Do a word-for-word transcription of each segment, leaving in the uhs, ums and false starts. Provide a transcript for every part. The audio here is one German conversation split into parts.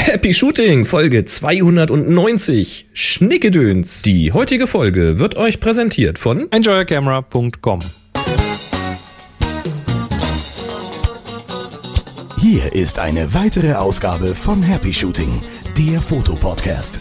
Happy Shooting, Folge zweihundertneunzig, Schnickedöns. Die heutige Folge wird euch präsentiert von enjoy camera punkt com. Hier ist eine weitere Ausgabe von Happy Shooting, der Fotopodcast.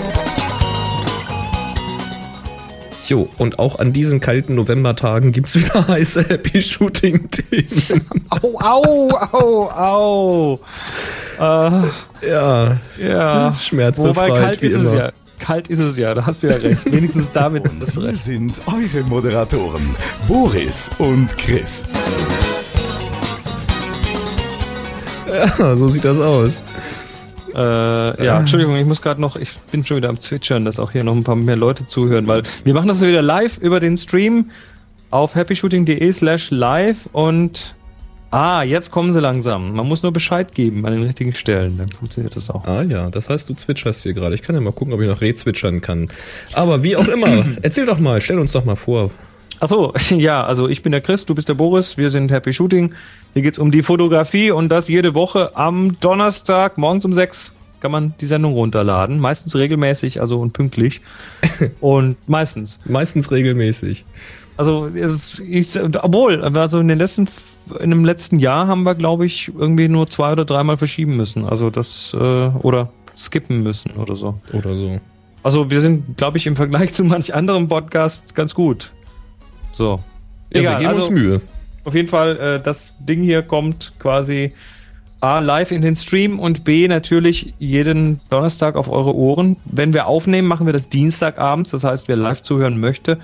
Jo, und auch an diesen kalten Novembertagen gibt's wieder heiße Happy Shooting-Themen. Au, au, au, au. Äh, ja, ja. Schmerzbefreit, Wobei kalt wie ist immer. es ja. Kalt ist es ja, da hast du ja recht. Wenigstens damit hast du Wir recht. sind eure Moderatoren, Boris und Chris. Ja, so sieht das aus. Äh, ja, Entschuldigung, ich muss gerade noch, ich bin schon wieder am Zwitschern, dass auch hier noch ein paar mehr Leute zuhören, weil wir machen das wieder live über den Stream auf happyshooting.de slash live und ah, jetzt kommen sie langsam. Man muss nur Bescheid geben an den richtigen Stellen, dann funktioniert das auch. Ah ja, das heißt, du zwitscherst hier gerade. Ich kann ja mal gucken, ob ich noch rezwitschern kann. Aber wie auch immer, erzähl doch mal, stell uns doch mal vor. Achso, ja, also ich bin der Chris, du bist der Boris, wir sind Happy Shooting. Hier geht's um die Fotografie und das jede Woche am Donnerstag morgens um sechs kann man die Sendung runterladen. Meistens regelmäßig, also und pünktlich. Und meistens. Meistens regelmäßig. Also es ist, obwohl, also in den letzten, in dem letzten Jahr haben wir, glaube ich, irgendwie nur zwei oder dreimal verschieben müssen. Also das, äh, oder skippen müssen oder so. Oder so. Also wir sind, glaube ich, im Vergleich zu manch anderen Podcasts ganz gut. So. Ja, Egal, wir geben also, uns Mühe. Auf jeden Fall, äh, das Ding hier kommt quasi A, live in den Stream und B, natürlich jeden Donnerstag auf eure Ohren. Wenn wir aufnehmen, machen wir das Dienstagabends. Das heißt, wer live zuhören möchte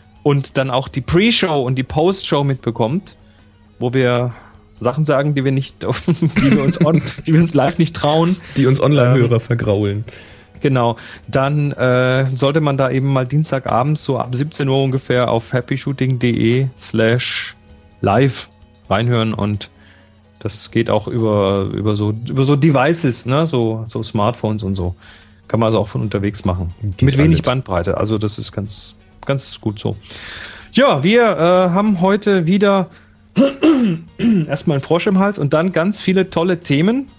und dann auch die Pre-Show und die Post-Show mitbekommt, wo wir Sachen sagen, die wir nicht, die wir uns, on, die wir uns live nicht trauen. Die uns Online-Hörer ähm, vergraulen. Genau, dann äh, sollte man da eben mal Dienstagabends so ab siebzehn Uhr ungefähr auf happyshooting.de slash live reinhören und das geht auch über, über, so, über so Devices, ne? so, so Smartphones und so. Kann man also auch von unterwegs machen. Geht Mit wenig alles. Bandbreite, also das ist ganz, ganz gut so. Ja, wir äh, haben heute wieder erstmal einen Frosch im Hals und dann ganz viele tolle Themen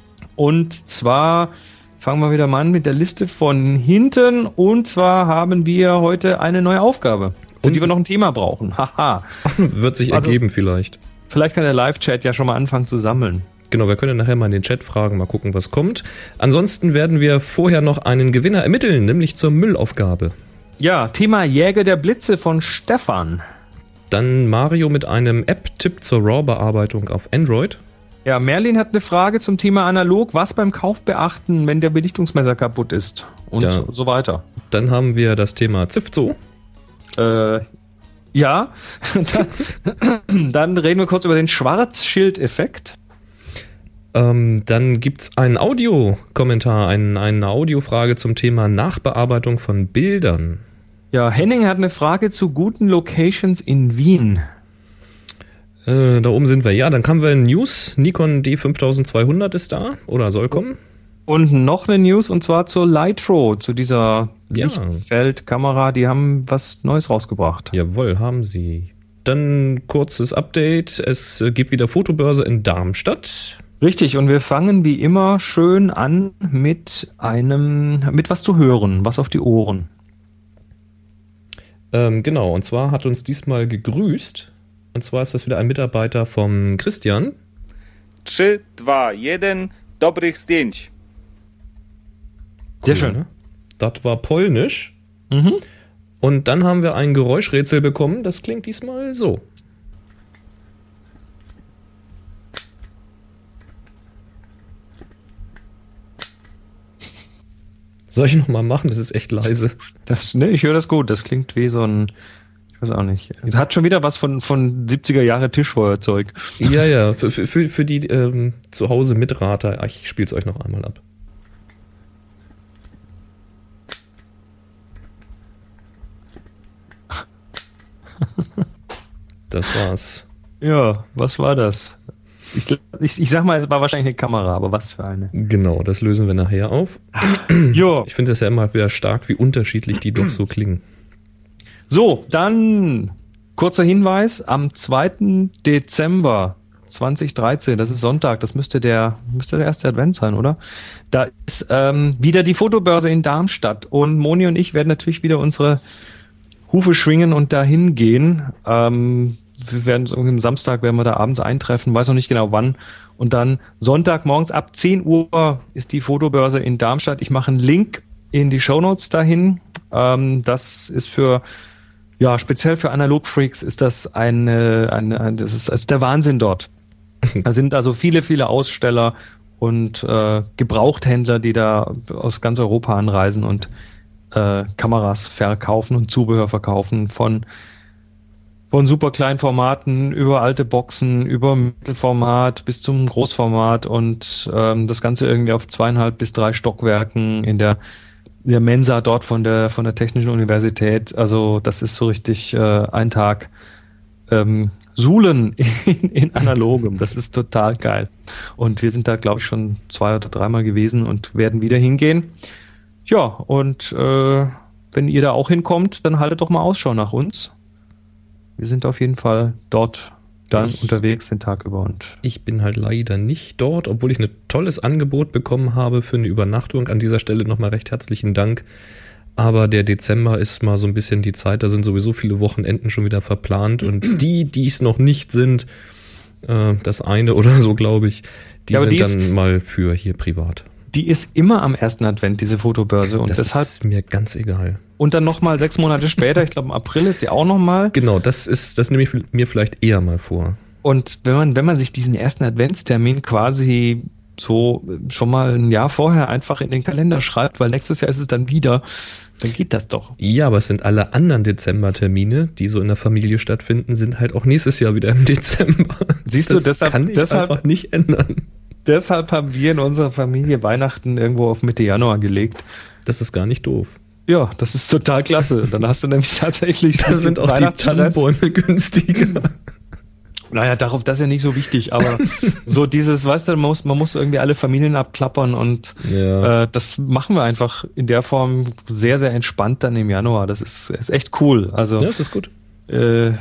und zwar fangen wir wieder mal an mit der Liste von hinten. Und zwar haben wir heute eine neue Aufgabe, für Und- die wir noch ein Thema brauchen. Haha. Wird sich Also- ergeben vielleicht. Vielleicht kann der Live-Chat ja schon mal anfangen zu sammeln. Genau, wir können ja nachher mal in den Chat fragen, mal gucken, was kommt. Ansonsten werden wir vorher noch einen Gewinner ermitteln, nämlich zur Müllaufgabe. Ja, Thema Jäger der Blitze von Stefan. Dann Mario mit einem App-Tipp zur RAW-Bearbeitung auf Android. Ja, Merlin hat eine Frage zum Thema Analog. Was beim Kauf beachten, wenn der Belichtungsmesser kaputt ist? Und Ja. so, so weiter. Dann haben wir das Thema Zifzo. Äh, ja. dann, dann reden wir kurz über den Schwarzschild-Effekt. Ähm, dann gibt's einen Audiokommentar, ein, eine Audiofrage zum Thema Nachbearbeitung von Bildern. Ja, Henning hat eine Frage zu guten Locations in Wien. Äh, da oben sind wir. Ja, dann haben wir News. Nikon D fünftausendzweihundert ist da oder soll kommen. Und noch eine News und zwar zur Lytro, zu dieser Ja. Lichtfeldkamera. Die haben was Neues rausgebracht. Jawohl, haben sie. Dann kurzes Update. Es äh, gibt wieder Fotobörse in Darmstadt. Richtig, und wir fangen wie immer schön an mit einem, mit was zu hören, was auf die Ohren. Ähm, genau, und zwar hat uns diesmal gegrüßt. Und zwar ist das wieder ein Mitarbeiter vom Christian. trzy, dwa, jeden, dobrych zdjęć. Sehr Cool, schön. ne? Das war polnisch. Mhm. Und dann haben wir ein Geräuschrätsel bekommen. Das klingt diesmal so. Soll ich nochmal machen? Das ist echt leise. Das, ne, ich höre das gut. Das klingt wie so ein, ich weiß auch nicht. Hat schon wieder was von, von siebziger Jahre Tischfeuerzeug. Ja, ja, für, für, für für die ähm, zu Hause Mitrater. Ich spiele es euch noch einmal ab. Das war's. Ja, was war das? Ich, ich, ich sag mal, es war wahrscheinlich eine Kamera, aber was für eine. Genau, das lösen wir nachher auf. Jo. Ich finde das ja immer wieder stark, wie unterschiedlich die doch so klingen. So, dann kurzer Hinweis. Am zweiten Dezember zwanzig dreizehn, das ist Sonntag, das müsste der, müsste der erste Advent sein, oder? Da ist ähm, wieder die Fotobörse in Darmstadt und Moni und ich werden natürlich wieder unsere Hufe schwingen und dahin gehen. Ähm, wir werden so am Samstag werden wir da abends eintreffen, weiß noch nicht genau wann. Und dann Sonntag morgens ab zehn Uhr ist die Fotobörse in Darmstadt. Ich mache einen Link in die Shownotes dahin. Ähm, das ist für Ja, speziell für Analog-Freaks ist das eine, eine, eine das ist, das ist der Wahnsinn dort. Da sind also viele, viele Aussteller und äh, Gebrauchthändler, die da aus ganz Europa anreisen und äh, Kameras verkaufen und Zubehör verkaufen von von super kleinen Formaten über alte Boxen, über Mittelformat bis zum Großformat und ähm, das Ganze irgendwie auf zweieinhalb bis drei Stockwerken in der der Mensa dort von der von der Technischen Universität. Also das ist so richtig äh, ein Tag ähm, Suhlen in, in Analogem. Das ist total geil. Und wir sind da, glaube ich, schon zwei oder dreimal gewesen und werden wieder hingehen. Ja, und äh, wenn ihr da auch hinkommt, dann haltet doch mal Ausschau nach uns. Wir sind auf jeden Fall dort dann ich, unterwegs den Tag über. Und ich bin halt leider nicht dort, obwohl ich ein tolles Angebot bekommen habe für eine Übernachtung. An dieser Stelle nochmal recht herzlichen Dank. Aber der Dezember ist mal so ein bisschen die Zeit, da sind sowieso viele Wochenenden schon wieder verplant. Und die, die es noch nicht sind, äh, das eine oder so, glaube ich, die ja, sind die dann ist, mal für hier privat. Die ist immer am ersten Advent, diese Fotobörse. Und das deshalb, ist mir ganz egal. Und dann nochmal sechs Monate später, ich glaube im April ist die auch nochmal. Genau, das ist, das nehme ich mir vielleicht eher mal vor. Und wenn man, wenn man sich diesen ersten Adventstermin quasi so schon mal ein Jahr vorher einfach in den Kalender schreibt, weil nächstes Jahr ist es dann wieder, dann geht das doch. Ja, aber es sind alle anderen Dezembertermine, die so in der Familie stattfinden, sind halt auch nächstes Jahr wieder im Dezember. Siehst das du, deshalb kann ich deshalb, einfach nicht ändern. Deshalb haben wir in unserer Familie Weihnachten irgendwo auf Mitte Januar gelegt. Das ist gar nicht doof. Ja, das ist total klasse. Dann hast du nämlich tatsächlich... Da sind auch die Tannenbäume günstiger. Naja, darauf, das ist ja nicht so wichtig, aber so dieses, weißt du, man muss, man muss irgendwie alle Familien abklappern und ja. äh, das machen wir einfach in der Form sehr, sehr entspannt dann im Januar. Das ist, ist echt cool. Also, ja, das ist gut. Äh,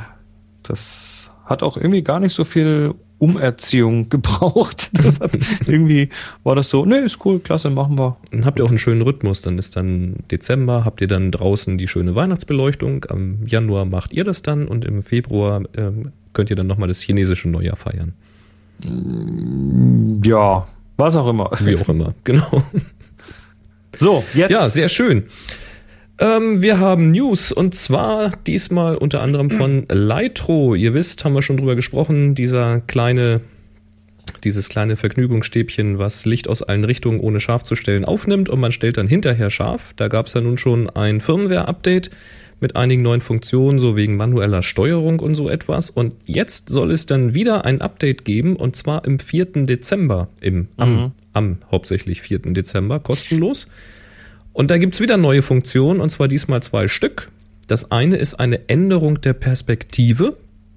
das hat auch irgendwie gar nicht so viel Umerziehung gebraucht. Das hat, irgendwie war das so, nee, ist cool, klasse, machen wir. Dann habt ihr auch einen schönen Rhythmus. Dann ist dann Dezember, habt ihr dann draußen die schöne Weihnachtsbeleuchtung. Am Januar macht ihr das dann und im Februar ähm, könnt ihr dann nochmal das chinesische Neujahr feiern. Ja, was auch immer. Wie auch immer, genau. So, jetzt. Ja, sehr schön. Ähm, wir haben News und zwar diesmal unter anderem von Lytro. Ihr wisst, haben wir schon drüber gesprochen, dieser kleine, dieses kleine Vergnügungsstäbchen, was Licht aus allen Richtungen ohne scharf zu stellen aufnimmt und man stellt dann hinterher scharf. Da gab es ja nun schon ein Firmware-Update mit einigen neuen Funktionen, so wegen manueller Steuerung und so etwas. Und jetzt soll es dann wieder ein Update geben und zwar im vierten Dezember, im, am, mhm. am hauptsächlich vierten Dezember, kostenlos. Und da gibt es wieder neue Funktionen, und zwar diesmal zwei Stück. Das eine ist eine Änderung der Perspektive.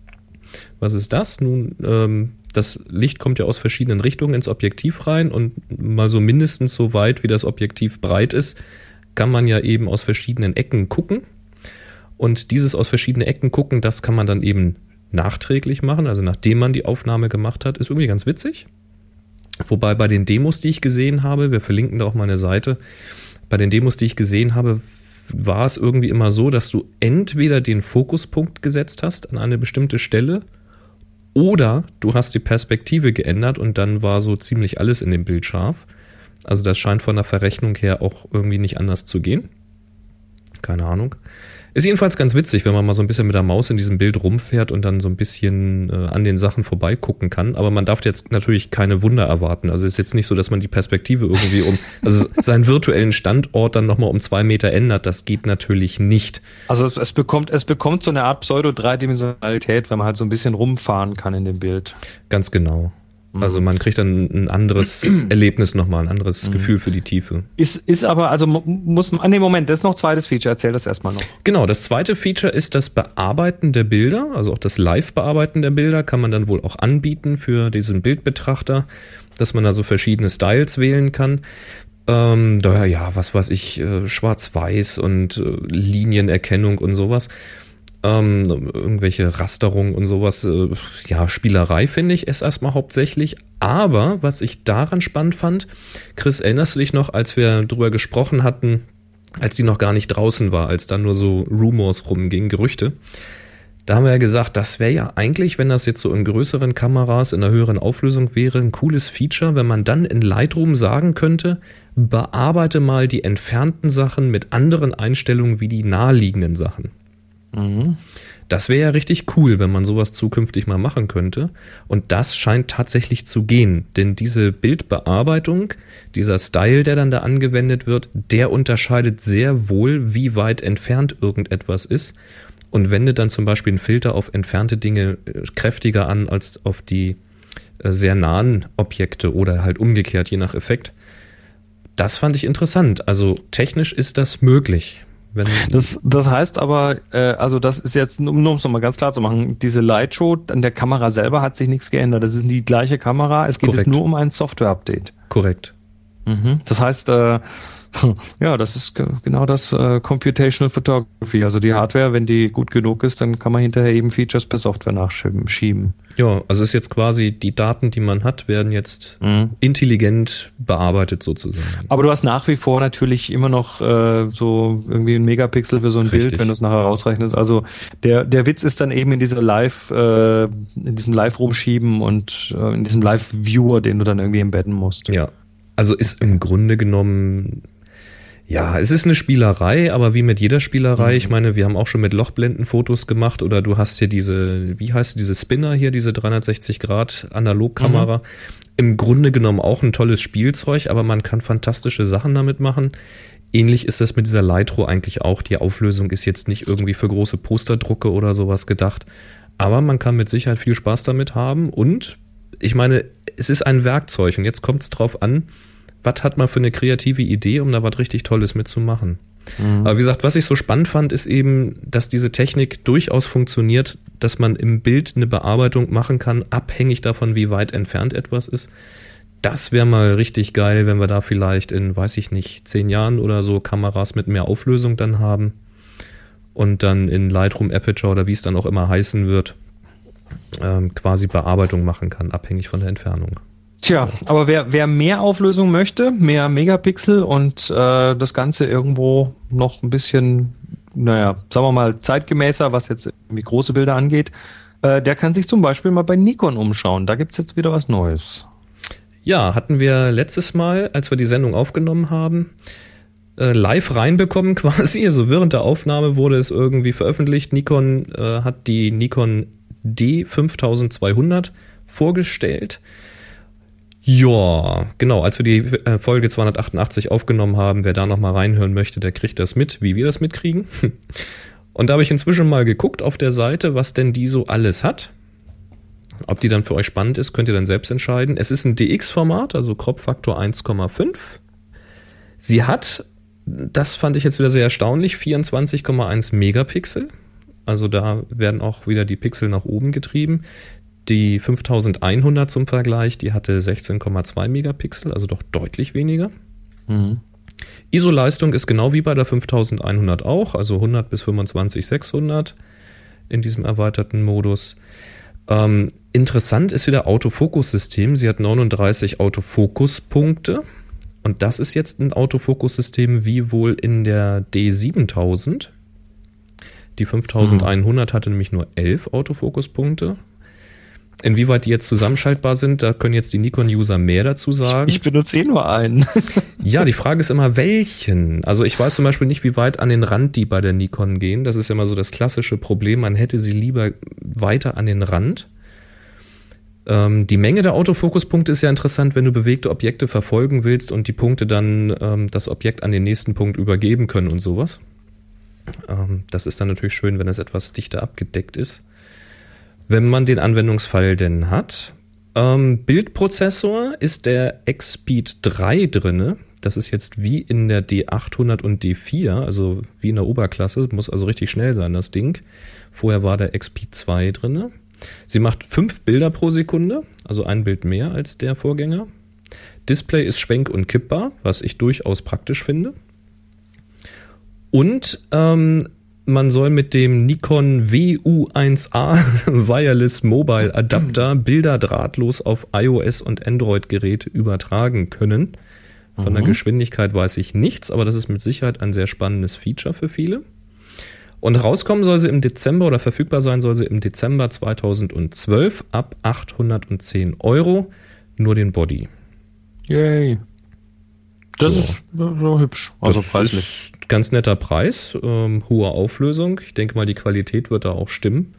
Was ist das? Nun, ähm, das Licht kommt ja aus verschiedenen Richtungen ins Objektiv rein und mal so mindestens so weit, wie das Objektiv breit ist, kann man ja eben aus verschiedenen Ecken gucken. Und dieses aus verschiedenen Ecken gucken, das kann man dann eben nachträglich machen, also nachdem man die Aufnahme gemacht hat, ist irgendwie ganz witzig. Wobei bei den Demos, die ich gesehen habe, wir verlinken da auch mal eine Seite, bei den Demos, die ich gesehen habe, war es irgendwie immer so, dass du entweder den Fokuspunkt gesetzt hast an eine bestimmte Stelle oder du hast die Perspektive geändert und dann war so ziemlich alles in dem Bild scharf. Also das scheint von der Verrechnung her auch irgendwie nicht anders zu gehen. Keine Ahnung. Ist jedenfalls ganz witzig, wenn man mal so ein bisschen mit der Maus in diesem Bild rumfährt und dann so ein bisschen äh, an den Sachen vorbeigucken kann. Aber man darf jetzt natürlich keine Wunder erwarten. Also es ist jetzt nicht so, dass man die Perspektive irgendwie um, also seinen virtuellen Standort dann nochmal um zwei Meter ändert. Das geht natürlich nicht. Also es, es bekommt, es bekommt so eine Art Pseudo-Dreidimensionalität, wenn man halt so ein bisschen rumfahren kann in dem Bild. Ganz genau. Also man kriegt dann ein anderes Erlebnis nochmal, ein anderes mhm. Gefühl für die Tiefe. Ist, ist aber, also muss man, ah nee, Moment, das ist noch ein zweites Feature, erzähl das erstmal noch. Genau, das zweite Feature ist das Bearbeiten der Bilder, also auch das Live-Bearbeiten der Bilder kann man dann wohl auch anbieten für diesen Bildbetrachter, dass man da so verschiedene Styles wählen kann. Ähm, da, ja, was weiß ich, äh, Schwarz-Weiß und äh, Linienerkennung und sowas. Ähm, irgendwelche Rasterungen und sowas. Äh, ja, Spielerei finde ich es erstmal hauptsächlich. Aber was ich daran spannend fand, Chris, erinnerst du dich noch, als wir drüber gesprochen hatten, als die noch gar nicht draußen war, als dann nur so Rumors rumgingen, Gerüchte. Da haben wir ja gesagt, das wäre ja eigentlich, wenn das jetzt so in größeren Kameras in einer höheren Auflösung wäre, ein cooles Feature, wenn man dann in Lightroom sagen könnte, bearbeite mal die entfernten Sachen mit anderen Einstellungen wie die naheliegenden Sachen. Mhm. Das wäre ja richtig cool, wenn man sowas zukünftig mal machen könnte. Und das scheint tatsächlich zu gehen. Denn diese Bildbearbeitung, dieser Style, der dann da angewendet wird, der unterscheidet sehr wohl, wie weit entfernt irgendetwas ist. Und wendet dann zum Beispiel einen Filter auf entfernte Dinge kräftiger an als auf die sehr nahen Objekte oder halt umgekehrt, je nach Effekt. Das fand ich interessant. Also technisch ist das möglich. Wenn das, das heißt aber, äh, also das ist jetzt, um es nochmal ganz klar zu machen, diese Lightshow, an der Kamera selber hat sich nichts geändert. Das ist die gleiche Kamera, es geht Korrekt. jetzt nur um ein Software-Update. Korrekt. Mhm. Das heißt, äh, ja, das ist ge- genau das äh, Computational Photography. Also die Hardware, wenn die gut genug ist, dann kann man hinterher eben Features per Software nachschieben. Ja, also ist jetzt quasi, die Daten, die man hat, werden jetzt mhm. intelligent bearbeitet sozusagen. Aber du hast nach wie vor natürlich immer noch äh, so irgendwie ein Megapixel für so ein Richtig. Bild, wenn du es nachher rausrechnest. Also der der Witz ist dann eben in dieser Live, äh, in diesem Live-Rumschieben und äh, in diesem Live-Viewer, den du dann irgendwie embedden musst. Ja, also ist im Grunde genommen... Ja, es ist eine Spielerei, aber wie mit jeder Spielerei, mhm. ich meine, wir haben auch schon mit Lochblendenfotos gemacht oder du hast hier diese, wie heißt diese Spinner hier, diese dreihundertsechzig Grad Analogkamera. Mhm. Im Grunde genommen auch ein tolles Spielzeug, aber man kann fantastische Sachen damit machen. Ähnlich ist das mit dieser Lightro eigentlich auch. Die Auflösung ist jetzt nicht irgendwie für große Posterdrucke oder sowas gedacht, aber man kann mit Sicherheit viel Spaß damit haben und ich meine, es ist ein Werkzeug und jetzt kommt es drauf an, was hat man für eine kreative Idee, um da was richtig Tolles mitzumachen. Mhm. Aber wie gesagt, was ich so spannend fand, ist eben, dass diese Technik durchaus funktioniert, dass man im Bild eine Bearbeitung machen kann, abhängig davon, wie weit entfernt etwas ist. Das wäre mal richtig geil, wenn wir da vielleicht in, weiß ich nicht, zehn Jahren oder so Kameras mit mehr Auflösung dann haben und dann in Lightroom Aperture oder wie es dann auch immer heißen wird, ähm, quasi Bearbeitung machen kann, abhängig von der Entfernung. Tja, aber wer, wer mehr Auflösung möchte, mehr Megapixel und äh, das Ganze irgendwo noch ein bisschen, naja, sagen wir mal, zeitgemäßer, was jetzt irgendwie große Bilder angeht, äh, der kann sich zum Beispiel mal bei Nikon umschauen. Da gibt's jetzt wieder was Neues. Ja, hatten wir letztes Mal, als wir die Sendung aufgenommen haben, äh, live reinbekommen quasi. Also während der Aufnahme wurde es irgendwie veröffentlicht. Nikon äh, hat die Nikon D fünftausendzweihundert vorgestellt. Ja, genau, als wir die Folge zweihundertachtundachtzig aufgenommen haben, wer da nochmal reinhören möchte, der kriegt das mit, wie wir das mitkriegen. Und da habe ich inzwischen mal geguckt auf der Seite, was denn die so alles hat. Ob die dann für euch spannend ist, könnt ihr dann selbst entscheiden. Es ist ein D X-Format, also Crop-Faktor eins Komma fünf. Sie hat, das fand ich jetzt wieder sehr erstaunlich, vierundzwanzig Komma eins Megapixel. Also da werden auch wieder die Pixel nach oben getrieben. Die fünftausendeinhundert zum Vergleich, die hatte sechzehn Komma zwei Megapixel, also doch deutlich weniger. Mhm. I S O-Leistung ist genau wie bei der fünftausendeinhundert auch, also hundert bis fünfundzwanzig sechshundert in diesem erweiterten Modus. Ähm, interessant ist wieder Autofokus-System. Sie hat neununddreißig Autofokuspunkte und das ist jetzt ein Autofokus-System wie wohl in der D siebentausend. Die fünftausendeinhundert mhm. hatte nämlich nur elf Autofokuspunkte. Inwieweit die jetzt zusammenschaltbar sind, da können jetzt die Nikon-User mehr dazu sagen. Ich benutze eh nur einen. Ja, die Frage ist immer, welchen? Also ich weiß zum Beispiel nicht, wie weit an den Rand die bei der Nikon gehen. Das ist ja immer so das klassische Problem. Man hätte sie lieber weiter an den Rand. Ähm, die Menge der Autofokuspunkte ist ja interessant, wenn du bewegte Objekte verfolgen willst und die Punkte dann ähm, das Objekt an den nächsten Punkt übergeben können und sowas. Ähm, das ist dann natürlich schön, wenn das etwas dichter abgedeckt ist. Wenn man den Anwendungsfall denn hat. Ähm, Bildprozessor ist der X-Speed drei drinne. Das ist jetzt wie in der D achthundert und D vier, also wie in der Oberklasse. Muss also richtig schnell sein, das Ding. Vorher war der X-Speed zwei drinne. Sie macht fünf Bilder pro Sekunde, also ein Bild mehr als der Vorgänger. Display ist schwenk- und kippbar, was ich durchaus praktisch finde. Und ähm, man soll mit dem Nikon W U eins A Wireless Mobile Adapter Bilder drahtlos auf iOS und Android-Geräte übertragen können. Von mhm. der Geschwindigkeit weiß ich nichts, aber das ist mit Sicherheit ein sehr spannendes Feature für viele. Und rauskommen soll sie im Dezember oder verfügbar sein soll sie im Dezember zweitausendzwölf ab achthundertzehn Euro. Nur den Body. Yay. Das so. ist so hübsch. Also das preislich. Ist ganz netter Preis, ähm, hohe Auflösung. Ich denke mal, die Qualität wird da auch stimmen.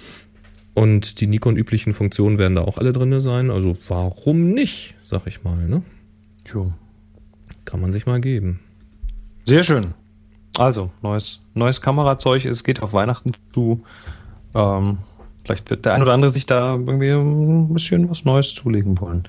Und die Nikon-üblichen Funktionen werden da auch alle drin sein. Also warum nicht, sag ich mal. Ne? Jo. Kann man sich mal geben. Sehr schön. Also, neues, neues Kamerazeug. Es geht auf Weihnachten zu. Ähm, vielleicht wird der ein oder andere sich da irgendwie ein bisschen was Neues zulegen wollen.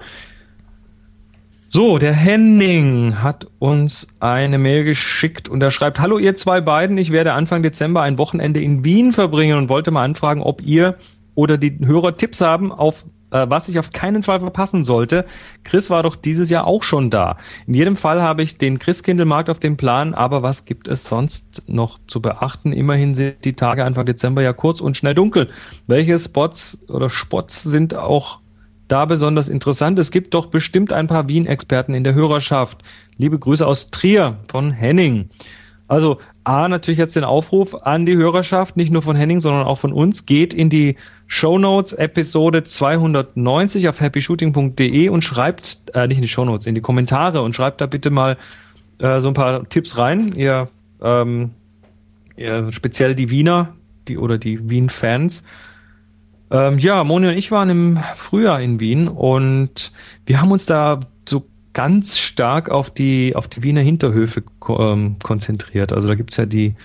So, der Henning hat uns eine Mail geschickt und er schreibt: Hallo ihr zwei beiden, ich werde Anfang Dezember ein Wochenende in Wien verbringen und wollte mal anfragen, ob ihr oder die Hörer Tipps haben, auf äh, was ich auf keinen Fall verpassen sollte. Chris war doch dieses Jahr auch schon da. In jedem Fall habe ich den Christkindlmarkt auf dem Plan, aber was gibt es sonst noch zu beachten? Immerhin sind die Tage Anfang Dezember ja kurz und schnell dunkel. Welche Spots oder Spots sind auch da besonders interessant? Es gibt doch bestimmt ein paar Wien-Experten in der Hörerschaft. Liebe Grüße aus Trier von Henning. Also A, natürlich jetzt den Aufruf an die Hörerschaft, nicht nur von Henning, sondern auch von uns. Geht in die Shownotes Episode zweihundertneunzig auf happy shooting punkt de und schreibt, äh, nicht in die Shownotes, in die Kommentare und schreibt da bitte mal äh, so ein paar Tipps rein. Ihr, ähm, ihr speziell die Wiener, die oder die Wien-Fans. Ähm, ja, Moni und ich waren im Frühjahr in Wien und wir haben uns da so ganz stark auf die auf die Wiener Hinterhöfe ko- ähm, konzentriert. Also da gibt's ja die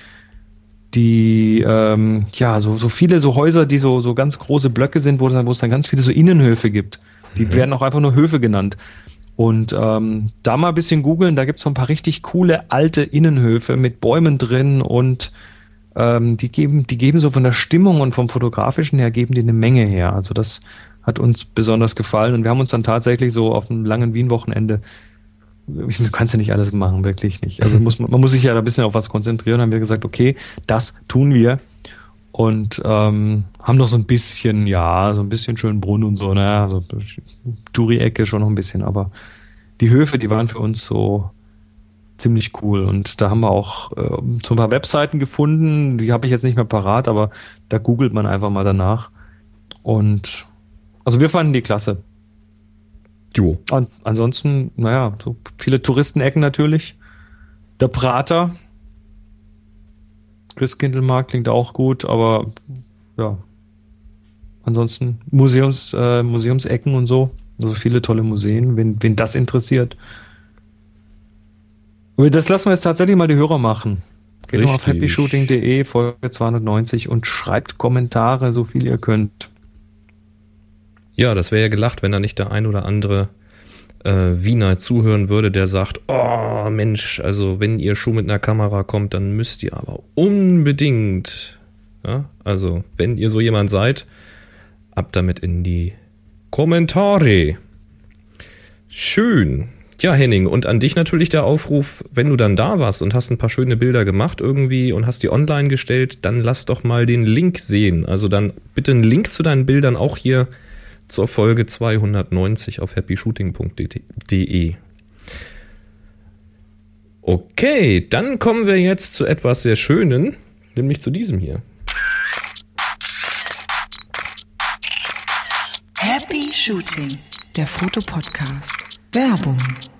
die ähm, ja so so viele so Häuser, die so so ganz große Blöcke sind, wo, dann, wo es dann ganz viele so Innenhöfe gibt. Die mhm. werden auch einfach nur Höfe genannt. Und ähm, da mal ein bisschen googeln, da gibt's so ein paar richtig coole alte Innenhöfe mit Bäumen drin und ähm, die geben die geben so von der Stimmung und vom Fotografischen her geben die eine Menge her. Also das hat uns besonders gefallen und wir haben uns dann tatsächlich so auf einem langen Wien-Wochenende, du kannst ja nicht alles machen, wirklich nicht. Also muss man, man muss sich ja da ein bisschen auf was konzentrieren, haben wir gesagt, okay, das tun wir und ähm, haben noch so ein bisschen, ja, so ein bisschen Schönbrunn und so, naja, so Touri-Ecke schon noch ein bisschen, aber die Höfe, die waren für uns so ziemlich cool und da haben wir auch äh, so ein paar Webseiten gefunden, die habe ich jetzt nicht mehr parat, aber da googelt man einfach mal danach und also wir fanden die klasse. Jo. An, ansonsten, naja, so viele Touristenecken natürlich. Der Prater. Christkindlmarkt klingt auch gut, aber ja. Ansonsten Museums, äh, Museumsecken und so. Also viele tolle Museen, wen, wen das interessiert. Aber das lassen wir jetzt tatsächlich mal die Hörer machen. Geht mal auf happy shooting punkt de, Folge zweihundertneunzig und schreibt Kommentare, so viel ihr könnt. Ja, das wäre ja gelacht, wenn da nicht der ein oder andere äh, Wiener zuhören würde, der sagt, oh Mensch, also wenn ihr schon mit einer Kamera kommt, dann müsst ihr aber unbedingt, ja, also wenn ihr so jemand seid, ab damit in die Kommentare. Schön. Ja, Henning, und an dich natürlich der Aufruf, wenn du dann da warst und hast ein paar schöne Bilder gemacht irgendwie und hast die online gestellt, dann lass doch mal den Link sehen. Also dann bitte einen Link zu deinen Bildern auch hier zur Folge zweihundertneunzig auf happy shooting punkt de. Okay, dann kommen wir jetzt zu etwas sehr Schönen, nämlich zu diesem hier. Happy Shooting, der Fotopodcast. Werbung.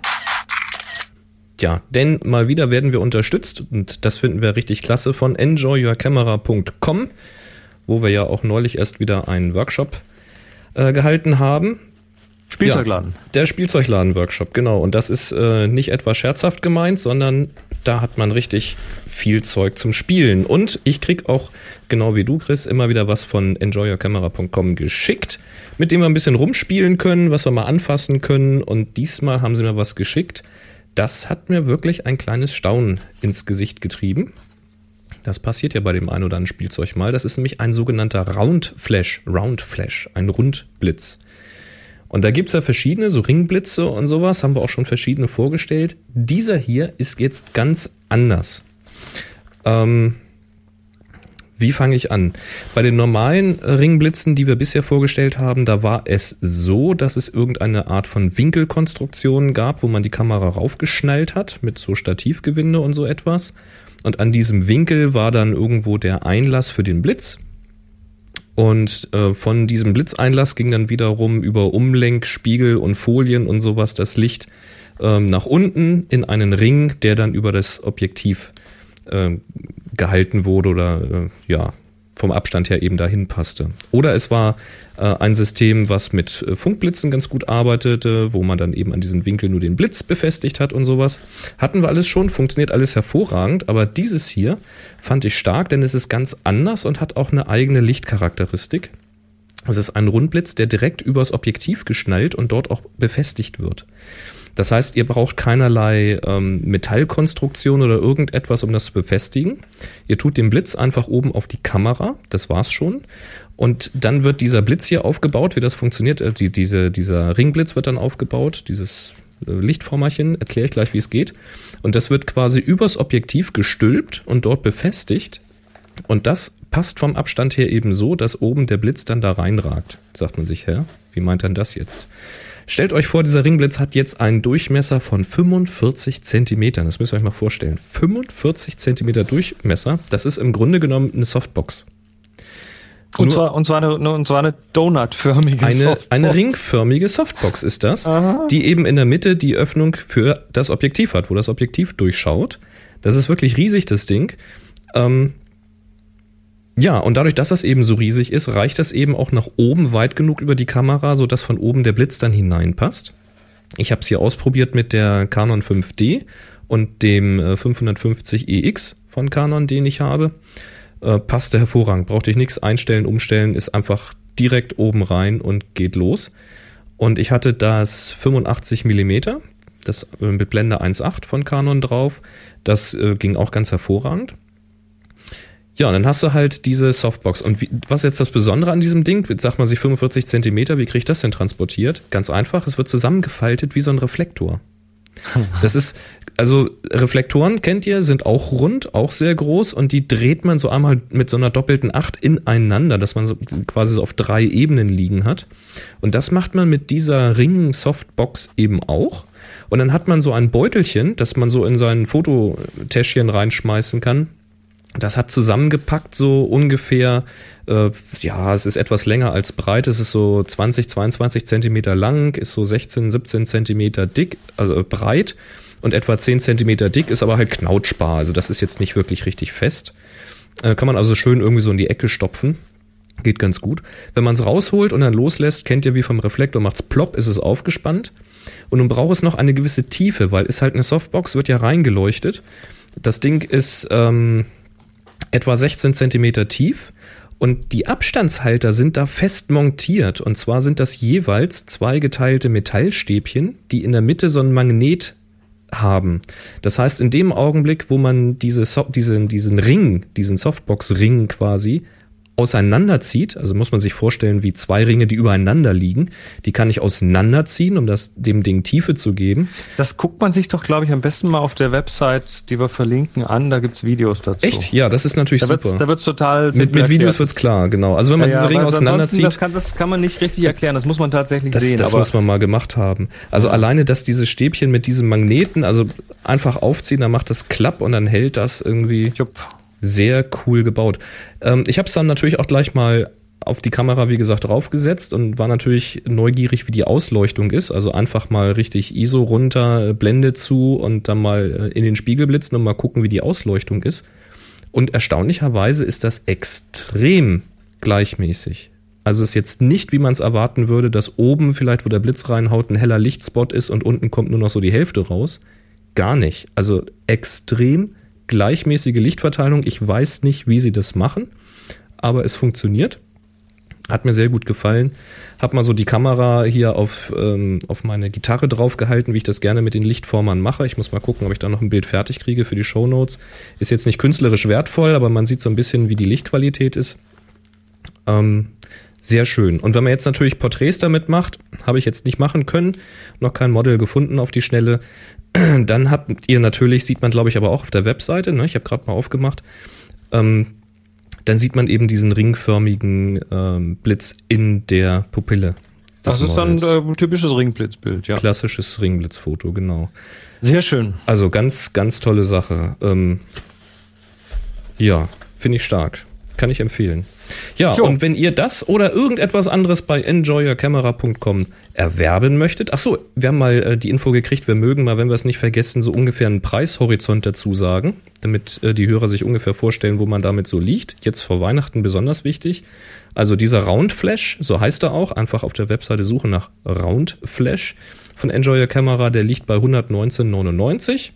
Ja, denn mal wieder werden wir unterstützt und das finden wir richtig klasse von enjoy your camera punkt com, wo wir ja auch neulich erst wieder einen Workshop äh, gehalten haben. Spielzeugladen. Ja, der Spielzeugladen-Workshop, genau. Und das ist äh, nicht etwa scherzhaft gemeint, sondern da hat man richtig viel Zeug zum Spielen. Und ich krieg auch, genau wie du, Chris, immer wieder was von enjoy your camera punkt com geschickt, mit dem wir ein bisschen rumspielen können, was wir mal anfassen können. Und diesmal haben sie mir was geschickt. Das hat mir wirklich ein kleines Staunen ins Gesicht getrieben. Das passiert ja bei dem ein oder anderen Spielzeug mal. Das ist nämlich ein sogenannter Round Flash, Round Flash, ein Rundblitz. Und da gibt es ja verschiedene, so Ringblitze und sowas, haben wir auch schon verschiedene vorgestellt. Dieser hier ist jetzt ganz anders. Ähm, Wie fange ich an? Bei den normalen Ringblitzen, die wir bisher vorgestellt haben, da war es so, dass es irgendeine Art von Winkelkonstruktion gab, wo man die Kamera raufgeschnallt hat mit so Stativgewinde und so etwas. Und an diesem Winkel war dann irgendwo der Einlass für den Blitz. Und äh, von diesem Blitzeinlass ging dann wiederum über Umlenk, Spiegel und Folien und sowas das Licht ähm, nach unten in einen Ring, der dann über das Objektiv äh, gehalten wurde oder äh, ja vom Abstand her eben dahin passte. Oder es war äh, ein System, was mit äh, Funkblitzen ganz gut arbeitete, wo man dann eben an diesen Winkel nur den Blitz befestigt hat und sowas. Hatten wir alles schon, funktioniert alles hervorragend, aber dieses hier fand ich stark, denn es ist ganz anders und hat auch eine eigene Lichtcharakteristik. Es ist ein Rundblitz, der direkt übers Objektiv geschnallt und dort auch befestigt wird. Das heißt, ihr braucht keinerlei ähm, Metallkonstruktion oder irgendetwas, um das zu befestigen. Ihr tut den Blitz einfach oben auf die Kamera, das war's schon. Und dann wird dieser Blitz hier aufgebaut, wie das funktioniert. Äh, die, diese, dieser Ringblitz wird dann aufgebaut, dieses äh, Lichtformerchen, erkläre ich gleich, wie es geht. Und das wird quasi übers Objektiv gestülpt und dort befestigt. Und das passt vom Abstand her eben so, dass oben der Blitz dann da reinragt. Jetzt sagt man sich, hä, wie meint dann das jetzt? Stellt euch vor, dieser Ringblitz hat jetzt einen Durchmesser von fünfundvierzig Zentimetern. Das müsst ihr euch mal vorstellen. fünfundvierzig Zentimeter Durchmesser, das ist im Grunde genommen eine Softbox. Und zwar, und zwar eine, und zwar eine Donut-förmige eine, Softbox. Eine ringförmige Softbox ist das, Aha. die eben in der Mitte die Öffnung für das Objektiv hat, wo das Objektiv durchschaut. Das ist wirklich riesig, das Ding. Ähm, Ja, und dadurch, dass das eben so riesig ist, reicht das eben auch nach oben weit genug über die Kamera, sodass von oben der Blitz dann hineinpasst. Ich habe es hier ausprobiert mit der Canon fünf D und dem fünfhundertfünfzig E X von Canon, den ich habe. Äh, passte hervorragend, brauchte ich nichts einstellen, umstellen, ist einfach direkt oben rein und geht los. Und ich hatte das fünfundachtzig Millimeter, das äh, mit Blende eins Komma acht von Canon drauf. Das äh, ging auch ganz hervorragend. Ja, und dann hast du halt diese Softbox. Und wie, was ist jetzt das Besondere an diesem Ding? Jetzt sagt man sich fünfundvierzig Zentimeter, wie kriege ich das denn transportiert? Ganz einfach, es wird zusammengefaltet wie so ein Reflektor. Das ist, also Reflektoren, kennt ihr, sind auch rund, auch sehr groß und die dreht man so einmal mit so einer doppelten Acht ineinander, dass man so quasi so auf drei Ebenen liegen hat. Und das macht man mit dieser Ring-Softbox eben auch. Und dann hat man so ein Beutelchen, das man so in sein Fototäschchen reinschmeißen kann. Das hat zusammengepackt so ungefähr, äh, ja, es ist etwas länger als breit, es ist so zwanzig, zweiundzwanzig Zentimeter lang, ist so sechzehn, siebzehn Zentimeter dick, also breit und etwa zehn Zentimeter dick, ist aber halt knautschbar, also das ist jetzt nicht wirklich richtig fest. Äh, kann man also schön irgendwie so in die Ecke stopfen, geht ganz gut. Wenn man es rausholt und dann loslässt, kennt ihr wie vom Reflektor, macht's plopp, ist es aufgespannt und nun braucht es noch eine gewisse Tiefe, weil ist halt eine Softbox, wird ja reingeleuchtet. Das Ding ist, ähm, etwa sechzehn Zentimeter tief und die Abstandshalter sind da fest montiert und zwar sind das jeweils zwei geteilte Metallstäbchen, die in der Mitte so ein Magnet haben. Das heißt, in dem Augenblick, wo man diese so- diesen, diesen Ring, diesen Softbox-Ring quasi auseinanderzieht, also muss man sich vorstellen wie zwei Ringe, die übereinander liegen, die kann ich auseinanderziehen, um das dem Ding Tiefe zu geben. Das guckt man sich doch, glaube ich, am besten mal auf der Website, die wir verlinken, an, da gibt's Videos dazu. Echt? Ja, das ist natürlich da wird's, super. Da wird's total mit, mit Videos wird's klar, genau. Also wenn man ja, diese Ringe ja, auseinanderzieht. Das kann, das kann man nicht richtig erklären, das muss man tatsächlich das, sehen. Das aber muss man mal gemacht haben. Also alleine, dass diese Stäbchen mit diesem Magneten, also einfach aufziehen, dann macht das Klapp und dann hält das irgendwie. Jupp. Sehr cool gebaut. Ähm, ich habe es dann natürlich auch gleich mal auf die Kamera, wie gesagt, draufgesetzt und war natürlich neugierig, wie die Ausleuchtung ist. Also einfach mal richtig I S O runter, Blende zu und dann mal in den Spiegel blitzen und mal gucken, wie die Ausleuchtung ist. Und erstaunlicherweise ist das extrem gleichmäßig. Also es ist jetzt nicht, wie man es erwarten würde, dass oben vielleicht, wo der Blitz reinhaut, ein heller Lichtspot ist und unten kommt nur noch so die Hälfte raus. Gar nicht. Also extrem gleichmäßige Lichtverteilung. Ich weiß nicht, wie sie das machen, aber es funktioniert. Hat mir sehr gut gefallen. Hab mal so die Kamera hier auf, ähm, auf meine Gitarre draufgehalten, wie ich das gerne mit den Lichtformern mache. Ich muss mal gucken, ob ich da noch ein Bild fertig kriege für die Shownotes. Ist jetzt nicht künstlerisch wertvoll, aber man sieht so ein bisschen, wie die Lichtqualität ist. Ähm, sehr schön. Und wenn man jetzt natürlich Porträts damit macht, habe ich jetzt nicht machen können, noch kein Model gefunden auf die Schnelle, dann habt ihr natürlich, sieht man glaube ich aber auch auf der Webseite, ne? Ich habe gerade mal aufgemacht, ähm, dann sieht man eben diesen ringförmigen ähm, Blitz in der Pupille. Das ist dann äh, ein typisches Ringblitzbild, ja. Klassisches Ringblitzfoto, genau. Sehr schön. Also ganz, ganz tolle Sache. Ähm, ja, finde ich stark. Kann ich empfehlen. Ja, jo. Und wenn ihr das oder irgendetwas anderes bei enjoy your camera punkt com erwerben möchtet, achso, wir haben mal äh, die Info gekriegt, wir mögen mal, wenn wir es nicht vergessen, so ungefähr einen Preishorizont dazu sagen, damit äh, die Hörer sich ungefähr vorstellen, wo man damit so liegt. Jetzt vor Weihnachten besonders wichtig. Also dieser Roundflash, so heißt er auch, einfach auf der Webseite suchen nach Roundflash von Enjoy Your Camera, der liegt bei hundertneunzehn neunundneunzig.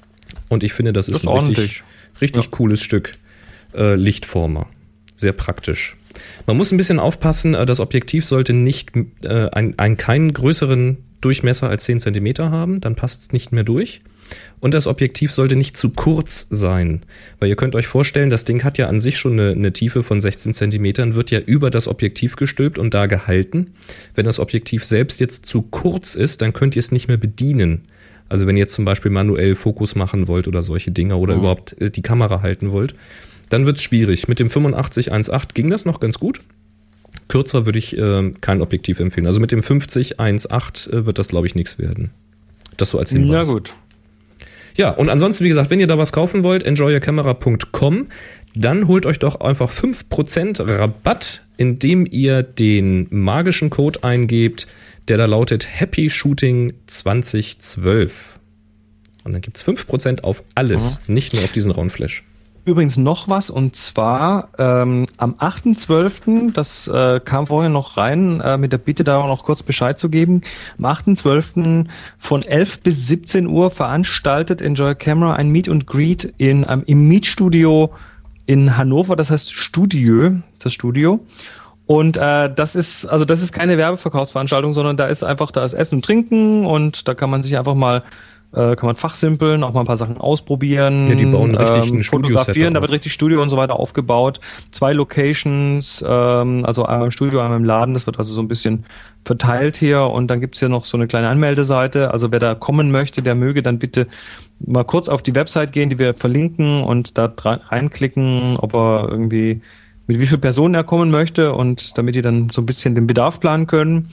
Und ich finde, das ist, das ist ein richtig, richtig ja. cooles Stück äh, Lichtformer. Sehr praktisch. Man muss ein bisschen aufpassen, das Objektiv sollte nicht äh, ein, ein, keinen größeren Durchmesser als zehn Zentimeter haben, dann passt es nicht mehr durch. Und das Objektiv sollte nicht zu kurz sein, weil ihr könnt euch vorstellen, das Ding hat ja an sich schon eine, eine Tiefe von sechzehn Zentimetern, wird ja über das Objektiv gestülpt und da gehalten. Wenn das Objektiv selbst jetzt zu kurz ist, dann könnt ihr es nicht mehr bedienen. Also wenn ihr jetzt zum Beispiel manuell Fokus machen wollt oder solche Dinge oder oh. überhaupt die Kamera halten wollt, dann wird's schwierig. Mit dem fünfundachtzig eins Komma acht ging das noch ganz gut. Kürzer würde ich äh, kein Objektiv empfehlen. Also mit dem fünfzig eins Komma acht äh, wird das, glaube ich, nichts werden. Das so als Hinweis. Na gut. Ja, und ansonsten, wie gesagt, wenn ihr da was kaufen wollt, enjoy your camera punkt com, dann holt euch doch einfach fünf Prozent Rabatt, indem ihr den magischen Code eingebt, der da lautet Happy Shooting zwanzig zwölf. Und dann gibt's fünf Prozent auf alles, mhm. nicht nur auf diesen Roundflash. Übrigens noch was, und zwar ähm, am achten zwölften, das äh, kam vorher noch rein, äh, mit der Bitte da noch kurz Bescheid zu geben, am achten zwölften von elf bis siebzehn Uhr veranstaltet Enjoy Camera ein Meet and Greet in, ähm, im Mietstudio in Hannover, das heißt Studio, das Studio. Und äh, das ist, also das ist keine Werbeverkaufsveranstaltung, sondern da ist einfach, da ist Essen und Trinken und da kann man sich einfach mal kann man fachsimpeln, auch mal ein paar Sachen ausprobieren. Ja, die bauen richtig ähm, ein fotografieren, da wird richtig Studio und so weiter aufgebaut. Zwei Locations, ähm, also einmal im Studio, einmal im Laden, das wird also so ein bisschen verteilt hier und dann gibt's hier noch so eine kleine Anmeldeseite, also wer da kommen möchte, der möge dann bitte mal kurz auf die Website gehen, die wir verlinken und da reinklicken, ob er irgendwie, mit wie vielen Personen er kommen möchte und damit die dann so ein bisschen den Bedarf planen können.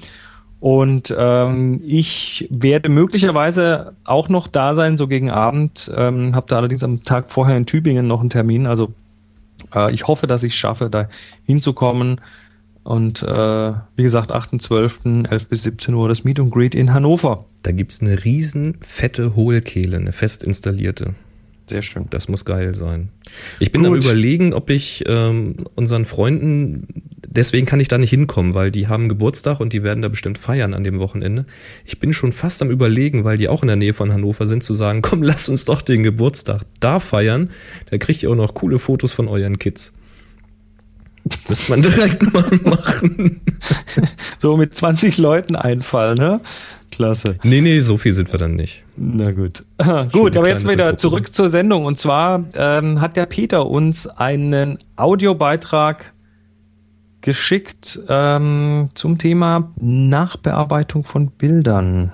Und ähm, ich werde möglicherweise auch noch da sein, so gegen Abend. Ähm, habe da allerdings am Tag vorher in Tübingen noch einen Termin. Also äh, ich hoffe, dass ich es schaffe, da hinzukommen. Und äh, wie gesagt, achten zwölften elf bis siebzehn Uhr das Meet and Greet in Hannover. Da gibt's eine riesen fette Hohlkehle, eine fest installierte. Sehr schön. Das muss geil sein. Ich bin Gut. am Überlegen, ob ich ähm, unseren Freunden, deswegen kann ich da nicht hinkommen, weil die haben Geburtstag und die werden da bestimmt feiern an dem Wochenende. Ich bin schon fast am Überlegen, weil die auch in der Nähe von Hannover sind, zu sagen, komm, lass uns doch den Geburtstag da feiern. Da kriegt ihr auch noch coole Fotos von euren Kids. Müsste man direkt mal machen. So mit zwanzig Leuten Einfall, ne? Klasse. Nee, nee, so viel sind wir dann nicht. Na gut. Gut, aber jetzt wieder zurück zur Sendung. Und zwar ähm, hat der Peter uns einen Audiobeitrag geschickt ähm, zum Thema Nachbearbeitung von Bildern.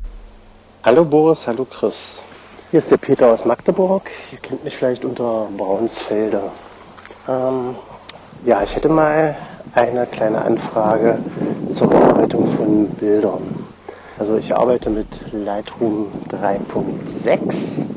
Hallo Boris, hallo Chris. Hier ist der Peter aus Magdeburg. Ihr kennt mich vielleicht unter Braunsfelder. Ähm, ja, ich hätte mal eine kleine Anfrage zur Bearbeitung von Bildern. Also ich arbeite mit Lightroom drei Punkt sechs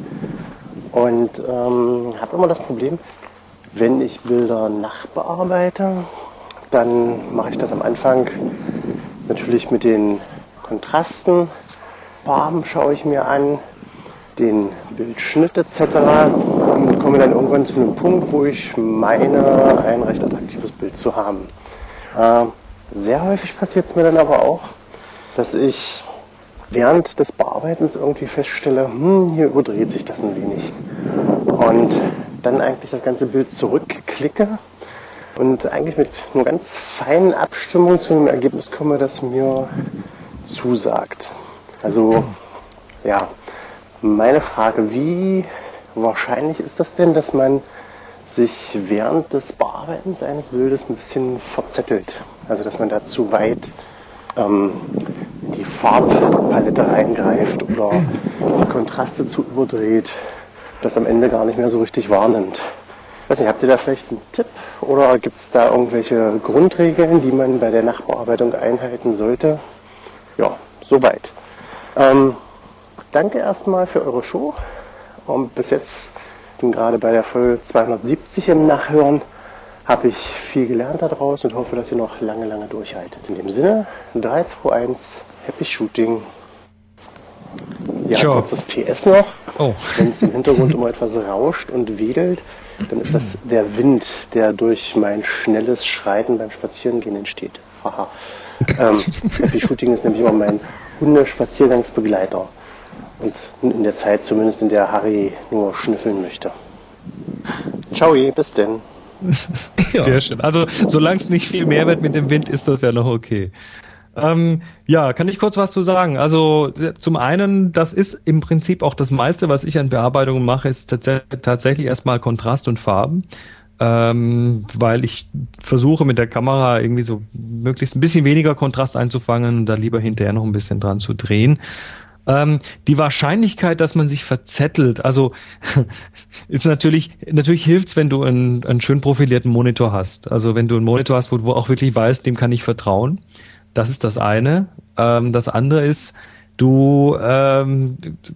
und ähm, habe immer das Problem, wenn ich Bilder nachbearbeite, dann mache ich das am Anfang natürlich mit den Kontrasten, Farben schaue ich mir an, den Bildschnitt et cetera und komme dann irgendwann zu einem Punkt, wo ich meine, ein recht attraktives Bild zu haben. Äh, sehr häufig passiert es mir dann aber auch, dass ich während des Bearbeitens irgendwie feststelle, hm, hier überdreht sich das ein wenig. Und dann eigentlich das ganze Bild zurückklicke und eigentlich mit einer ganz feinen Abstimmung zu einem Ergebnis komme, das mir zusagt. Also, ja, meine Frage, wie wahrscheinlich ist das denn, dass man sich während des Bearbeitens eines Bildes ein bisschen verzettelt? Also, dass man da zu weit ähm, die Farbpalette eingreift oder die Kontraste zu überdreht, das am Ende gar nicht mehr so richtig wahrnimmt. weiß nicht, habt ihr da vielleicht einen Tipp oder gibt es da irgendwelche Grundregeln, die man bei der Nachbearbeitung einhalten sollte? Ja, soweit. Ähm, danke erstmal für eure Show. Und bis jetzt, bin gerade bei der Folge zweihundertsiebzig im Nachhören, habe ich viel gelernt daraus und hoffe, dass ihr noch lange, lange durchhaltet. In dem Sinne, drei, zwei, eins, Happy Shooting. Ja, sure. Kurz das P S noch. Oh. Wenn es im Hintergrund immer etwas rauscht und wedelt, dann ist das der Wind, der durch mein schnelles Schreiten beim Spazierengehen entsteht. Haha. ähm, Happy Shooting ist nämlich immer mein Hundespaziergangsbegleiter. Und in der Zeit zumindest, in der Harry nur schnüffeln möchte. Ciao, bis denn. Ja. Sehr schön. Also, solange es nicht viel mehr wird mit dem Wind, ist das ja noch okay. Ähm, ja, kann ich kurz was zu sagen? Also, zum einen, das ist im Prinzip auch das meiste, was ich an Bearbeitungen mache, ist tats- tatsächlich erstmal Kontrast und Farben. Ähm, weil ich versuche mit der Kamera irgendwie so möglichst ein bisschen weniger Kontrast einzufangen und da lieber hinterher noch ein bisschen dran zu drehen. Ähm, die Wahrscheinlichkeit, dass man sich verzettelt, also ist natürlich, natürlich hilft's, wenn du einen, einen schön profilierten Monitor hast. Also wenn du einen Monitor hast, wo du auch wirklich weißt, dem kann ich vertrauen. Das ist das eine. Ähm, das andere ist, du, ähm,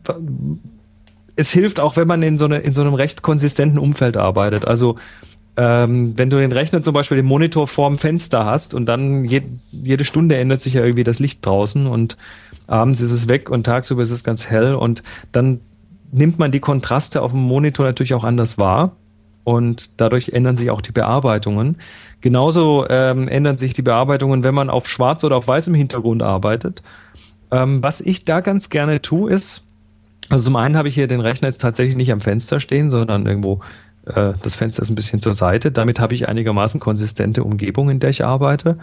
es hilft auch, wenn man in so, eine, in so einem recht konsistenten Umfeld arbeitet. Also ähm, wenn du den Rechner zum Beispiel den Monitor vorm Fenster hast und dann je, jede Stunde ändert sich ja irgendwie das Licht draußen und abends ist es weg und tagsüber ist es ganz hell und dann nimmt man die Kontraste auf dem Monitor natürlich auch anders wahr und dadurch ändern sich auch die Bearbeitungen. Genauso ähm, ändern sich die Bearbeitungen, wenn man auf schwarz oder auf weißem Hintergrund arbeitet. Ähm, was ich da ganz gerne tue, ist, also zum einen habe ich hier den Rechner jetzt tatsächlich nicht am Fenster stehen, sondern irgendwo, äh, das Fenster ist ein bisschen zur Seite. Damit habe ich einigermaßen konsistente Umgebung, in der ich arbeite.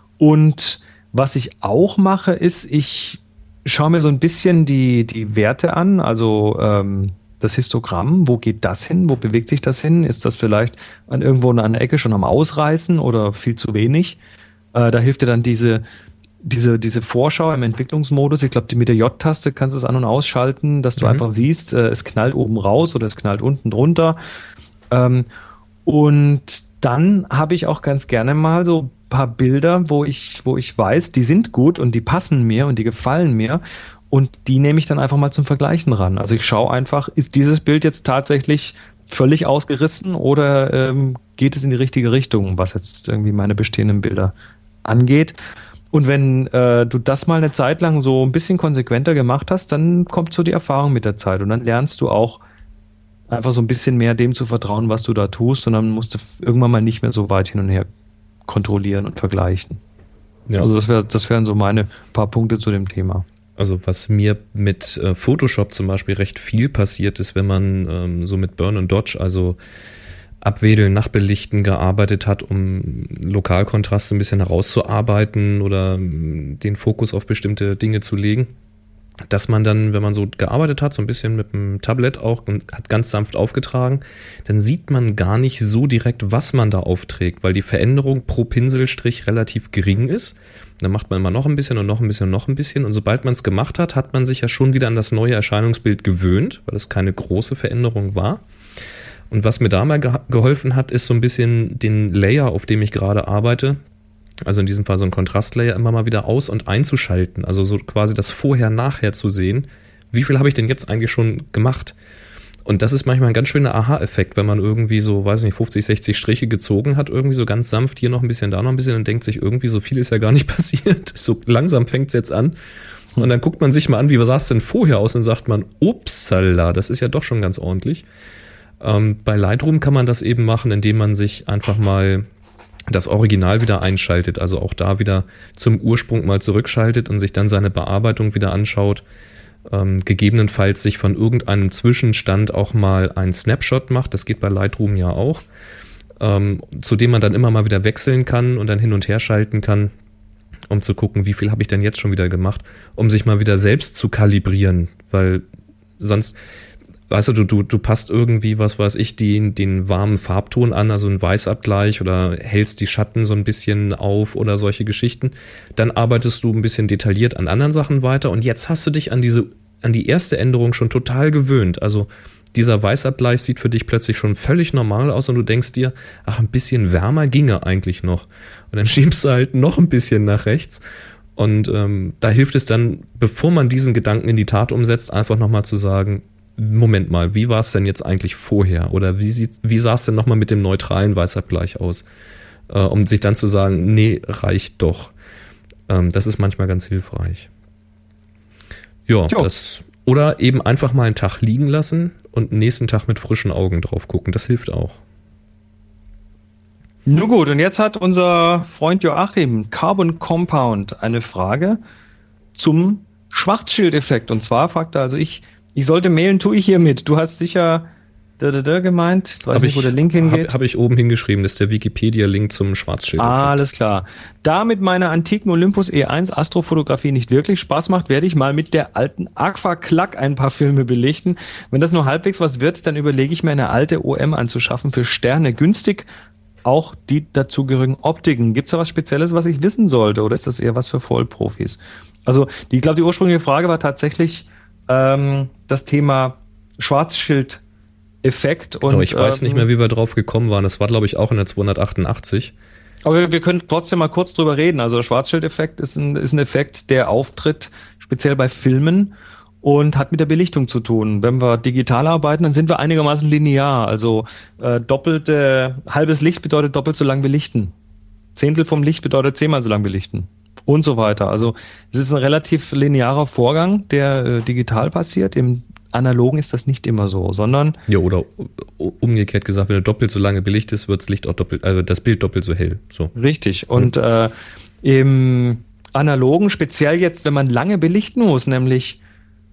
Und was ich auch mache, ist, ich schaue mir so ein bisschen die, die Werte an, also ähm, das Histogramm, wo geht das hin, wo bewegt sich das hin? Ist das vielleicht an irgendwo an einer Ecke schon am Ausreißen oder viel zu wenig? Äh, da hilft dir dann diese, diese, diese Vorschau im Entwicklungsmodus. Ich glaube, mit der J-Taste kannst du es an- und ausschalten, dass du mhm. einfach siehst, äh, es knallt oben raus oder es knallt unten drunter. Ähm, und dann habe ich auch ganz gerne mal so paar Bilder, wo ich, wo ich weiß, die sind gut und die passen mir und die gefallen mir und die nehme ich dann einfach mal zum Vergleichen ran. Also ich schaue einfach, ist dieses Bild jetzt tatsächlich völlig ausgerissen oder ähm, geht es in die richtige Richtung, was jetzt irgendwie meine bestehenden Bilder angeht. Und wenn äh, du das mal eine Zeit lang so ein bisschen konsequenter gemacht hast, dann kommt so die Erfahrung mit der Zeit und dann lernst du auch einfach so ein bisschen mehr dem zu vertrauen, was du da tust und dann musst du irgendwann mal nicht mehr so weit hin und her kontrollieren und vergleichen. Ja. Also das, wär, das wären so meine paar Punkte zu dem Thema. Also was mir mit äh, Photoshop zum Beispiel recht viel passiert ist, wenn man ähm, so mit Burn und Dodge, also Abwedeln, Nachbelichten gearbeitet hat, um Lokalkontraste ein bisschen herauszuarbeiten oder ähm, den Fokus auf bestimmte Dinge zu legen, dass man dann, wenn man so gearbeitet hat, so ein bisschen mit dem Tablet auch und hat ganz sanft aufgetragen, dann sieht man gar nicht so direkt, was man da aufträgt, weil die Veränderung pro Pinselstrich relativ gering ist. Dann macht man immer noch ein bisschen und noch ein bisschen und noch ein bisschen und sobald man es gemacht hat, hat man sich ja schon wieder an das neue Erscheinungsbild gewöhnt, weil es keine große Veränderung war. Und was mir da mal ge- geholfen hat, ist so ein bisschen den Layer, auf dem ich gerade arbeite, also in diesem Fall so ein Kontrastlayer, immer mal wieder aus- und einzuschalten. Also so quasi das Vorher-Nachher zu sehen. Wie viel habe ich denn jetzt eigentlich schon gemacht? Und das ist manchmal ein ganz schöner Aha-Effekt, wenn man irgendwie so, weiß nicht, fünfzig, sechzig Striche gezogen hat, irgendwie so ganz sanft, hier noch ein bisschen, da noch ein bisschen und denkt sich irgendwie, so viel ist ja gar nicht passiert. So langsam fängt es jetzt an. Und dann guckt man sich mal an, wie sah es denn vorher aus und sagt man, upsala, das ist ja doch schon ganz ordentlich. Ähm, bei Lightroom kann man das eben machen, indem man sich einfach mal das Original wieder einschaltet, also auch da wieder zum Ursprung mal zurückschaltet und sich dann seine Bearbeitung wieder anschaut, ähm, gegebenenfalls sich von irgendeinem Zwischenstand auch mal einen Snapshot macht, das geht bei Lightroom ja auch, ähm, zu dem man dann immer mal wieder wechseln kann und dann hin und her schalten kann, um zu gucken, wie viel habe ich denn jetzt schon wieder gemacht, um sich mal wieder selbst zu kalibrieren, weil sonst... Weißt du, du, du, du passt irgendwie, was weiß ich, den, den warmen Farbton an, also einen Weißabgleich oder hältst die Schatten so ein bisschen auf oder solche Geschichten. Dann arbeitest du ein bisschen detailliert an anderen Sachen weiter und jetzt hast du dich an diese, an die erste Änderung schon total gewöhnt. Also dieser Weißabgleich sieht für dich plötzlich schon völlig normal aus und du denkst dir, ach, ein bisschen wärmer ginge eigentlich noch. Und dann schiebst du halt noch ein bisschen nach rechts. Und ähm, da hilft es dann, bevor man diesen Gedanken in die Tat umsetzt, einfach nochmal zu sagen, Moment mal, wie war es denn jetzt eigentlich vorher? Oder wie, sieht, wie sah es denn nochmal mit dem neutralen Weißabgleich aus? Äh, um sich dann zu sagen, nee, reicht doch. Ähm, das ist manchmal ganz hilfreich. Ja, Jo. das... Oder eben einfach mal einen Tag liegen lassen und nächsten Tag mit frischen Augen drauf gucken. Das hilft auch. Nun gut, und jetzt hat unser Freund Joachim, Carbon Compound, eine Frage zum Schwarzschildeffekt. Und zwar fragt er, also ich, ich sollte mailen, tue ich hiermit. Du hast sicher da, da, da gemeint. Ich weiß Hab nicht, ich, wo der Link hingeht. Habe hab ich oben hingeschrieben, das ist der Wikipedia-Link zum Schwarzschildeffekt. Ah, alles klar. Da mit meiner antiken Olympus E eins Astrofotografie nicht wirklich Spaß macht, werde ich mal mit der alten Aqua Clack ein paar Filme belichten. Wenn das nur halbwegs was wird, dann überlege ich mir eine alte O M anzuschaffen für Sterne günstig. Auch die dazugehörigen Optiken. Gibt es da was Spezielles, was ich wissen sollte? Oder ist das eher was für Vollprofis? Also, die, ich glaube, die ursprüngliche Frage war tatsächlich ähm, das Thema Schwarzschild Effekt. Und, genau, ich weiß ähm, nicht mehr, wie wir drauf gekommen waren. Das war, glaube ich, auch in der zweihundertachtundachtzig. Aber wir, wir können trotzdem mal kurz drüber reden. Also der Schwarzschildeffekt ist ein, ist ein Effekt, der auftritt, speziell bei Filmen und hat mit der Belichtung zu tun. Wenn wir digital arbeiten, dann sind wir einigermaßen linear. Also äh, doppelte, halbes Licht bedeutet doppelt so lang belichten. Zehntel vom Licht bedeutet zehnmal so lang belichten. Und so weiter. Also es ist ein relativ linearer Vorgang, der äh, digital passiert. Im Analogen ist das nicht immer so, sondern... Ja, oder umgekehrt gesagt, wenn du doppelt so lange belichtest, wird das Licht auch doppelt, also das Bild doppelt so hell. So. Richtig. Und mhm. äh, im Analogen, speziell jetzt, wenn man lange belichten muss, nämlich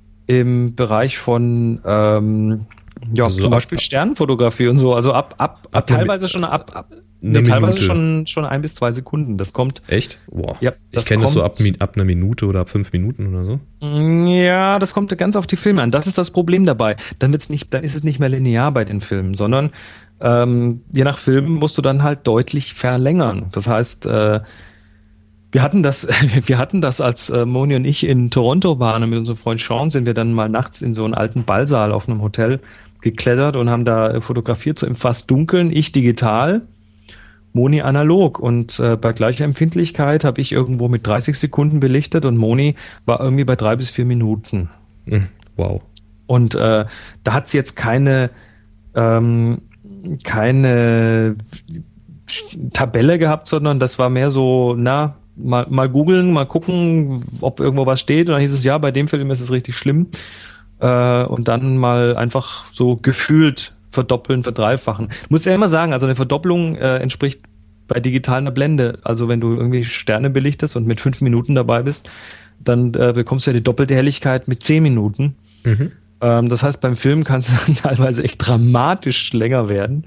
im Bereich von ähm, ja, also zum ab, Beispiel Sternenfotografie und so, also ab, ab, ab, ab teilweise eine, schon ab, ab nee, teilweise schon, schon ein bis zwei Sekunden. Das kommt. Echt? Wow. Ja, ich kenne das so ab, ab einer Minute oder ab fünf Minuten oder so. Ja, das kommt ganz auf die Filme an. Das ist das Problem dabei. Dann wird's nicht, dann ist es nicht mehr linear bei den Filmen, sondern ähm, je nach Film musst du dann halt deutlich verlängern. Das heißt, äh, wir hatten das, wir hatten das, als äh, Moni und ich in Toronto waren und mit unserem Freund Sean sind wir dann mal nachts in so einen alten Ballsaal auf einem Hotel geklettert und haben da fotografiert, so im fast Dunkeln, ich digital, Moni analog. Und äh, bei gleicher Empfindlichkeit habe ich irgendwo mit dreißig Sekunden belichtet und Moni war irgendwie bei drei bis vier Minuten. Wow. Und äh, da hat sie jetzt keine, ähm, keine Tabelle gehabt, sondern das war mehr so, na, mal, mal googeln, mal gucken, ob irgendwo was steht. Und dann hieß es, ja, bei dem Film ist es richtig schlimm. Äh, und dann mal einfach so gefühlt verdoppeln, verdreifachen. Ich muss ja immer sagen, also eine Verdoppelung äh, entspricht bei digital einer Blende. Also wenn du irgendwie Sterne belichtest und mit fünf Minuten dabei bist, dann äh, bekommst du ja die doppelte Helligkeit mit zehn Minuten. Mhm. Ähm, das heißt, beim Film kann es dann teilweise echt dramatisch länger werden.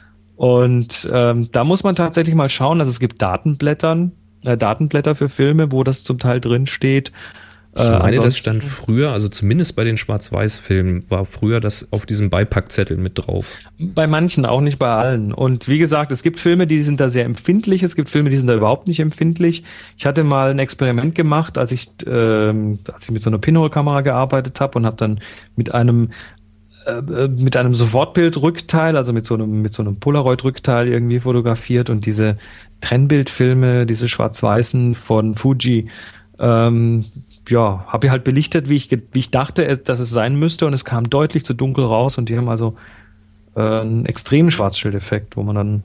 Und ähm, da muss man tatsächlich mal schauen, dass es gibt Datenblättern, äh, Datenblätter für Filme, wo das zum Teil drin steht. Ich meine, das stand früher, also zumindest bei den Schwarz-Weiß-Filmen, war früher das auf diesem Beipackzettel mit drauf. Bei manchen, auch nicht bei allen. Und wie gesagt, es gibt Filme, die sind da sehr empfindlich, es gibt Filme, die sind da überhaupt nicht empfindlich. Ich hatte mal ein Experiment gemacht, als ich, ähm, als ich mit so einer Pinhole-Kamera gearbeitet habe und habe dann mit einem äh, mit einem Sofortbild-Rückteil, also mit so einem mit so einem Polaroid-Rückteil irgendwie fotografiert und diese Trennbildfilme, diese Schwarz-Weißen von Fuji, ähm, ja, habe ich halt belichtet, wie ich, wie ich dachte, dass es sein müsste, und es kam deutlich zu dunkel raus, und die haben also äh, einen extremen Schwarzschildeffekt, wo man dann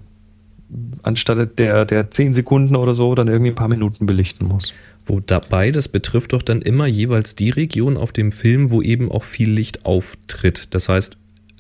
anstatt der, der zehn Sekunden oder so dann irgendwie ein paar Minuten belichten muss. Wo dabei, das betrifft doch dann immer jeweils die Region auf dem Film, wo eben auch viel Licht auftritt. Das heißt,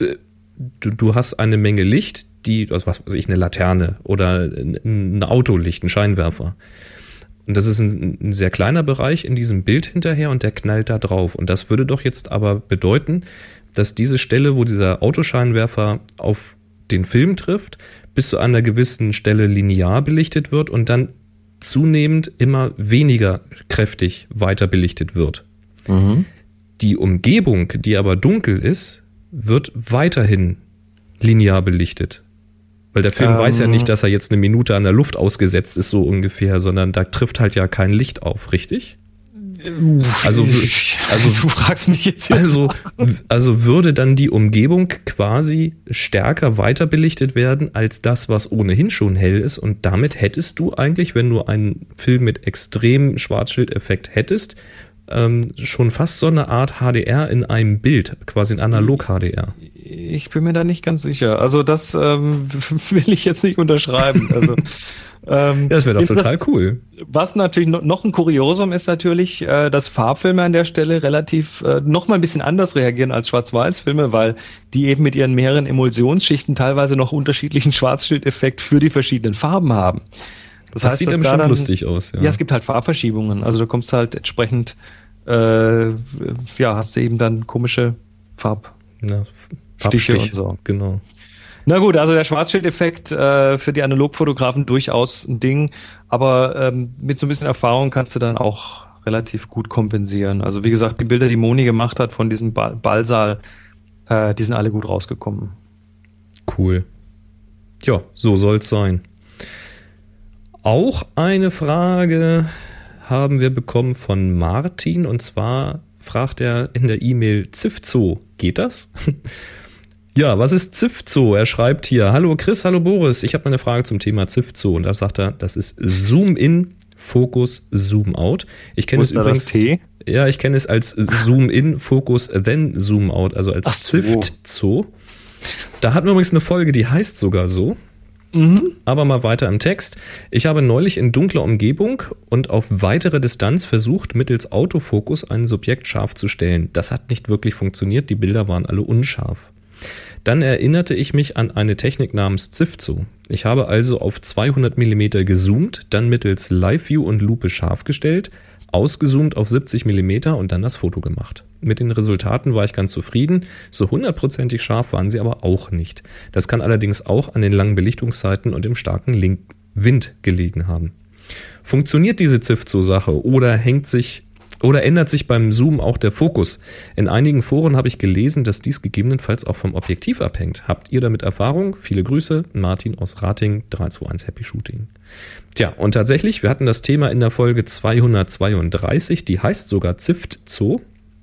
du, du hast eine Menge Licht, die, was weiß ich, eine Laterne oder ein Autolicht, ein Scheinwerfer. Und das ist ein, ein sehr kleiner Bereich in diesem Bild hinterher, und der knallt da drauf. Und das würde doch jetzt aber bedeuten, dass diese Stelle, wo dieser Autoscheinwerfer auf den Film trifft, bis zu einer gewissen Stelle linear belichtet wird und dann zunehmend immer weniger kräftig weiter belichtet wird. Mhm. Die Umgebung, die aber dunkel ist, wird weiterhin linear belichtet. Weil der Film ähm, weiß ja nicht, dass er jetzt eine Minute an der Luft ausgesetzt ist, so ungefähr, sondern da trifft halt ja kein Licht auf, richtig? Also, also du fragst mich jetzt. jetzt also, also würde dann die Umgebung quasi stärker weiter belichtet werden als das, was ohnehin schon hell ist. Und damit hättest du eigentlich, wenn du einen Film mit extremem Schwarzschildeffekt hättest, ähm, schon fast so eine Art H D R in einem Bild, quasi ein Analog-H D R. Ich bin mir da nicht ganz sicher. Also das ähm, will ich jetzt nicht unterschreiben. Also ähm, ja, das wäre doch total das, cool. Was natürlich noch, noch ein Kuriosum ist natürlich, äh, dass Farbfilme an der Stelle relativ äh, noch mal ein bisschen anders reagieren als Schwarz-Weiß-Filme, weil die eben mit ihren mehreren Emulsionsschichten teilweise noch unterschiedlichen Schwarzschildeffekt für die verschiedenen Farben haben. Das, das heißt, sieht dann da dann lustig aus. Ja. ja, es gibt halt Farbverschiebungen. Also du kommst halt entsprechend, äh, ja, hast du eben dann komische Farb. Ja, Stiche und so. Genau. Na gut, also der Schwarzschildeffekt äh, für die Analogfotografen durchaus ein Ding, aber ähm, mit so ein bisschen Erfahrung kannst du dann auch relativ gut kompensieren. Also wie gesagt, die Bilder, die Moni gemacht hat von diesem Ball- Ballsaal, äh, die sind alle gut rausgekommen. Cool. Ja, so soll's sein. Auch eine Frage haben wir bekommen von Martin, und zwar fragt er in der E-Mail: Zifzo, geht das? Ja, was ist Zifzo? Er schreibt hier: Hallo Chris, hallo Boris, ich habe eine Frage zum Thema Zifzo. Und da sagt er, das ist Zoom-In, Focus, Zoom-Out. Ich kenne es übrigens. T? Ja, ich kenne es als Zoom-In, Focus, then Zoom-Out, also als so. Zifzo. Da hatten wir übrigens eine Folge, die heißt sogar so. Mhm. Aber mal weiter im Text. Ich habe neulich in dunkler Umgebung und auf weitere Distanz versucht, mittels Autofokus ein Subjekt scharf zu stellen. Das hat nicht wirklich funktioniert, die Bilder waren alle unscharf. Dann erinnerte ich mich an eine Technik namens Zifzo. Ich habe also auf zweihundert Millimeter gezoomt, dann mittels Live-View und Lupe scharf gestellt, ausgezoomt auf siebzig Millimeter und dann das Foto gemacht. Mit den Resultaten war ich ganz zufrieden, so hundertprozentig scharf waren sie aber auch nicht. Das kann allerdings auch an den langen Belichtungszeiten und dem starken Link- Wind gelegen haben. Funktioniert diese Zifzo-Sache oder hängt sich oder ändert sich beim Zoom auch der Fokus? In einigen Foren habe ich gelesen, dass dies gegebenenfalls auch vom Objektiv abhängt. Habt ihr damit Erfahrung? Viele Grüße, Martin aus Rating, drei zwei eins Happy Shooting. Tja, und tatsächlich, wir hatten das Thema in der Folge zweihundertzweiunddreißig, die heißt sogar Zifzo.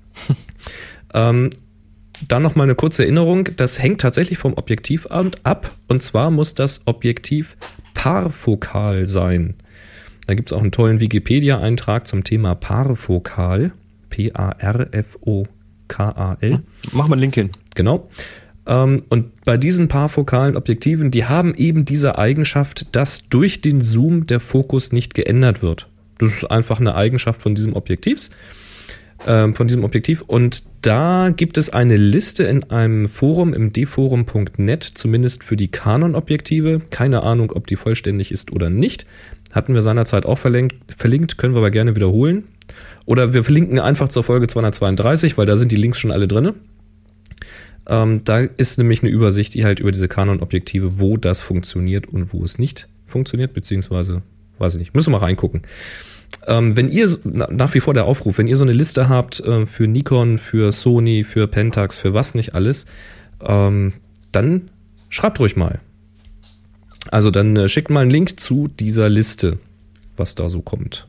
ähm, dann nochmal eine kurze Erinnerung, das hängt tatsächlich vom Objektiv ab, und zwar muss das Objektiv parfokal sein. Da gibt es auch einen tollen Wikipedia-Eintrag zum Thema Parfokal, P A R F O K A L. Mach mal einen Link hin. Genau. Und bei diesen parfokalen Objektiven, die haben eben diese Eigenschaft, dass durch den Zoom der Fokus nicht geändert wird. Das ist einfach eine Eigenschaft von diesem Objektivs. Von diesem Objektiv. Und da gibt es eine Liste in einem Forum, im d forum punkt net, zumindest für die Canon-Objektive. Keine Ahnung, ob die vollständig ist oder nicht. Hatten wir seinerzeit auch verlinkt, verlinkt, können wir aber gerne wiederholen. Oder wir verlinken einfach zur Folge zweihundertzweiunddreißig, weil da sind die Links schon alle drin. Ähm, da ist nämlich eine Übersicht, die halt über diese Canon-Objektive, wo das funktioniert und wo es nicht funktioniert, beziehungsweise, weiß ich nicht, müssen wir mal reingucken. Ähm, wenn ihr, nach wie vor der Aufruf, wenn ihr so eine Liste habt äh, für Nikon, für Sony, für Pentax, für was nicht alles, ähm, dann schreibt ruhig mal. Also dann äh, schickt mal einen Link zu dieser Liste, was da so kommt.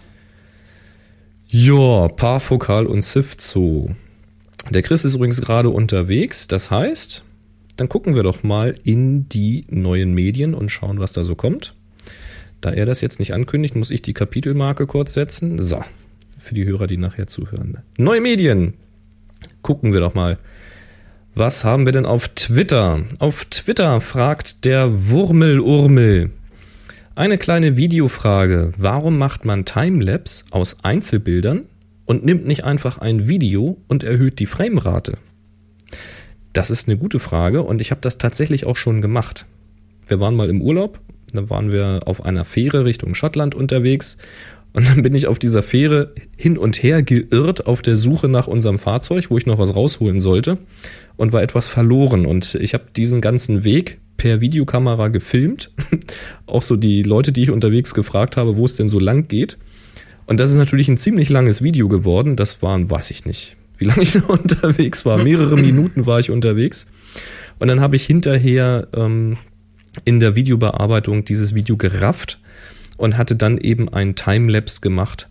Ja, Parfokal und Zifzo. Der Chris ist übrigens gerade unterwegs, das heißt, dann gucken wir doch mal in die neuen Medien und schauen, was da so kommt. Da er das jetzt nicht ankündigt, muss ich die Kapitelmarke kurz setzen. So, für die Hörer, die nachher zuhören. Neue Medien. Gucken wir doch mal. Was haben wir denn auf Twitter? Auf Twitter fragt der Wurmel-Urmel. Eine kleine Videofrage. Warum macht man Timelapse aus Einzelbildern und nimmt nicht einfach ein Video und erhöht die Framerate? Das ist eine gute Frage und ich habe das tatsächlich auch schon gemacht. Wir waren mal im Urlaub. Da waren wir auf einer Fähre Richtung Schottland unterwegs und dann bin ich auf dieser Fähre hin und her geirrt auf der Suche nach unserem Fahrzeug, wo ich noch was rausholen sollte und war etwas verloren. Und ich habe diesen ganzen Weg per Videokamera gefilmt, auch so die Leute, die ich unterwegs gefragt habe, wo es denn so lang geht. Und das ist natürlich ein ziemlich langes Video geworden. Das waren, weiß ich nicht, wie lange ich noch unterwegs war. Mehrere Minuten war ich unterwegs. Und dann habe ich hinterher ähm, in der Videobearbeitung dieses Video gerafft und hatte dann eben einen Timelapse gemacht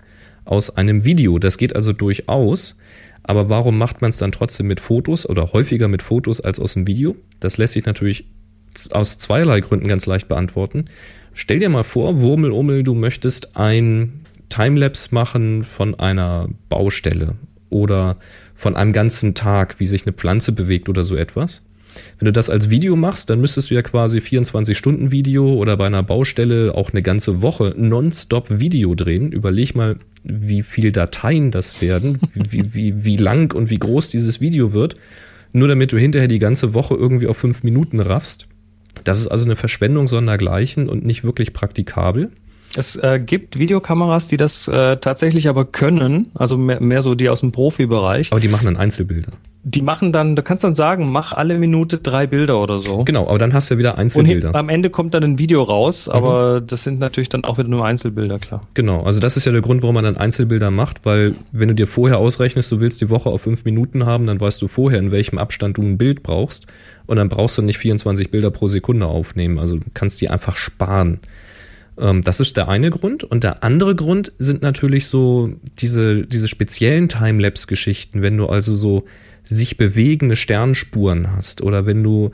aus einem Video. Das geht also durchaus. Aber warum macht man es dann trotzdem mit Fotos oder häufiger mit Fotos als aus dem Video? Das lässt sich natürlich aus zweierlei Gründen ganz leicht beantworten. Stell dir mal vor, Wurmelummel, du möchtest ein Timelapse machen von einer Baustelle oder von einem ganzen Tag, wie sich eine Pflanze bewegt oder so etwas. Wenn du das als Video machst, dann müsstest du ja quasi vierundzwanzig Stunden Video oder bei einer Baustelle auch eine ganze Woche nonstop Video drehen. Überleg mal, wie viel Dateien das werden, wie, wie, wie lang und wie groß dieses Video wird, nur damit du hinterher die ganze Woche irgendwie auf fünf Minuten raffst. Das ist also eine Verschwendung sondergleichen und nicht wirklich praktikabel. Es äh, gibt Videokameras, die das äh, tatsächlich aber können, also mehr, mehr so die aus dem Profibereich. Aber die machen dann Einzelbilder. Die machen dann, du kannst dann sagen, mach alle Minute drei Bilder oder so. Genau, aber dann hast du ja wieder Einzelbilder. Und am Ende kommt dann ein Video raus, aber mhm. das sind natürlich dann auch wieder nur Einzelbilder, klar. Genau, also das ist ja der Grund, warum man dann Einzelbilder macht, weil wenn du dir vorher ausrechnest, du willst die Woche auf fünf Minuten haben, dann weißt du vorher, in welchem Abstand du ein Bild brauchst und dann brauchst du nicht vierundzwanzig Bilder pro Sekunde aufnehmen, also du kannst die einfach sparen. Das ist der eine Grund. Und der andere Grund sind natürlich so diese, diese speziellen Timelapse-Geschichten, wenn du also so sich bewegende Sternspuren hast oder wenn du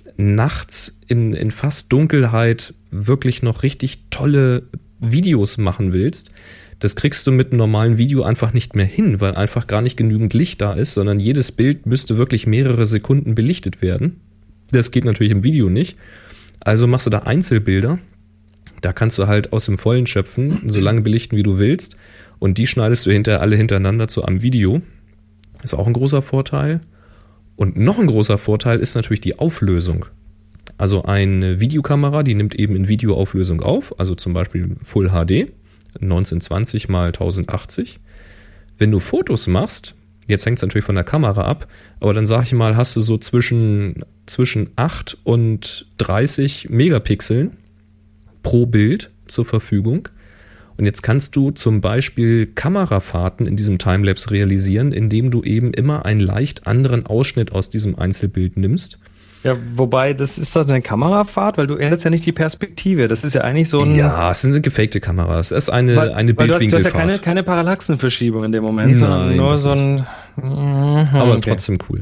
nachts in, in fast Dunkelheit wirklich noch richtig tolle Videos machen willst. Das kriegst du mit einem normalen Video einfach nicht mehr hin, weil einfach gar nicht genügend Licht da ist, sondern jedes Bild müsste wirklich mehrere Sekunden belichtet werden. Das geht natürlich im Video nicht. Also machst du da Einzelbilder. Da kannst du halt aus dem Vollen schöpfen, so lange belichten, wie du willst. Und die schneidest du hinterher alle hintereinander zu einem Video. Ist auch ein großer Vorteil. Und noch ein großer Vorteil ist natürlich die Auflösung. Also eine Videokamera, die nimmt eben in Videoauflösung auf, also zum Beispiel Full H D, neunzehnhundertzwanzig mal tausendachtzig. Wenn du Fotos machst, jetzt hängt es natürlich von der Kamera ab, aber dann sag ich mal, hast du so zwischen, zwischen acht und dreißig Megapixeln pro Bild zur Verfügung. Und jetzt kannst du zum Beispiel Kamerafahrten in diesem Timelapse realisieren, indem du eben immer einen leicht anderen Ausschnitt aus diesem Einzelbild nimmst. Ja, wobei, das ist das eine Kamerafahrt, weil du änderst ja nicht die Perspektive. Das ist ja eigentlich so ein... Ja, es sind gefakte Kameras. Es ist eine, weil, eine weil Bildwinkelfahrt. Du hast, du hast ja keine, keine Parallaxenverschiebung in dem Moment, Nein, sondern nur so ein... Aber okay. Ist trotzdem cool.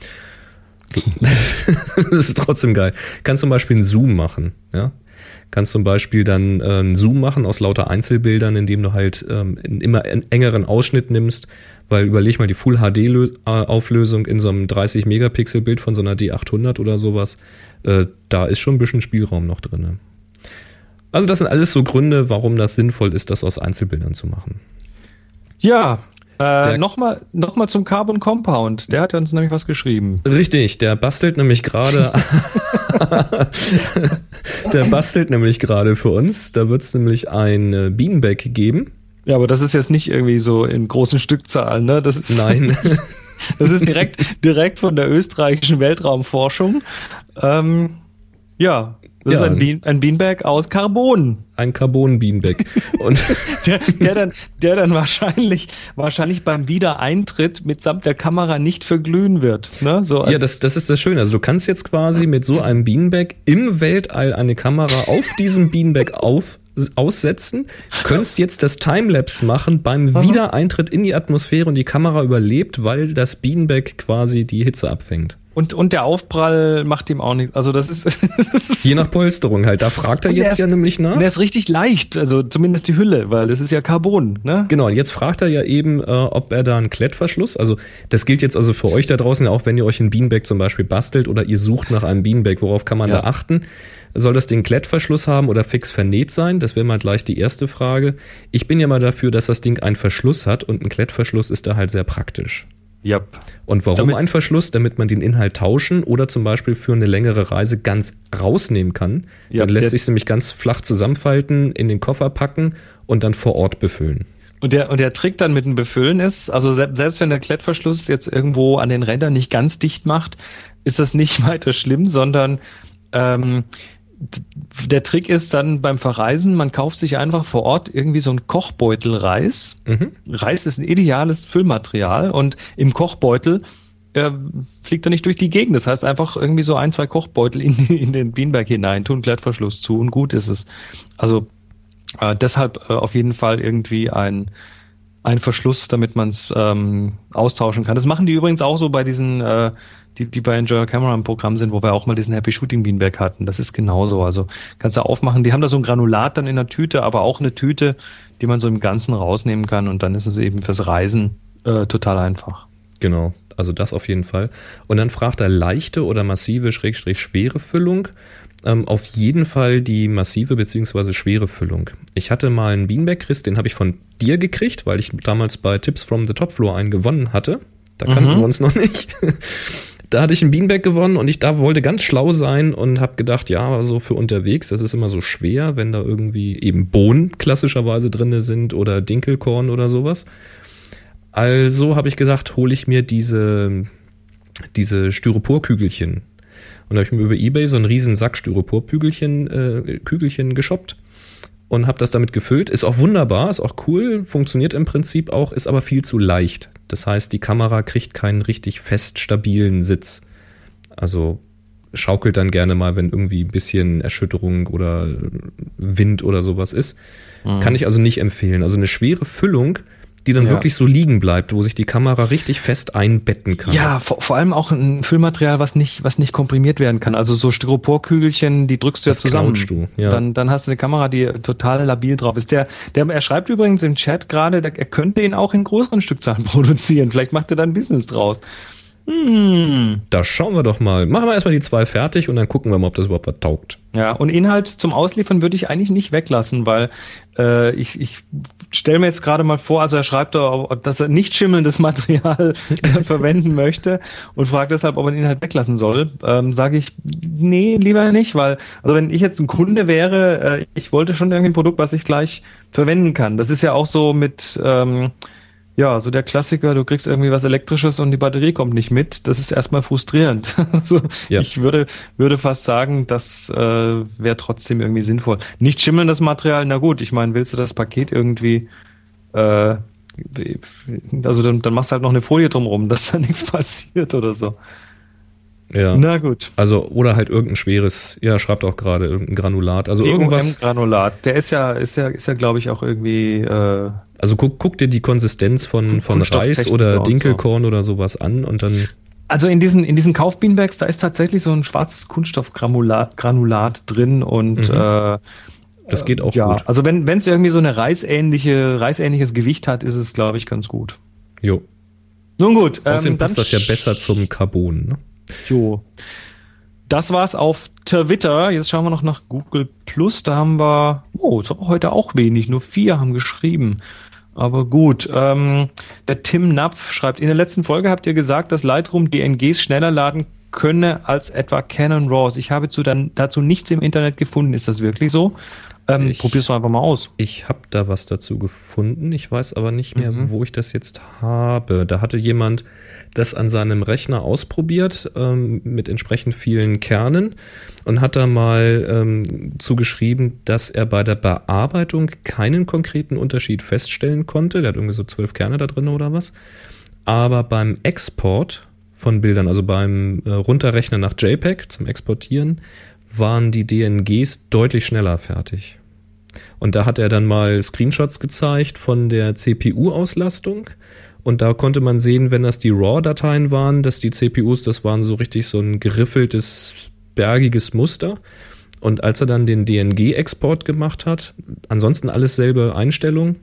Das ist trotzdem geil. Kannst zum Beispiel einen Zoom machen, ja. Kannst zum Beispiel dann äh, einen Zoom machen aus lauter Einzelbildern, indem du halt ähm, einen immer engeren Ausschnitt nimmst, weil überleg mal die Full H D-Auflösung in so einem dreißig Megapixel Bild von so einer D achthundert oder sowas, äh, da ist schon ein bisschen Spielraum noch drin. Also das sind alles so Gründe, warum das sinnvoll ist, das aus Einzelbildern zu machen. Ja, Äh, Nochmal noch mal zum Carbon Compound. Der hat uns nämlich was geschrieben. Richtig, der bastelt nämlich gerade der bastelt nämlich gerade für uns. Da wird es nämlich ein Beanbag geben. Ja, aber das ist jetzt nicht irgendwie so in großen Stückzahlen, ne? Das ist, Nein. Das ist direkt, direkt von der österreichischen Weltraumforschung. Ähm, ja. Das ja, ist ein, Bean, ein Beanbag aus Carbon. Ein Carbon-Beanbag. Und der, der, dann, der dann wahrscheinlich, wahrscheinlich beim Wiedereintritt mitsamt der Kamera nicht verglühen wird. Ne? So als ja, das, das ist das Schöne. Also du kannst jetzt quasi mit so einem Beanbag im Weltall eine Kamera auf diesem Beanbag auf, aussetzen, könntest jetzt das Timelapse machen beim Wiedereintritt in die Atmosphäre und die Kamera überlebt, weil das Beanbag quasi die Hitze abfängt. Und, und der Aufprall macht ihm auch nichts. Also das ist je nach Polsterung halt. Da fragt er und jetzt ist, ja nämlich nach. Der ist richtig leicht, also zumindest die Hülle, weil das ist ja Carbon, ne? Genau, und jetzt fragt er ja eben, äh, ob er da einen Klettverschluss, also das gilt jetzt also für euch da draußen, auch wenn ihr euch einen Beanbag zum Beispiel bastelt oder ihr sucht nach einem Beanbag, worauf kann man ja. da achten? Soll das Ding Klettverschluss haben oder fix vernäht sein? Das wäre mal gleich die erste Frage. Ich bin ja mal dafür, dass das Ding einen Verschluss hat und ein Klettverschluss ist da halt sehr praktisch. Yep. Und warum Damit, ein Verschluss? Damit man den Inhalt tauschen oder zum Beispiel für eine längere Reise ganz rausnehmen kann. Yep, dann lässt sich nämlich ganz flach zusammenfalten, in den Koffer packen und dann vor Ort befüllen. Und der, und der Trick dann mit dem Befüllen ist, also selbst wenn der Klettverschluss jetzt irgendwo an den Rändern nicht ganz dicht macht, ist das nicht weiter schlimm, sondern ähm, der Trick ist dann beim Verreisen, man kauft sich einfach vor Ort irgendwie so einen Kochbeutel Reis. Mhm. Reis ist ein ideales Füllmaterial und im Kochbeutel äh, fliegt er nicht durch die Gegend. Das heißt einfach irgendwie so ein, zwei Kochbeutel in, in den Beanbag hinein, tun Klettverschluss zu und gut ist es. Also äh, deshalb äh, auf jeden Fall irgendwie ein ein Verschluss, damit man es ähm, austauschen kann. Das machen die übrigens auch so bei diesen, äh, die, die bei Enjoy Camera im Programm sind, wo wir auch mal diesen Happy Shooting Beanbag hatten. Das ist genauso. Also kannst du aufmachen. Die haben da so ein Granulat dann in der Tüte, aber auch eine Tüte, die man so im Ganzen rausnehmen kann. Und dann ist es eben fürs Reisen äh, total einfach. Genau. Also das auf jeden Fall. Und dann fragt er leichte oder massive, schrägstrich schwere Füllung. Ähm, auf jeden Fall die massive bzw. schwere Füllung. Ich hatte mal einen Beanbag, Chris, den habe ich von dir gekriegt, weil ich damals bei Tips from the Top Floor einen gewonnen hatte. Da kannten mhm. wir uns noch nicht. Da hatte ich einen Beanbag gewonnen und ich da wollte ganz schlau sein und habe gedacht, ja, so für unterwegs, das ist immer so schwer, wenn da irgendwie eben Bohnen klassischerweise drin sind oder Dinkelkorn oder sowas. Also habe ich gesagt, hole ich mir diese, diese Styroporkügelchen. Und da habe ich mir über Ebay so einen riesen Sack Styroporkügelchen äh, Kügelchen geshoppt und habe das damit gefüllt. Ist auch wunderbar, ist auch cool, funktioniert im Prinzip auch, ist aber viel zu leicht. Das heißt, die Kamera kriegt keinen richtig fest stabilen Sitz. Also schaukelt dann gerne mal, wenn irgendwie ein bisschen Erschütterung oder Wind oder sowas ist. Mhm. Kann ich also nicht empfehlen. Also eine schwere Füllung, die dann ja. wirklich so liegen bleibt, wo sich die Kamera richtig fest einbetten kann. Ja, vor, vor allem auch ein Füllmaterial, was nicht, was nicht komprimiert werden kann. Also so Styroporkügelchen, die drückst du das ja zusammen. Du, ja. Dann, dann hast du eine Kamera, die total labil drauf ist. Der, der, er schreibt übrigens im Chat gerade, er könnte ihn auch in größeren Stückzahlen produzieren. Vielleicht macht er da ein Business draus. Hm. Da schauen wir doch mal. Machen wir erstmal die zwei fertig und dann gucken wir mal, ob das überhaupt was taugt. Ja, und Inhalt zum Ausliefern würde ich eigentlich nicht weglassen, weil äh, ich, ich stelle mir jetzt gerade mal vor, also er schreibt da, dass er nicht schimmelndes Material verwenden möchte und fragt deshalb, ob er den Inhalt weglassen soll. Ähm, sage ich, nee, lieber nicht, weil, also wenn ich jetzt ein Kunde wäre, äh, ich wollte schon irgendwie ein Produkt, was ich gleich verwenden kann. Das ist ja auch so mit... Ähm, Ja, so der Klassiker, du kriegst irgendwie was Elektrisches und die Batterie kommt nicht mit. Das ist erstmal frustrierend. Also ja. Ich würde würde fast sagen, das äh, wäre trotzdem irgendwie sinnvoll. Nicht schimmelndes Material, na gut, ich meine, willst du das Paket irgendwie, äh, also dann, dann machst du halt noch eine Folie drumherum, dass da nichts passiert oder so. Ja. Na gut. Also, oder halt irgendein schweres, ja, schreibt auch gerade irgendein Granulat. Also irgendwas. Granulat. Der ist ja, ist ja, ist ja, glaube ich, auch irgendwie, äh, Also guck, guck dir die Konsistenz von, von Reis oder Dinkelkorn so. Oder sowas an und dann. Also in diesen, in diesen Kaufbeanbags, da ist tatsächlich so ein schwarzes Kunststoffgranulat Granulat drin und, mhm. äh, das geht auch ja, gut. Also wenn, wenn es irgendwie so eine reisähnliche, reisähnliches Gewicht hat, ist es, glaube ich, ganz gut. Jo. Nun gut. Außerdem ähm, passt das ja besser zum Carbon, ne? Jo. Das war's auf Twitter. Jetzt schauen wir noch nach Google Plus. Da haben wir, oh, ist aber heute auch wenig. Nur vier haben geschrieben. Aber gut. Ähm, der Tim Napf schreibt, in der letzten Folge habt ihr gesagt, dass Lightroom D N Gs schneller laden könne als etwa Canon RAWs. Ich habe zu dann, dazu nichts im Internet gefunden. Ist das wirklich so? Ähm, ich, probier's doch einfach mal aus. Ich habe da was dazu gefunden. Ich weiß aber nicht mehr, mhm. wo ich das jetzt habe. Da hatte jemand das an seinem Rechner ausprobiert ähm, mit entsprechend vielen Kernen und hat da mal ähm, zugeschrieben, dass er bei der Bearbeitung keinen konkreten Unterschied feststellen konnte. Der hat irgendwie so zwölf Kerne da drin oder was. Aber beim Export von Bildern, also beim äh, Runterrechnen nach JPEG zum Exportieren, waren die D N Gs deutlich schneller fertig. Und da hat er dann mal Screenshots gezeigt von der C P U-Auslastung. Und da konnte man sehen, wenn das die RAW-Dateien waren, dass die C P Us, das waren so richtig so ein geriffeltes, bergiges Muster. Und als er dann den D N G-Export gemacht hat, ansonsten alles selbe Einstellung,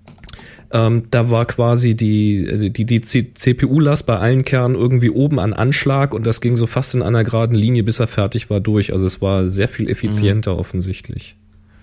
ähm, da war quasi die, die, die C P U-Last bei allen Kernen irgendwie oben an Anschlag und das ging so fast in einer geraden Linie, bis er fertig war, durch. Also es war sehr viel effizienter mhm. offensichtlich.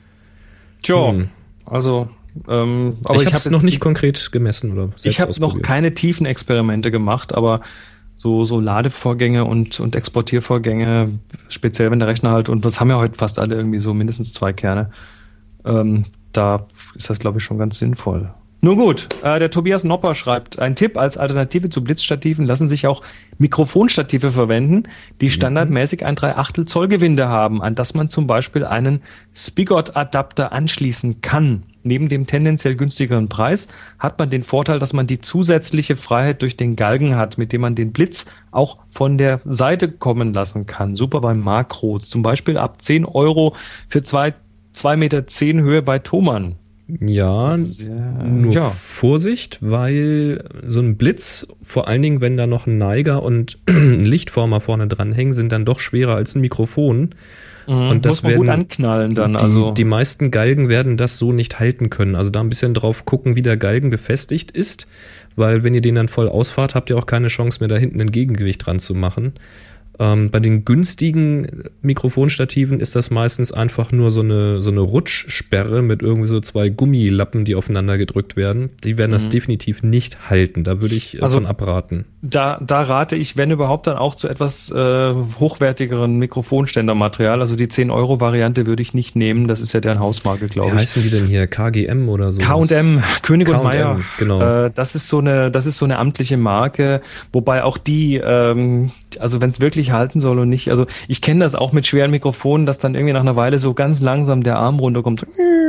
Tja, hm. also ähm, aber ich, ich habe es noch nicht konkret gemessen oder selbst Ich habe noch keine tiefen Experimente gemacht, aber so so Ladevorgänge und und Exportiervorgänge, speziell wenn der Rechner halt, und das haben ja heute fast alle irgendwie so mindestens zwei Kerne, ähm, da ist das, glaube ich, schon ganz sinnvoll. Nun gut, äh, der Tobias Nopper schreibt, ein Tipp: Als Alternative zu Blitzstativen lassen sich auch Mikrofonstative verwenden, die standardmäßig ein drei Achtel Zoll Gewinde haben, an das man zum Beispiel einen Spigot-Adapter anschließen kann. Neben dem tendenziell günstigeren Preis hat man den Vorteil, dass man die zusätzliche Freiheit durch den Galgen hat, mit dem man den Blitz auch von der Seite kommen lassen kann. Super bei Makros, zum Beispiel ab zehn Euro für zwei Meter zehn Höhe bei Thomann. Ja, Sehr, nur ja. Vorsicht, weil so ein Blitz, vor allen Dingen, wenn da noch ein Neiger und ein Lichtformer vorne dran hängen, sind dann doch schwerer als ein Mikrofon. Mhm, und das muss man gut werden, anknallen dann. Die, Also. die meisten Galgen werden das so nicht halten können. Also da ein bisschen drauf gucken, wie der Galgen befestigt ist, weil wenn ihr den dann voll ausfahrt, habt ihr auch keine Chance mehr, da hinten ein Gegengewicht dran zu machen. Ähm, bei den günstigen Mikrofonstativen ist das meistens einfach nur so eine, so eine Rutschsperre mit irgendwie so zwei Gummilappen, die aufeinander gedrückt werden. Die werden das Mhm. definitiv nicht halten. Da würde ich äh, Also- von abraten. Da, da rate ich, wenn überhaupt, dann auch zu etwas äh, hochwertigeren Mikrofonständermaterial. Also die zehn-Euro-Variante würde ich nicht nehmen. Das ist ja deren Hausmarke, Wie glaube ich. heißen die denn hier? K G M oder so? K und M, König K und und Meier. M, genau. Äh, das ist so eine, das ist so eine amtliche Marke, wobei auch die, ähm, also wenn es wirklich halten soll und nicht, also ich kenne das auch mit schweren Mikrofonen, dass dann irgendwie nach einer Weile so ganz langsam der Arm runterkommt.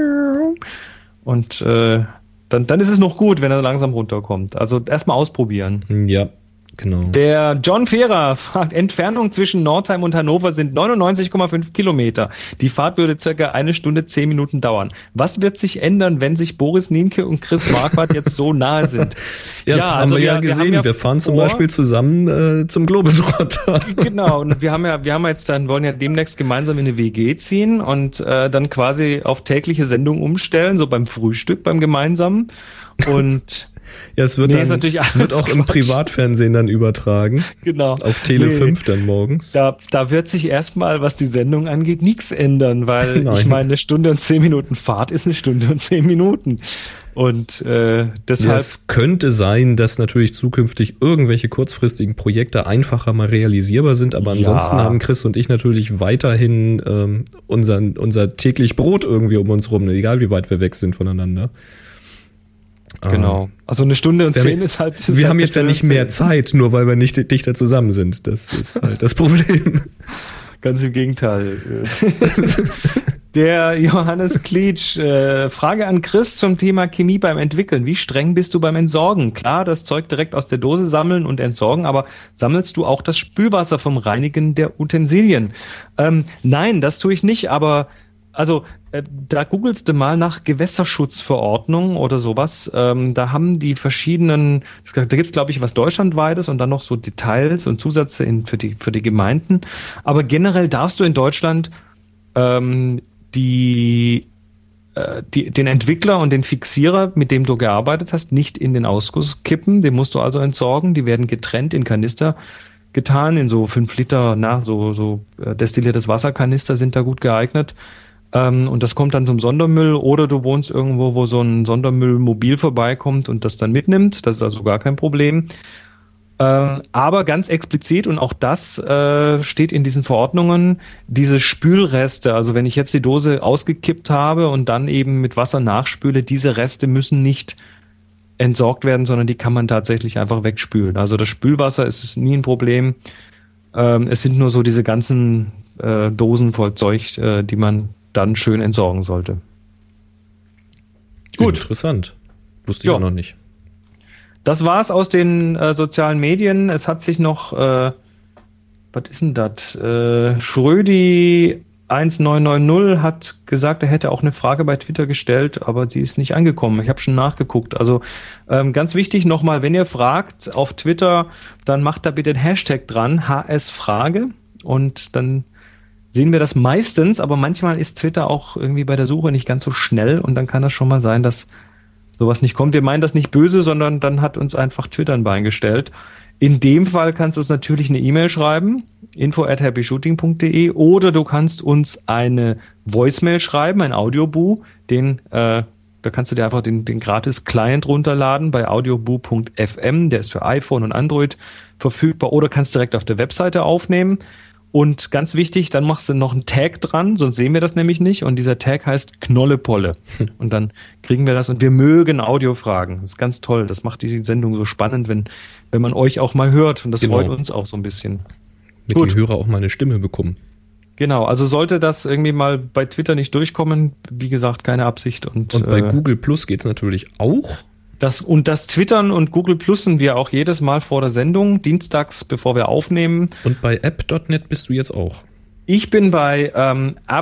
Und äh, dann, dann ist es noch gut, wenn er langsam runterkommt. Also erstmal ausprobieren. Ja, genau. Der John Fehrer fragt, Entfernung zwischen Nordheim und Hannover sind neunundneunzig Komma fünf Kilometer. Die Fahrt würde circa eine Stunde, zehn Minuten dauern. Was wird sich ändern, wenn sich Boris Nienke und Chris Marquardt jetzt so nahe sind? Ja, das haben wir ja gesehen. Wir, wir fahren zum vor- Beispiel zusammen äh, zum Globetrotter. Genau, und wir haben ja, wir haben jetzt dann, wollen ja demnächst gemeinsam in eine W G ziehen und äh, dann quasi auf tägliche Sendung umstellen, so beim Frühstück, beim gemeinsamen. Und Ja, es wird, Nee, dann, ist natürlich alles wird auch im Quatsch. Privatfernsehen dann übertragen. genau. Auf Tele Nee. fünf dann morgens. Da, da wird sich erstmal, was die Sendung angeht, nichts ändern, weil Nein. ich meine, eine Stunde und zehn Minuten Fahrt ist eine Stunde und zehn Minuten. Und äh, Ja, deshalb, es könnte sein, dass natürlich zukünftig irgendwelche kurzfristigen Projekte einfacher mal realisierbar sind, aber ansonsten Ja. haben Chris und ich natürlich weiterhin ähm, unseren, unser täglich Brot irgendwie um uns rum, egal wie weit wir weg sind voneinander. genau. Also eine Stunde und Wir zehn haben- ist halt. ist Wir halt haben eine jetzt ja Stunde nicht und mehr zehn. Zeit, nur weil wir nicht dichter zusammen sind. Das ist halt das Problem. Ganz im Gegenteil. Der Johannes Klitsch, äh, Frage an Chris zum Thema Chemie beim Entwickeln. Wie streng bist du beim Entsorgen? Klar, das Zeug direkt aus der Dose sammeln und entsorgen, aber sammelst du auch das Spülwasser vom Reinigen der Utensilien? Ähm, nein, das tue ich nicht, aber also äh, da googelst du mal nach Gewässerschutzverordnung oder sowas. Ähm, da haben die verschiedenen, da gibt's glaube ich was deutschlandweites und dann noch so Details und Zusätze in, für die für die Gemeinden. Aber generell darfst du in Deutschland ähm, die, äh, die den Entwickler und den Fixierer, mit dem du gearbeitet hast, nicht in den Ausguss kippen. Den musst du also entsorgen. Die werden getrennt in Kanister getan, in so fünf Liter, na, so, so äh, destilliertes Wasserkanister sind da gut geeignet. Ähm, und das kommt dann zum Sondermüll, oder du wohnst irgendwo, wo so ein Sondermüllmobil vorbeikommt und das dann mitnimmt. Das ist also gar kein Problem. Ähm, aber ganz explizit, und auch das äh, steht in diesen Verordnungen, diese Spülreste, also wenn ich jetzt die Dose ausgekippt habe und dann eben mit Wasser nachspüle, diese Reste müssen nicht entsorgt werden, sondern die kann man tatsächlich einfach wegspülen. Also das Spülwasser ist, ist nie ein Problem. Ähm, es sind nur so diese ganzen äh, Dosen voll Zeug, äh, die man dann schön entsorgen sollte. Gut. Interessant. Wusste ich Ja. auch noch nicht. Das war's aus den äh, sozialen Medien. Es hat sich noch, äh, was ist denn das? Äh, Schrödi eins neun neun null hat gesagt, er hätte auch eine Frage bei Twitter gestellt, aber sie ist nicht angekommen. Ich habe schon nachgeguckt. Also ähm, ganz wichtig nochmal, wenn ihr fragt auf Twitter, dann macht da bitte den Hashtag dran, H S Frage, und dann sehen wir das meistens, aber manchmal ist Twitter auch irgendwie bei der Suche nicht ganz so schnell und dann kann das schon mal sein, dass sowas nicht kommt. Wir meinen das nicht böse, sondern dann hat uns einfach Twitter ein Bein gestellt. In dem Fall kannst du uns natürlich eine E-Mail schreiben, info at happy shooting punkt de, oder du kannst uns eine Voicemail schreiben, ein Audioboo, den, äh, da kannst du dir einfach den, den gratis Client runterladen bei audioboo punkt f m, der ist für iPhone und Android verfügbar, oder kannst direkt auf der Webseite aufnehmen. Und ganz wichtig, dann machst du noch einen Tag dran, sonst sehen wir das nämlich nicht. Und dieser Tag heißt Knollepolle. Und dann kriegen wir das. Und wir mögen Audiofragen. Das ist ganz toll. Das macht die Sendung so spannend, wenn, wenn man euch auch mal hört. Und das Genau. freut uns auch so ein bisschen. Mit Gut. die Hörer auch mal eine Stimme bekommen. Genau, also sollte das irgendwie mal bei Twitter nicht durchkommen, wie gesagt, keine Absicht. Und, Und bei äh, Google Plus geht's natürlich auch. Das, und das Twittern und Google Plussen wir auch jedes Mal vor der Sendung, dienstags, bevor wir aufnehmen. Und bei app Punkt net bist du jetzt auch. Ich bin bei ähm, app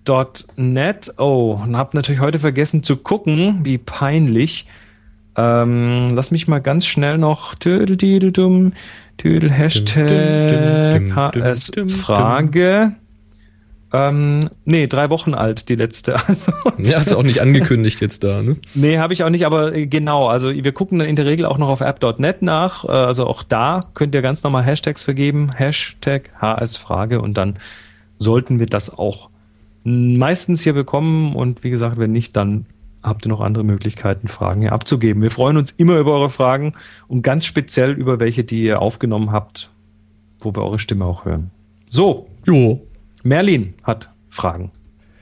Punkt net. Oh, und habe natürlich heute vergessen zu gucken, wie peinlich. Ähm, lass mich mal ganz schnell noch Tüdel, Tüdel, Hashtag H S Frage. Ähm, nee, drei Wochen alt, die letzte. Also, ja, ist auch nicht angekündigt jetzt da, ne? Nee, habe ich auch nicht, aber genau, also wir gucken dann in der Regel auch noch auf app Punkt net nach, also auch da könnt ihr ganz normal Hashtags vergeben, Hashtag H S Frage und dann sollten wir das auch meistens hier bekommen und wie gesagt, wenn nicht, dann habt ihr noch andere Möglichkeiten, Fragen hier abzugeben. Wir freuen uns immer über eure Fragen und ganz speziell über welche, die ihr aufgenommen habt, wo wir eure Stimme auch hören. So. Jo. Merlin hat Fragen.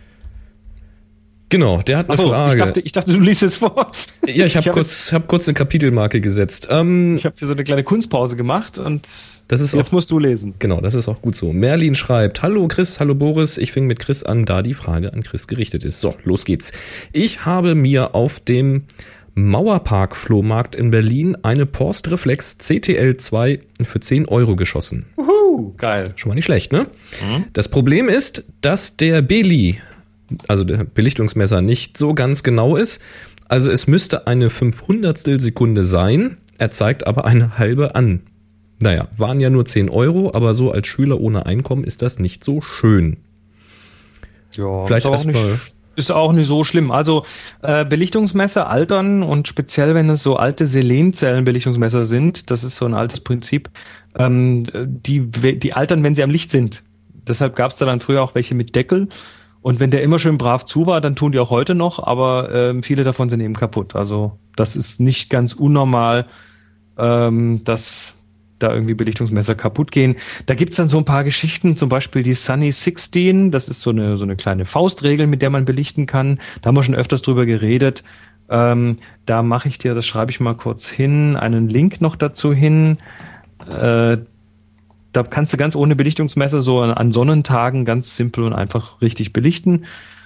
Genau, der hat eine Achso, Frage. Ich dachte, ich dachte, du liest es vor. Ja, ich habe hab kurz, hab kurz eine Kapitelmarke gesetzt. Ähm, ich habe hier so eine kleine Kunstpause gemacht und das ist jetzt auch, musst du lesen. Genau, das ist auch gut so. Merlin schreibt, hallo Chris, hallo Boris. Ich fing mit Chris an, da die Frage an Chris gerichtet ist. So, los geht's. Ich habe mir auf dem Mauerpark-Flohmarkt in Berlin eine Porst Reflex C T L zwei für zehn Euro geschossen. Uhu, geil. Schon mal nicht schlecht, ne? Mhm. Das Problem ist, dass der Beli, also der Belichtungsmesser, nicht so ganz genau ist. Also es müsste eine fünfhundertstel Sekunde sein, er zeigt aber eine halbe an. Naja, waren ja nur zehn Euro, aber so als Schüler ohne Einkommen ist das nicht so schön. Ja, Vielleicht ist auch, erstmal. nicht, ist auch nicht so schlimm. Also äh, Belichtungsmesser altern und speziell, wenn es so alte Selenzellen-Belichtungsmesser sind, das ist so ein altes Prinzip, ähm, die, die altern, wenn sie am Licht sind. Deshalb gab es da dann früher auch welche mit Deckel. Und wenn der immer schön brav zu war, dann tun die auch heute noch, aber ähm, viele davon sind eben kaputt. Also das ist nicht ganz unnormal, ähm, dass da irgendwie Belichtungsmesser kaputt gehen. Da gibt's dann so ein paar Geschichten, zum Beispiel die Sunny sechzehn, das ist so eine so eine kleine Faustregel, mit der man belichten kann. Da haben wir schon öfters drüber geredet. Ähm, da mache ich dir, das schreibe ich mal kurz hin, einen Link noch dazu hin. Äh, Da kannst du ganz ohne Belichtungsmesser so an Sonnentagen ganz simpel und einfach richtig belichten.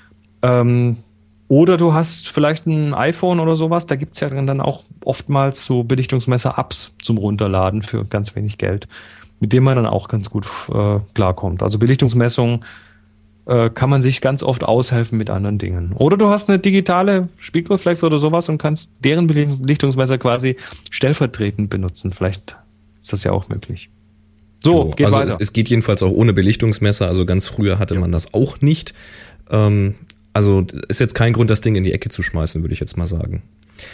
Ähm, oder du hast vielleicht ein iPhone oder sowas, da gibt's ja dann auch oftmals so Belichtungsmesser-Apps zum Runterladen für ganz wenig Geld, mit dem man dann auch ganz gut äh, klarkommt. Also Belichtungsmessung äh, kann man sich ganz oft aushelfen mit anderen Dingen. Oder du hast eine digitale Spiegelreflex oder sowas und kannst deren Belichtungsmesser quasi stellvertretend benutzen. Vielleicht ist das ja auch möglich. So, geht also weiter. Es, es geht jedenfalls auch ohne Belichtungsmesser, also ganz früher hatte ja. man das auch nicht. Ähm, also ist jetzt kein Grund, das Ding in die Ecke zu schmeißen, würde ich jetzt mal sagen.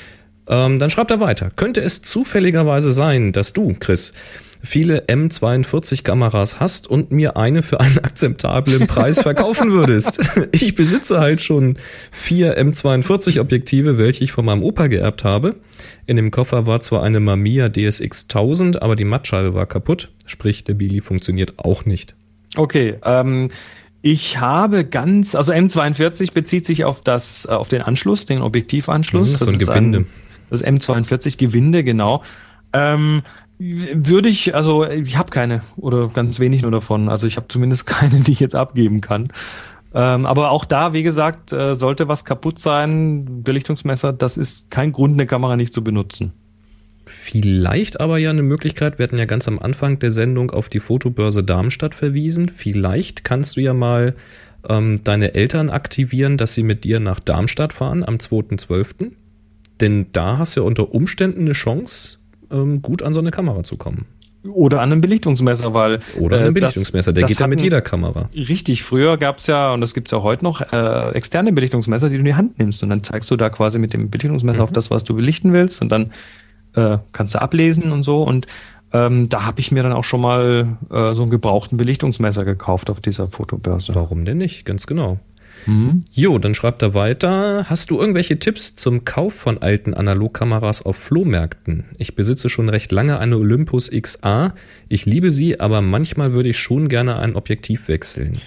Ähm, dann schreibt er weiter. Könnte es zufälligerweise sein, dass du, Chris, viele M zweiundvierzig Kameras hast und mir eine für einen akzeptablen Preis verkaufen würdest? Ich besitze halt schon vier M zweiundvierzig Objektive, welche ich von meinem Opa geerbt habe. In dem Koffer war zwar eine Mamiya D S X tausend, aber die Mattscheibe war kaputt. Sprich, der Bili funktioniert auch nicht. Okay, ähm, ich habe ganz, also M zweiundvierzig bezieht sich auf das, auf den Anschluss, den Objektivanschluss. Mhm, das ist so ein Gewinde. Ein, das M zweiundvierzig Gewinde, genau. Ähm, würde ich, also ich habe keine oder ganz wenig nur davon. Also ich habe zumindest keine, die ich jetzt abgeben kann. Ähm, aber auch da, wie gesagt, äh, sollte was kaputt sein, Belichtungsmesser, das ist kein Grund, eine Kamera nicht zu benutzen. Vielleicht aber ja eine Möglichkeit, wir hatten ja ganz am Anfang der Sendung auf die Fotobörse Darmstadt verwiesen. Vielleicht kannst du ja mal ähm, deine Eltern aktivieren, dass sie mit dir nach Darmstadt fahren am zweiten zwölften Denn da hast du ja unter Umständen eine Chance, ähm, gut an so eine Kamera zu kommen. Oder an einem Belichtungsmesser, weil... Oder an einem äh, Belichtungsmesser, der geht ja mit jeder Kamera. Richtig, früher gab es ja, und das gibt es ja heute noch, äh, externe Belichtungsmesser, die du in die Hand nimmst. Und dann zeigst du da quasi mit dem Belichtungsmesser mhm. auf das, was du belichten willst. Und dann äh, kannst du ablesen und so. Und ähm, da habe ich mir dann auch schon mal äh, so einen gebrauchten Belichtungsmesser gekauft auf dieser Fotobörse. Warum denn nicht? Ganz genau. Mhm. Jo, dann schreibt er weiter. Hast du irgendwelche Tipps zum Kauf von alten Analogkameras auf Flohmärkten? Ich besitze schon recht lange eine Olympus X A. Ich liebe sie, aber manchmal würde ich schon gerne ein Objektiv wechseln.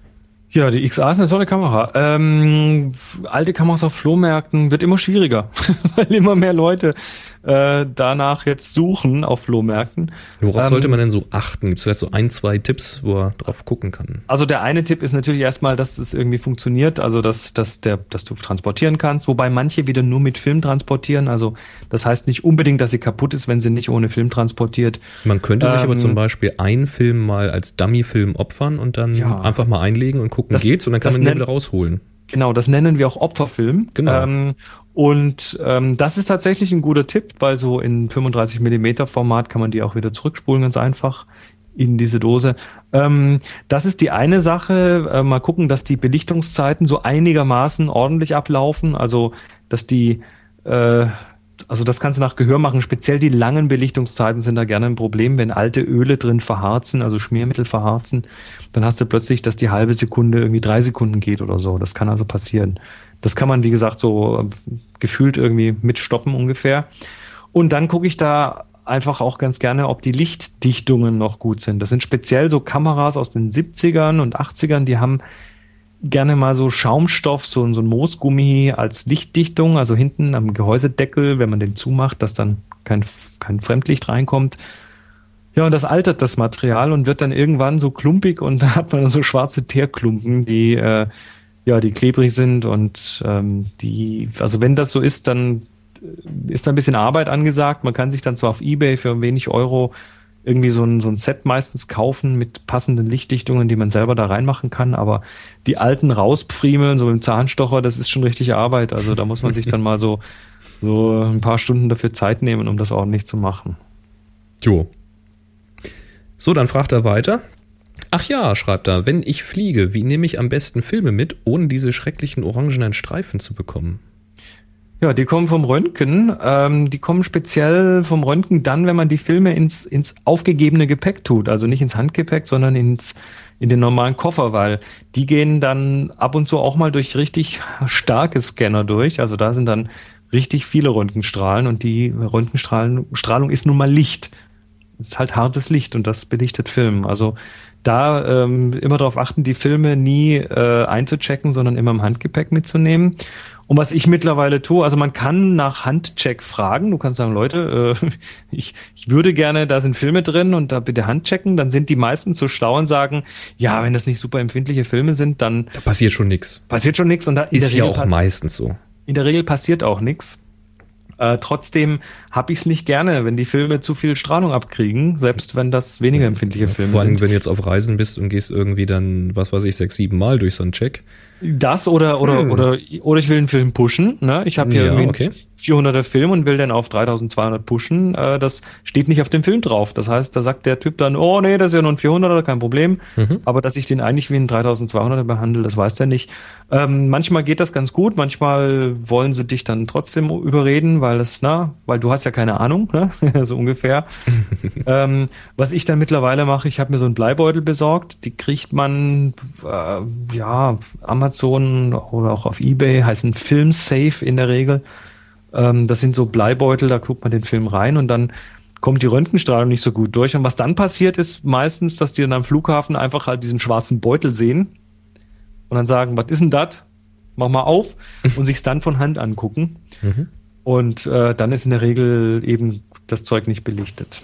Ja, die X A ist eine tolle Kamera. Ähm, alte Kameras auf Flohmärkten wird immer schwieriger, weil immer mehr Leute äh, danach jetzt suchen auf Flohmärkten. Worauf ähm, sollte man denn so achten? Gibt es vielleicht so ein, zwei Tipps, wo er drauf gucken kann? Also der eine Tipp ist natürlich erstmal, dass es irgendwie funktioniert, also dass, dass, der, dass du transportieren kannst, wobei manche wieder nur mit Film transportieren. Also das heißt nicht unbedingt, dass sie kaputt ist, wenn sie nicht ohne Film transportiert. Man könnte sich ähm, aber zum Beispiel einen Film mal als Dummy-Film opfern und dann ja. einfach mal einlegen und gucken, angucken das, geht's und dann kann man ihn nenn, wieder rausholen. Genau, das nennen wir auch Opferfilm. Genau. Ähm, und ähm, das ist tatsächlich ein guter Tipp, weil so in fünfunddreißig Millimeter Format kann man die auch wieder zurückspulen, ganz einfach in diese Dose. Ähm, das ist die eine Sache. Äh, mal gucken, dass die Belichtungszeiten so einigermaßen ordentlich ablaufen. Also, dass die, äh, also das kannst du nach Gehör machen. Speziell die langen Belichtungszeiten sind da gerne ein Problem. Wenn alte Öle drin verharzen, also Schmiermittel verharzen, dann hast du plötzlich, dass die halbe Sekunde irgendwie drei Sekunden geht oder so. Das kann also passieren. Das kann man, wie gesagt, so gefühlt irgendwie mitstoppen ungefähr. Und dann gucke ich da einfach auch ganz gerne, ob die Lichtdichtungen noch gut sind. Das sind speziell so Kameras aus den siebzigern und achtzigern, die haben gerne mal so Schaumstoff, so, so ein Moosgummi als Lichtdichtung, also hinten am Gehäusedeckel, wenn man den zumacht, dass dann kein, kein Fremdlicht reinkommt. Ja, und das altert das Material und wird dann irgendwann so klumpig und da hat man dann so schwarze Teerklumpen, die äh, ja, die klebrig sind und ähm, die, also wenn das so ist, dann ist da ein bisschen Arbeit angesagt. Man kann sich dann zwar auf eBay für wenig Euro irgendwie so ein, so ein Set meistens kaufen mit passenden Lichtdichtungen, die man selber da reinmachen kann, aber die alten rauspfriemeln, so mit dem Zahnstocher, das ist schon richtig Arbeit. Also da muss man sich dann mal so, so ein paar Stunden dafür Zeit nehmen, um das ordentlich zu machen. Jo. So, dann fragt er weiter. Ach ja, schreibt er, wenn ich fliege, wie nehme ich am besten Filme mit, ohne diese schrecklichen orangenen Streifen zu bekommen? Ja, die kommen vom Röntgen. Ähm, die kommen speziell vom Röntgen dann, wenn man die Filme ins, ins aufgegebene Gepäck tut. Also nicht ins Handgepäck, sondern ins, in den normalen Koffer, weil die gehen dann ab und zu auch mal durch richtig starke Scanner durch. Also da sind dann richtig viele Röntgenstrahlen und die Röntgenstrahlung ist nun mal Licht. Das ist halt hartes Licht und das belichtet Film. Also da ähm, immer darauf achten, die Filme nie äh, einzuchecken, sondern immer im Handgepäck mitzunehmen. Und was ich mittlerweile tue, also man kann nach Handcheck fragen. Du kannst sagen, Leute, äh, ich, ich würde gerne, da sind Filme drin und da bitte Handchecken. Dann sind die meisten so schlau und sagen, ja, wenn das nicht super empfindliche Filme sind, dann da passiert schon nichts. Passiert schon nichts. Und da ist ja auch meistens so. In der Regel passiert auch nichts. Äh, trotzdem habe ich es nicht gerne, wenn die Filme zu viel Strahlung abkriegen, selbst wenn das weniger empfindliche Filme Vor allem, sind. wenn du jetzt auf Reisen bist und gehst irgendwie dann, was weiß ich, sechs, sieben Mal durch so einen Check. Das oder oder hm. oder oder ich will einen Film pushen. Ne? Ich habe hier ja, irgendwie okay. einen vierhunderter Film und will den auf dreitausendzweihundert pushen. Äh, das steht nicht auf dem Film drauf. Das heißt, da sagt der Typ dann, oh nee, das ist ja nur ein vierhunderter, kein Problem. Mhm. Aber dass ich den eigentlich wie einen dreitausendzweihunderter behandle, das weiß der nicht. Ähm, manchmal geht das ganz gut. Manchmal wollen sie dich dann trotzdem überreden, weil das, na, weil du hast ja keine Ahnung, ne? So ungefähr. ähm, was ich dann mittlerweile mache, ich habe mir so einen Bleibeutel besorgt. Die kriegt man, äh, ja, Amazon oder auch auf eBay, heißen Film-Safe in der Regel. Ähm, das sind so Bleibeutel, da guckt man den Film rein und dann kommt die Röntgenstrahlung nicht so gut durch. Und was dann passiert, ist meistens, dass die dann am Flughafen einfach halt diesen schwarzen Beutel sehen und dann sagen, was ist denn das? Mach mal auf und sich's dann von Hand angucken. Mhm. Und äh, dann ist in der Regel eben das Zeug nicht belichtet.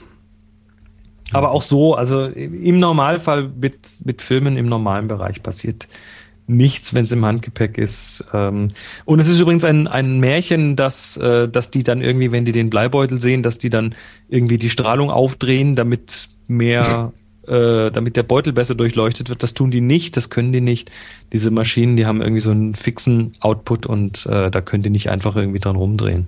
Aber auch so, also im Normalfall mit, mit Filmen im normalen Bereich passiert nichts, wenn es im Handgepäck ist. Und es ist übrigens ein, ein Märchen, dass, dass die dann irgendwie, wenn die den Bleibeutel sehen, dass die dann irgendwie die Strahlung aufdrehen, damit mehr, äh, damit der Beutel besser durchleuchtet wird. Das tun die nicht, das können die nicht. Diese Maschinen, die haben irgendwie so einen fixen Output und äh, da können die nicht einfach irgendwie dran rumdrehen.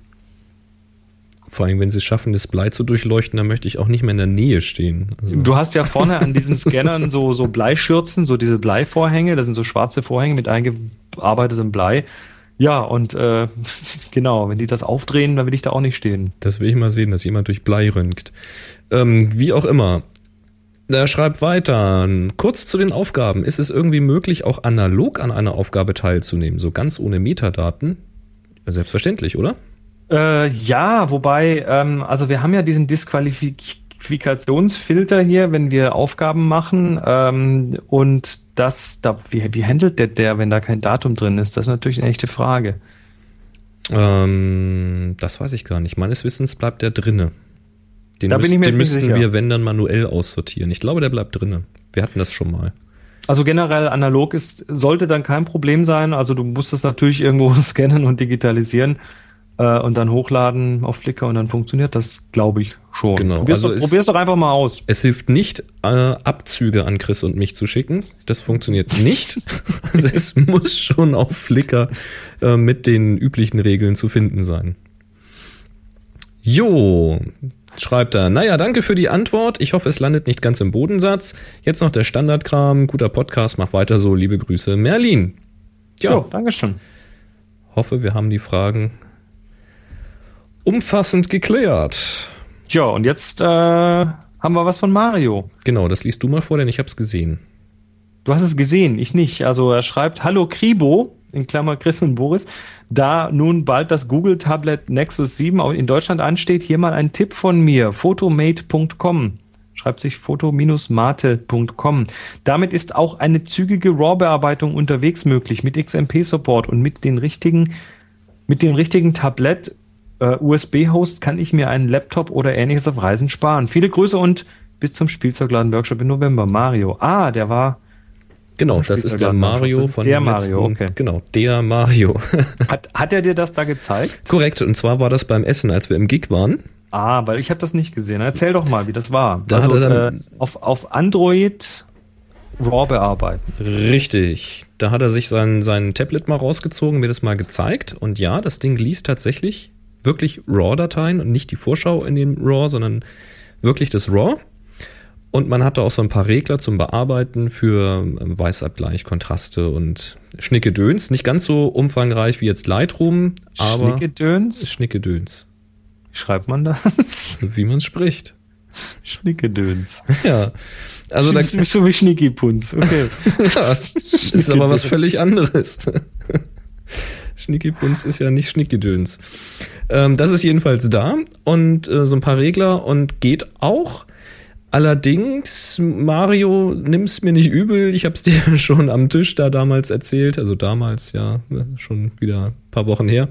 Vor allem, wenn sie es schaffen, das Blei zu durchleuchten, dann möchte ich auch nicht mehr in der Nähe stehen. Also. Du hast ja vorne an diesen Scannern so, so Bleischürzen, so diese Bleivorhänge, das sind so schwarze Vorhänge mit eingearbeitetem Blei. Ja, und äh, genau, wenn die das aufdrehen, dann will ich da auch nicht stehen. Das will ich mal sehen, dass jemand durch Blei röntgt. Ähm, wie auch immer. Der schreibt weiter, kurz zu den Aufgaben. Ist es irgendwie möglich, auch analog an einer Aufgabe teilzunehmen, so ganz ohne Metadaten? Selbstverständlich, oder? Äh, ja, wobei, ähm, also wir haben ja diesen Disqualifikationsfilter hier, wenn wir Aufgaben machen, ähm, und das, da, wie, wie handelt der, der, wenn da kein Datum drin ist? Das ist natürlich eine echte Frage. Ähm, das weiß ich gar nicht. Meines Wissens bleibt der drinne. Den, da müsst, bin ich mir den jetzt müssten nicht sicher. wir, wenn dann, manuell aussortieren. Ich glaube, der bleibt drinne. Wir hatten das schon mal. Also generell analog ist, sollte dann kein Problem sein. Also du musst es natürlich irgendwo scannen und digitalisieren äh, und dann hochladen auf Flickr und dann funktioniert das, glaube ich, schon. Genau. Probier's, Also doch, probier's doch einfach mal aus. Es hilft nicht, äh, Abzüge an Chris und mich zu schicken. Das funktioniert nicht. Also es muss schon auf Flickr äh, mit den üblichen Regeln zu finden sein. Jo, schreibt er. Naja, danke für die Antwort. Ich hoffe, es landet nicht ganz im Bodensatz. Jetzt noch der Standardkram. Guter Podcast, mach weiter so. Liebe Grüße, Merlin. Ja, jo, Dankeschön. Hoffe, wir haben die Fragen umfassend geklärt. Ja, und jetzt äh, haben wir was von Mario. Genau, das liest du mal vor, denn ich habe es gesehen. Du hast es gesehen, ich nicht. Also er schreibt, hallo Kribo, in Klammer Chris und Boris, da nun bald das Google-Tablet Nexus sieben in Deutschland ansteht, hier mal ein Tipp von mir, photomate punkt com. Schreibt sich foto mate punkt com. Damit ist auch eine zügige RAW-Bearbeitung unterwegs möglich, mit X M P-Support und mit den richtigen, mit dem richtigen Tablet Uh, U S B-Host kann ich mir einen Laptop oder ähnliches auf Reisen sparen. Viele Grüße und bis zum Spielzeugladen-Workshop im November. Mario. Ah, der war... Genau, das ist der Mario das ist von der dem Mario, letzten, okay. Genau, der Mario. Hat, hat er dir das da gezeigt? Korrekt, und zwar war das beim Essen, als wir im Gig waren. Ah, weil ich habe das nicht gesehen. Erzähl doch mal, wie das war. Da also hat er dann, äh, auf, auf Android RAW bearbeiten. Richtig. Da hat er sich sein, sein Tablet mal rausgezogen, mir das mal gezeigt. Und ja, das Ding liest tatsächlich wirklich RAW-Dateien und nicht die Vorschau in dem RAW, sondern wirklich das RAW. Und man hat da auch so ein paar Regler zum Bearbeiten für Weißabgleich, Kontraste und Schnickedöns. Nicht ganz so umfangreich wie jetzt Lightroom, aber Schnickedöns? Schnickedöns. Wie schreibt man das? Wie man es spricht. Schnickedöns. Ja. Also da bist du so wie Schnickipunz. Okay. Ja, ist aber was völlig anderes. Schnickipunz ist ja nicht Schnickgedöns. Ähm, das ist jedenfalls da und äh, so ein paar Regler und geht auch. Allerdings, Mario, nimm's mir nicht übel. Ich habe es dir schon am Tisch da damals erzählt. Also damals, ja, schon wieder ein paar Wochen her.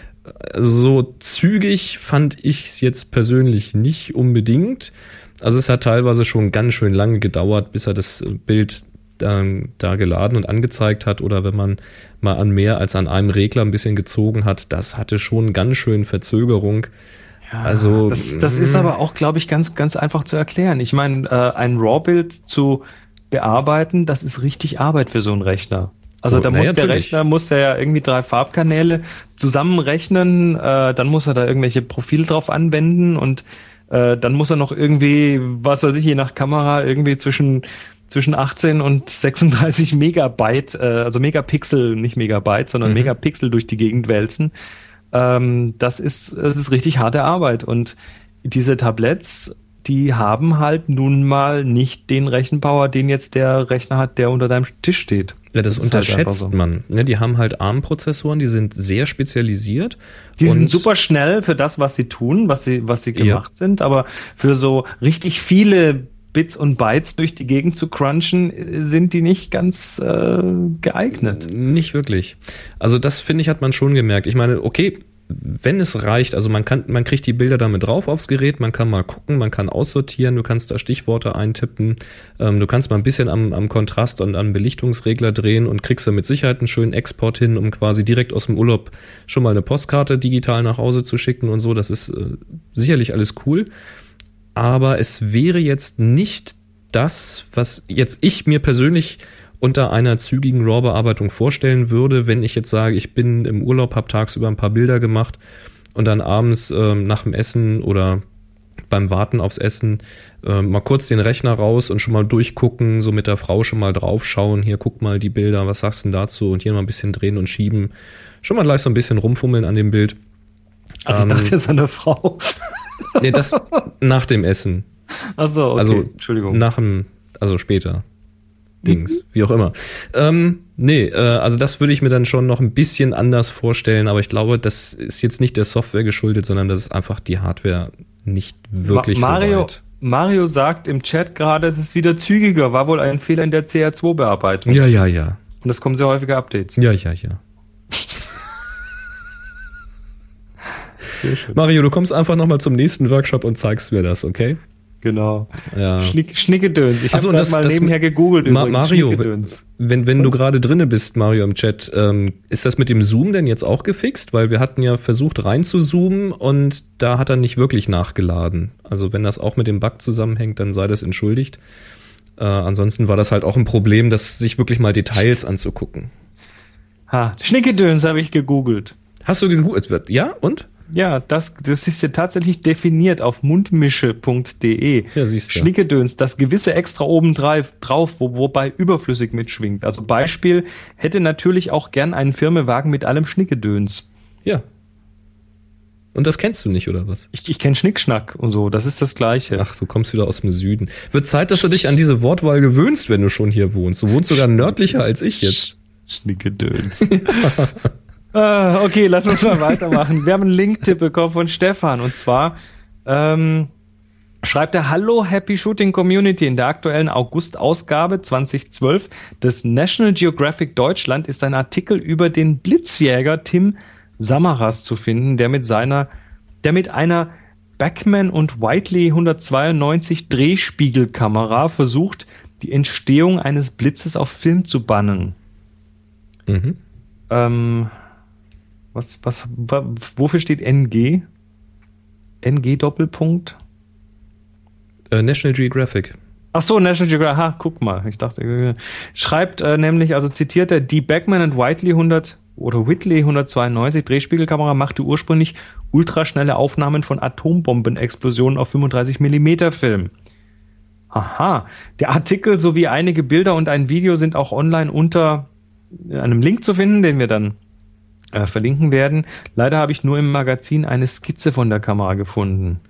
So zügig fand ich es jetzt persönlich nicht unbedingt. Also es hat teilweise schon ganz schön lange gedauert, bis er das Bild dann da geladen und angezeigt hat, oder wenn man mal an mehr als an einem Regler ein bisschen gezogen hat, das hatte schon ganz schön Verzögerung. Ja, also das, das ist aber auch, glaube ich, ganz, ganz einfach zu erklären. Ich meine, äh, ein RAW-Bild zu bearbeiten, das ist richtig Arbeit für so einen Rechner. Also oh, da muss der natürlich. Rechner, muss der ja irgendwie drei Farbkanäle zusammenrechnen, äh, dann muss er da irgendwelche Profile drauf anwenden und äh, dann muss er noch irgendwie, was weiß ich, je nach Kamera irgendwie zwischen zwischen achtzehn und sechsunddreißig Megabyte, äh, also Megapixel, nicht Megabyte, sondern mhm. Megapixel durch die Gegend wälzen. Ähm, das ist, das ist richtig harte Arbeit. Und diese Tabletts, die haben halt nun mal nicht den Rechenpower, den jetzt der Rechner hat, der unter deinem Tisch steht. Ja, das, das unterschätzt halt so. man. Ja, die haben halt ARM-Prozessoren, die sind sehr spezialisiert. Die und sind super schnell für das, was sie tun, was sie, was sie gemacht ja. sind, aber für so richtig viele Bits und Bytes durch die Gegend zu crunchen, sind die nicht ganz äh, geeignet. Nicht wirklich. Also das, finde ich, hat man schon gemerkt. Ich meine, okay, wenn es reicht, also man kann, man kriegt die Bilder damit drauf aufs Gerät, man kann mal gucken, man kann aussortieren, du kannst da Stichworte eintippen, ähm, du kannst mal ein bisschen am, am Kontrast und am Belichtungsregler drehen und kriegst da mit Sicherheit einen schönen Export hin, um quasi direkt aus dem Urlaub schon mal eine Postkarte digital nach Hause zu schicken und so. Das ist äh, sicherlich alles cool. Aber es wäre jetzt nicht das, was jetzt ich mir persönlich unter einer zügigen RAW-Bearbeitung vorstellen würde, wenn ich jetzt sage, ich bin im Urlaub, habe tagsüber ein paar Bilder gemacht und dann abends ähm, nach dem Essen oder beim Warten aufs Essen äh, mal kurz den Rechner raus und schon mal durchgucken, so mit der Frau schon mal draufschauen, hier guck mal die Bilder, was sagst du denn dazu, und hier mal ein bisschen drehen und schieben, schon mal gleich so ein bisschen rumfummeln an dem Bild. Ach, ich ähm, dachte, jetzt an der Frau. Nee, das nach dem Essen. Ach so, okay. Also, Entschuldigung. Nach dem, also später. Dings, mhm. wie auch immer. Ähm, nee, äh, also das würde ich mir dann schon noch ein bisschen anders vorstellen, aber ich glaube, das ist jetzt nicht der Software geschuldet, sondern das ist einfach die Hardware nicht wirklich Ma- Mario, so weit. Mario sagt im Chat gerade, es ist wieder zügiger, war wohl ein Fehler in der C R zwei Bearbeitung. Ja, ja, ja. Und es kommen sehr häufige Updates. Ja, ja, ja. Mario, du kommst einfach nochmal zum nächsten Workshop und zeigst mir das, okay? Genau. Ja. Schnick, Schnickgedöns. Ich habe so, das mal das nebenher gegoogelt. Ma- Mario, wenn, wenn du gerade drinne bist, Mario, im Chat, ähm, ist das mit dem Zoom denn jetzt auch gefixt? Weil wir hatten ja versucht rein zu zoomen und da hat er nicht wirklich nachgeladen. Also wenn das auch mit dem Bug zusammenhängt, dann sei das entschuldigt. Äh, ansonsten war das halt auch ein Problem, das sich wirklich mal Details anzugucken. Ha, Schnickedöns habe ich gegoogelt. Hast du gegoogelt? Ja, und? Ja, das, das ist ja tatsächlich definiert auf mundmische punkt de. Ja, siehst du. Schnickedöns, das gewisse extra oben drauf, wo, wobei überflüssig mitschwingt. Also Beispiel, hätte natürlich auch gern einen Firmenwagen mit allem Schnickedöns. Ja. Und das kennst du nicht, oder was? Ich, ich kenne Schnickschnack und so, das ist das Gleiche. Ach, du kommst wieder aus dem Süden. Wird Zeit, dass du dich an diese Wortwahl gewöhnst, wenn du schon hier wohnst. Du wohnst sogar nördlicher als ich jetzt. Schnickedöns. Ah, okay, lass uns mal weitermachen. Wir haben einen Link-Tipp bekommen von Stefan und zwar ähm, schreibt er: Hallo Happy Shooting Community, in der aktuellen August-Ausgabe zwanzig zwölf des National Geographic Deutschland ist ein Artikel über den Blitzjäger Tim Samaras zu finden, der mit seiner, der mit einer Bachmann und Whiteley hundertzweiundneunzig Drehspiegelkamera versucht, die Entstehung eines Blitzes auf Film zu bannen. Mhm. Ähm, was, was, wofür steht N G? N G Doppelpunkt? Äh, National Geographic. Ach so, National Geographic. Aha, guck mal. Ich dachte, schreibt äh, nämlich, also zitiert er, die Bachmann und Whiteley hundert oder Whitley hundertzweiundneunzig Drehspiegelkamera machte ursprünglich ultraschnelle Aufnahmen von Atombombenexplosionen auf fünfunddreißig Millimeter Film. Aha. Der Artikel sowie einige Bilder und ein Video sind auch online unter einem Link zu finden, den wir dann äh, verlinken werden. Leider habe ich nur im Magazin eine Skizze von der Kamera gefunden.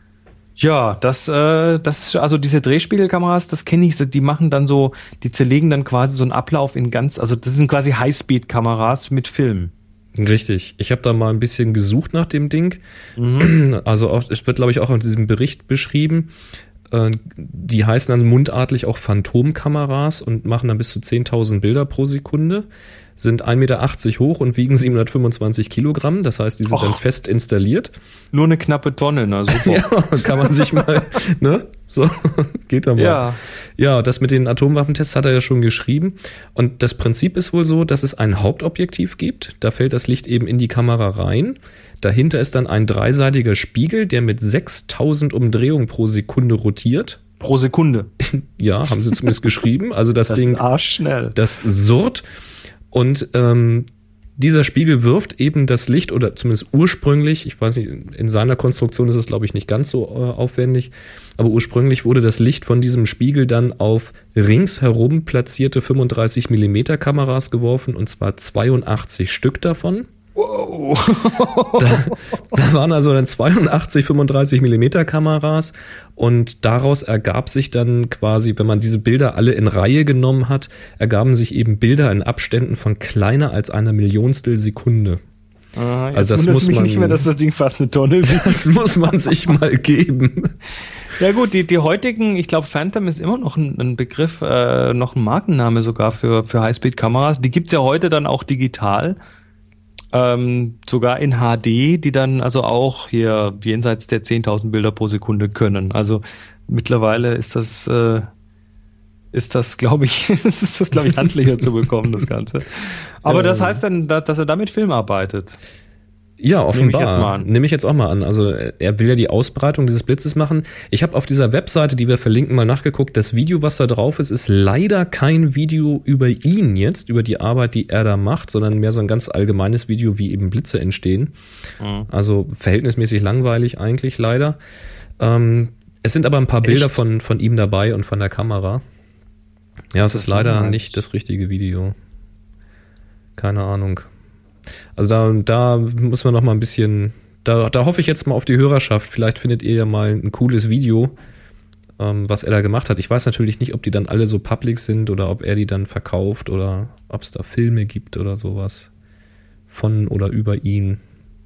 Ja, das, äh, das, also diese Drehspiegelkameras, das kenne ich, die machen dann so, die zerlegen dann quasi so einen Ablauf in ganz, also das sind quasi Highspeed-Kameras mit Film. Richtig. Ich habe da mal ein bisschen gesucht nach dem Ding. Mhm. Also auch, es wird, glaube ich, auch in diesem Bericht beschrieben. Äh, die heißen dann mundartlich auch Phantomkameras und machen dann bis zu zehntausend Bilder pro Sekunde. Sind ein Meter achtzig hoch und wiegen siebenhundertfünfundzwanzig Kilogramm. Das heißt, die sind Och. dann fest installiert. Nur eine knappe Tonne, na super. Ja, kann man sich mal, ne? So, geht da mal. Ja. Ja, das mit den Atomwaffentests hat er ja schon geschrieben. Und das Prinzip ist wohl so, dass es ein Hauptobjektiv gibt. Da fällt das Licht eben in die Kamera rein. Dahinter ist dann ein dreiseitiger Spiegel, der mit sechstausend Umdrehungen pro Sekunde rotiert. Pro Sekunde? Ja, haben sie zumindest geschrieben. Also das, das Ding, arschschnell. Das surrt. Und ähm, dieser Spiegel wirft eben das Licht, oder zumindest ursprünglich, ich weiß nicht, in seiner Konstruktion ist es, glaube ich, nicht ganz so äh, aufwendig, aber ursprünglich wurde das Licht von diesem Spiegel dann auf ringsherum platzierte fünfunddreißig Millimeter Kameras geworfen, und zwar zweiundachtzig Stück davon. Wow. Da, da waren also dann zweiundachtzig fünfunddreißig Millimeter Kameras, und daraus ergab sich dann quasi, wenn man diese Bilder alle in Reihe genommen hat, ergaben sich eben Bilder in Abständen von kleiner als einer Millionstel Sekunde. Ah, jetzt also das muss mich man nicht mehr, dass das Ding fast eine Tonne wiegt. Das muss man sich mal geben. Ja gut, die, die heutigen, ich glaube Phantom ist immer noch ein, ein Begriff, äh, noch ein Markenname sogar für, für Highspeed-Kameras. Die gibt's ja heute dann auch digital. Ähm, sogar in H D, die dann also auch hier jenseits der zehntausend Bilder pro Sekunde können. Also mittlerweile ist das, äh, ist das, glaube ich, ist das, glaube ich, handlicher zu bekommen, das Ganze. Aber ähm. das heißt dann, dass er damit Film arbeitet. Ja, offenbar. Nehme ich jetzt mal an. Nehme ich jetzt auch mal an. Also er will ja die Ausbreitung dieses Blitzes machen. Ich habe auf dieser Webseite, die wir verlinken, mal nachgeguckt. Das Video, was da drauf ist, ist leider kein Video über ihn jetzt, über die Arbeit, die er da macht, sondern mehr so ein ganz allgemeines Video, wie eben Blitze entstehen. Mhm. Also verhältnismäßig langweilig eigentlich, leider. Ähm, es sind aber ein paar Echt? Bilder von, von ihm dabei und von der Kamera. Ja, es ist leider nice. Nicht das richtige Video. Keine Ahnung. Also da, da muss man noch mal ein bisschen, da, da hoffe ich jetzt mal auf die Hörerschaft. Vielleicht findet ihr ja mal ein cooles Video, ähm, was er da gemacht hat. Ich weiß natürlich nicht, ob die dann alle so public sind oder ob er die dann verkauft oder ob es da Filme gibt oder sowas von oder über ihn,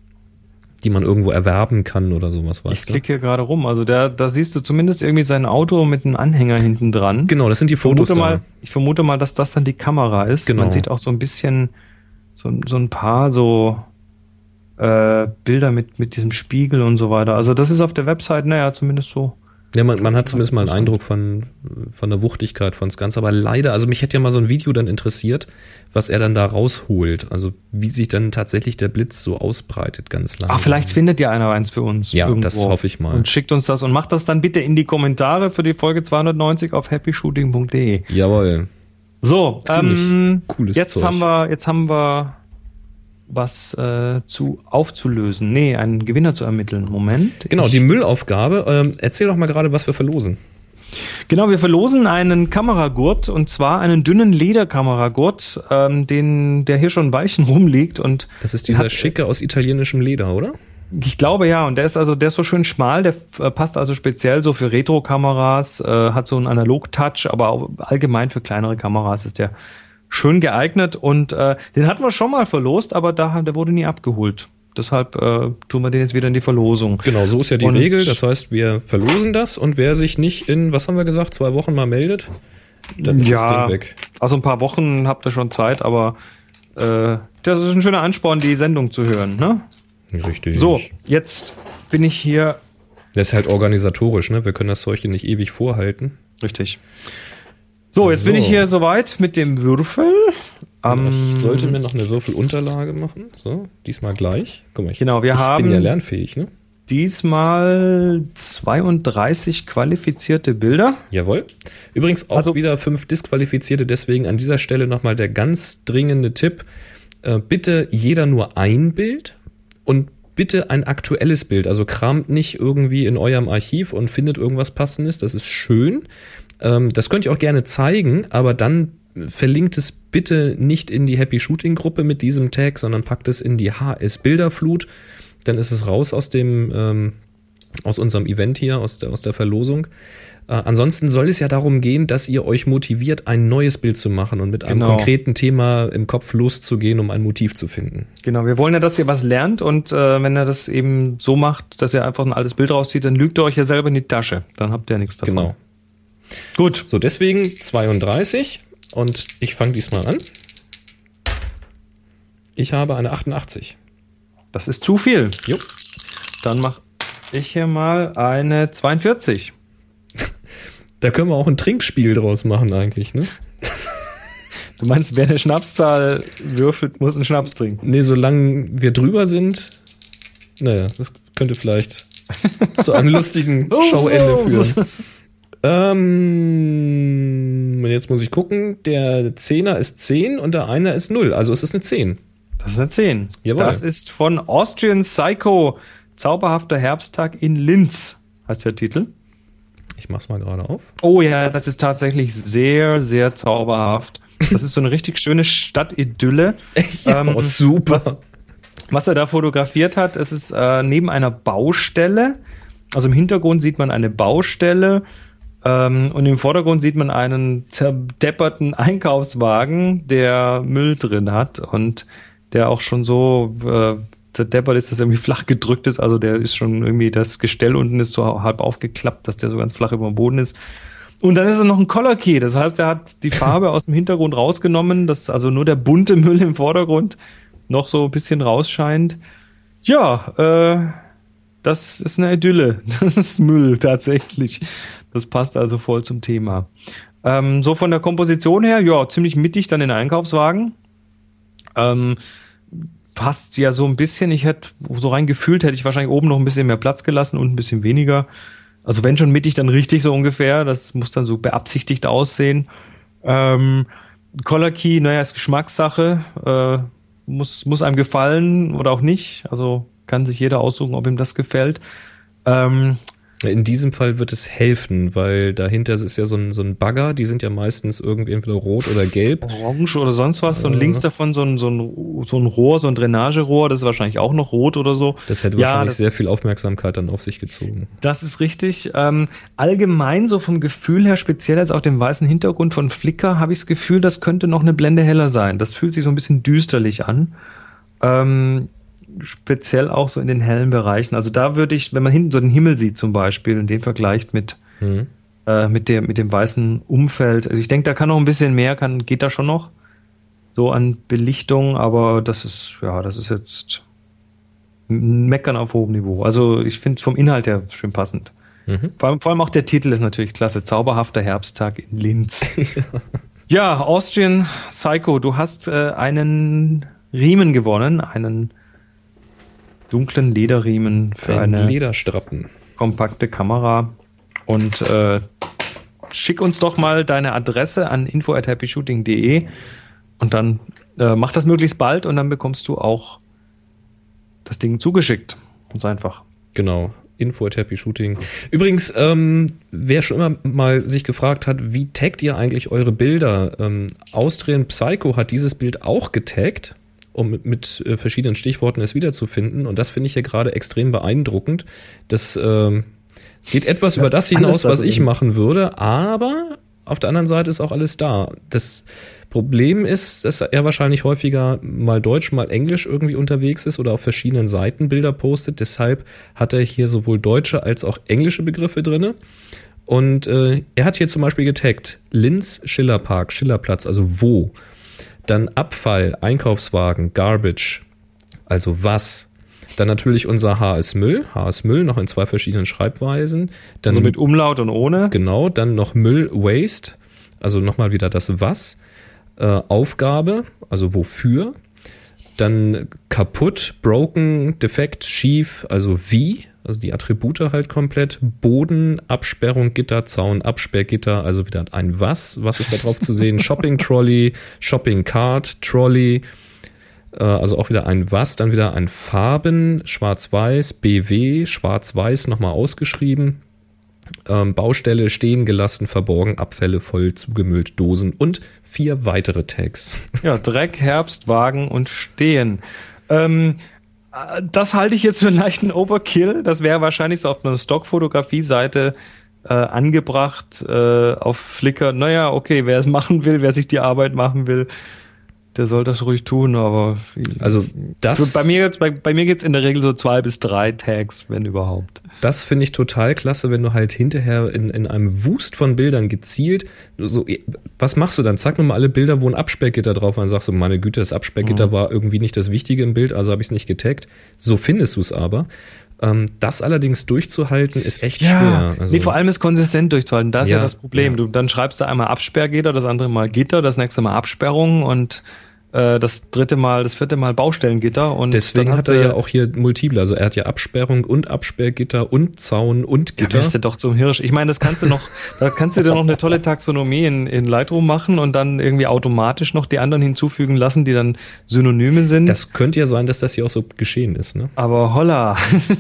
die man irgendwo erwerben kann oder sowas. Weißt ich klicke hier gerade rum. Also der, da siehst du zumindest irgendwie sein Auto mit einem Anhänger hinten dran. Genau, das sind die Fotos. Ich vermute mal, ich vermute mal, dass das dann die Kamera ist. Genau. Man sieht auch so ein bisschen So, so ein paar so äh, Bilder mit, mit diesem Spiegel und so weiter. Also das ist auf der Website, naja, zumindest so Ja, man, man hat zumindest mal einen Eindruck von, von der Wuchtigkeit von das Ganze, aber leider, also mich hätte ja mal so ein Video dann interessiert, was er dann da rausholt, also wie sich dann tatsächlich der Blitz so ausbreitet ganz lange. Ach, vielleicht findet ja einer eins für uns. Ja, irgendwo. das hoffe ich mal. Und schickt uns das und macht das dann bitte in die Kommentare für die Folge zweihundertneunzig auf happy shooting punkt de. Jawohl. So, ähm, cooles jetzt Zeug. haben wir, jetzt haben wir was äh, zu aufzulösen. Nee, einen Gewinner zu ermitteln. Moment. Genau, ich, die Müllaufgabe. Ähm, erzähl doch mal gerade, was wir verlosen. Genau, wir verlosen einen Kameragurt und zwar einen dünnen Lederkameragurt, ähm, den, der hier schon ein Weilchen rumliegt und Das ist dieser hat, schicke aus italienischem Leder, oder? Ich glaube ja, und der ist also, der ist so schön schmal, der äh, passt also speziell so für Retro-Kameras, äh, hat so einen Analog-Touch, aber auch allgemein für kleinere Kameras ist der schön geeignet und äh, den hatten wir schon mal verlost, aber da, der wurde nie abgeholt. Deshalb äh, tun wir den jetzt wieder in die Verlosung. Genau, so ist ja die Und- Regel. Das heißt, wir verlosen das und wer sich nicht in, was haben wir gesagt, zwei Wochen mal meldet, dann ist das Ding weg. Also ein paar Wochen habt ihr schon Zeit, aber äh, das ist ein schöner Ansporn, die Sendung zu hören, ne? Richtig. So, jetzt bin ich hier. Das ist halt organisatorisch, ne? Wir können das Zeug hier nicht ewig vorhalten. Richtig. So, jetzt So. bin ich hier soweit mit dem Würfel. Ähm, Ich sollte mir noch eine Würfelunterlage machen. So, diesmal gleich. Guck mal, ich, Genau, wir ich haben- bin ja lernfähig, ne? diesmal zweiunddreißig qualifizierte Bilder. Jawohl. Übrigens auch Also- wieder fünf Disqualifizierte, deswegen an dieser Stelle nochmal der ganz dringende Tipp. Äh, bitte jeder nur ein Bild und bitte ein aktuelles Bild. Also kramt nicht irgendwie in eurem Archiv und findet irgendwas Passendes. Das ist schön. Ähm, das könnt ihr auch gerne zeigen, aber dann verlinkt es bitte nicht in die Happy Shooting Gruppe mit diesem Tag, sondern packt es in die H S Bilderflut. Dann ist es raus aus dem, ähm, aus unserem Event hier, aus der, aus der Verlosung. Äh, ansonsten soll es ja darum gehen, dass ihr euch motiviert, ein neues Bild zu machen und mit einem Genau. konkreten Thema im Kopf loszugehen, um ein Motiv zu finden. Genau, wir wollen ja, dass ihr was lernt und äh, wenn ihr das eben so macht, dass ihr einfach ein altes Bild rauszieht, dann lügt ihr euch ja selber in die Tasche. Dann habt ihr ja nichts davon. Genau. Gut. So, deswegen zweiunddreißig und ich fange diesmal an. Ich habe eine achtundachtzig. Das ist zu viel. Jo. Dann mache ich hier mal eine zweiundvierzig. Da können wir auch ein Trinkspiel draus machen eigentlich, ne? Du meinst, wer eine Schnapszahl würfelt, muss einen Schnaps trinken. Nee, solange wir drüber sind, naja, das könnte vielleicht zu einem lustigen Showende führen. Ähm, jetzt muss ich gucken, der Zehner ist zehn und der Einer ist null, also es ist eine zehn. Das ist eine zehn. Jawohl. Das ist von Austrian Psycho, Zauberhafter Herbsttag in Linz, heißt der Titel. Ich mach's mal gerade auf. Oh ja, das ist tatsächlich sehr, sehr zauberhaft. Das ist so eine richtig schöne Stadtidylle. Ja, Ähm, oh, super. Was, was er da fotografiert hat, es ist äh, neben einer Baustelle. Also im Hintergrund sieht man eine Baustelle ähm, und im Vordergrund sieht man einen zerdepperten Einkaufswagen, der Müll drin hat und der auch schon so äh, zerdeppert ist, dass er irgendwie flach gedrückt ist. Also der ist schon irgendwie, das Gestell unten ist so halb aufgeklappt, dass der so ganz flach über dem Boden ist. Und dann ist es noch ein Color Key. Das heißt, er hat die Farbe aus dem Hintergrund rausgenommen, dass also nur der bunte Müll im Vordergrund noch so ein bisschen rausscheint. Ja, äh, das ist eine Idylle. Das ist Müll tatsächlich. Das passt also voll zum Thema. Ähm, so von der Komposition her, ja, ziemlich mittig dann in den Einkaufswagen. Ähm, passt ja so ein bisschen. Ich hätte so rein gefühlt, hätte ich wahrscheinlich oben noch ein bisschen mehr Platz gelassen und ein bisschen weniger. Also wenn schon mittig, dann richtig so ungefähr. Das muss dann so beabsichtigt aussehen. Ähm, Color Key, naja, ist Geschmackssache. Äh, muss, muss einem gefallen oder auch nicht. Also kann sich jeder aussuchen, ob ihm das gefällt. Ähm, In diesem Fall wird es helfen, weil dahinter ist ja so ein, so ein Bagger, die sind ja meistens irgendwie entweder rot oder gelb. Orange oder sonst was. Und links davon so ein, so, ein, so ein Rohr, so ein Drainagerohr. Das ist wahrscheinlich auch noch rot oder so. Das hätte Ja, wahrscheinlich das- sehr viel Aufmerksamkeit dann auf sich gezogen. Das ist richtig. Ähm, allgemein so vom Gefühl her, speziell als auf dem weißen Hintergrund von Flickr, habe ich das Gefühl, das könnte noch eine Blende heller sein. Das fühlt sich so ein bisschen düsterlich an. Ähm, speziell auch so in den hellen Bereichen. Also da würde ich, wenn man hinten so den Himmel sieht zum Beispiel und den vergleicht mit, Mhm. äh, mit, der, mit dem weißen Umfeld. Also ich denke, da kann noch ein bisschen mehr, kann, geht da schon noch so an Belichtung, aber das ist, ja, das ist jetzt ein Meckern auf hohem Niveau. Also ich finde es vom Inhalt her schön passend. Mhm. Vor allem, vor allem auch der Titel ist natürlich klasse. Zauberhafter Herbsttag in Linz. ja. ja, Austrian Psycho, du hast äh, einen Riemen gewonnen, einen dunklen Lederriemen für Ein eine Lederstrappen. kompakte Kamera. Und äh, schick uns doch mal deine Adresse an info at happy shooting punkt de und dann äh, mach das möglichst bald und dann bekommst du auch das Ding zugeschickt. Ganz einfach. Genau. info at happy shooting. Übrigens, ähm, wer schon immer mal sich gefragt hat, wie taggt ihr eigentlich eure Bilder? Ähm, Austrian Psycho hat dieses Bild auch getaggt, um mit, mit äh, verschiedenen Stichworten es wiederzufinden. Und das finde ich hier gerade extrem beeindruckend. Das ähm, geht etwas ja, über das hinaus, was ich machen würde, aber auf der anderen Seite ist auch alles da. Das Problem ist, dass er wahrscheinlich häufiger mal Deutsch, mal Englisch irgendwie unterwegs ist oder auf verschiedenen Seiten Bilder postet. Deshalb hat er hier sowohl deutsche als auch englische Begriffe drin. Und äh, er hat hier zum Beispiel getaggt Linz, Schillerpark, Schillerplatz, also wo. Dann Abfall, Einkaufswagen, Garbage, also was. Dann natürlich unser H S Müll, H S Müll noch in zwei verschiedenen Schreibweisen. Dann, also mit Umlaut und ohne. Genau, dann noch Müll, Waste, also nochmal wieder das was. Äh, Aufgabe, also wofür. Dann kaputt, broken, defekt, schief, also wie, also die Attribute halt komplett. Boden, Absperrung, Gitter, Zaun, Absperrgitter, also wieder ein was. Was ist da drauf zu sehen? Shopping Trolley, Shopping Cart, Trolley. Also auch wieder ein was, dann wieder ein Farben, schwarz-weiß, B W, schwarz-weiß nochmal ausgeschrieben, ähm, Baustelle, stehen gelassen, verborgen, Abfälle voll zugemüllt, Dosen und vier weitere Tags. Ja, Dreck, Herbst, Wagen und Stehen. Ähm, das halte ich jetzt für einen leichten Overkill. Das wäre wahrscheinlich so auf einer Stockfotografie-Seite äh, angebracht, äh, auf Flickr. Naja, okay, wer es machen will, wer sich die Arbeit machen will, der soll das ruhig tun, aber also das bei mir, bei, bei mir gibt es in der Regel so zwei bis drei Tags, wenn überhaupt. Das finde ich total klasse, wenn du halt hinterher in, in einem Wust von Bildern gezielt, so, was machst du dann? Zeig mir mal alle Bilder, wo ein Absperrgitter drauf war und sagst so, meine Güte, das Absperrgitter mhm. war irgendwie nicht das Wichtige im Bild, also habe ich es nicht getaggt. So findest du es aber. Ähm, das allerdings durchzuhalten, ist echt ja, schwer. Also, nee, vor allem ist konsistent durchzuhalten. Das ist ja, ja das Problem. Ja. Du, dann schreibst du einmal Absperrgitter, das andere Mal Gitter, das nächste Mal Absperrung und äh, das dritte Mal, das vierte Mal Baustellengitter. Und deswegen hat er ja auch hier multiple. Also er hat ja Absperrung und Absperrgitter und Zaun und Gitter. Ja, bist du doch zum Hirsch. Ich meine, das kannst du noch, da kannst du dir noch eine tolle Taxonomie in, in Lightroom machen und dann irgendwie automatisch noch die anderen hinzufügen lassen, die dann Synonyme sind. Das könnte ja sein, dass das hier auch so geschehen ist, ne? Aber holla.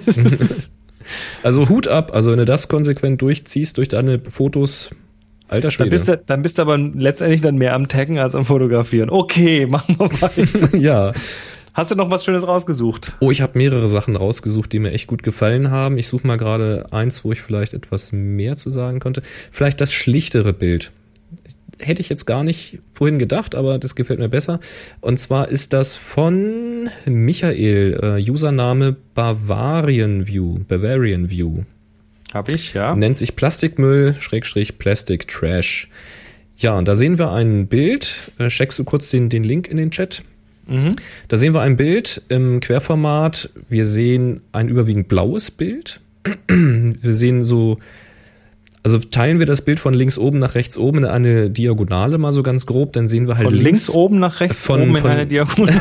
Also Hut ab, also wenn du das konsequent durchziehst durch deine Fotos, alter Schwede. Dann bist, du, dann bist du aber letztendlich dann mehr am Taggen als am Fotografieren. Okay, machen wir weiter. Ja. Hast du noch was Schönes rausgesucht? Oh, ich habe mehrere Sachen rausgesucht, die mir echt gut gefallen haben. Ich suche mal gerade eins, wo ich vielleicht etwas mehr zu sagen könnte. Vielleicht das schlichtere Bild. Hätte ich jetzt gar nicht vorhin gedacht, aber das gefällt mir besser. Und zwar ist das von Michael, äh, Username Bavarian View, Bavarian View. Hab ich, ja. Nennt sich Plastikmüll, Schrägstrich Plastic Trash. Ja, und da sehen wir ein Bild. Äh, steckst du kurz den, den Link in den Chat? Mhm. Da sehen wir ein Bild im Querformat. Wir sehen ein überwiegend blaues Bild. Wir sehen so... Also teilen wir das Bild von links oben nach rechts oben in eine Diagonale mal so ganz grob, dann sehen wir halt von links, links oben nach rechts von, oben in von, eine Diagonale.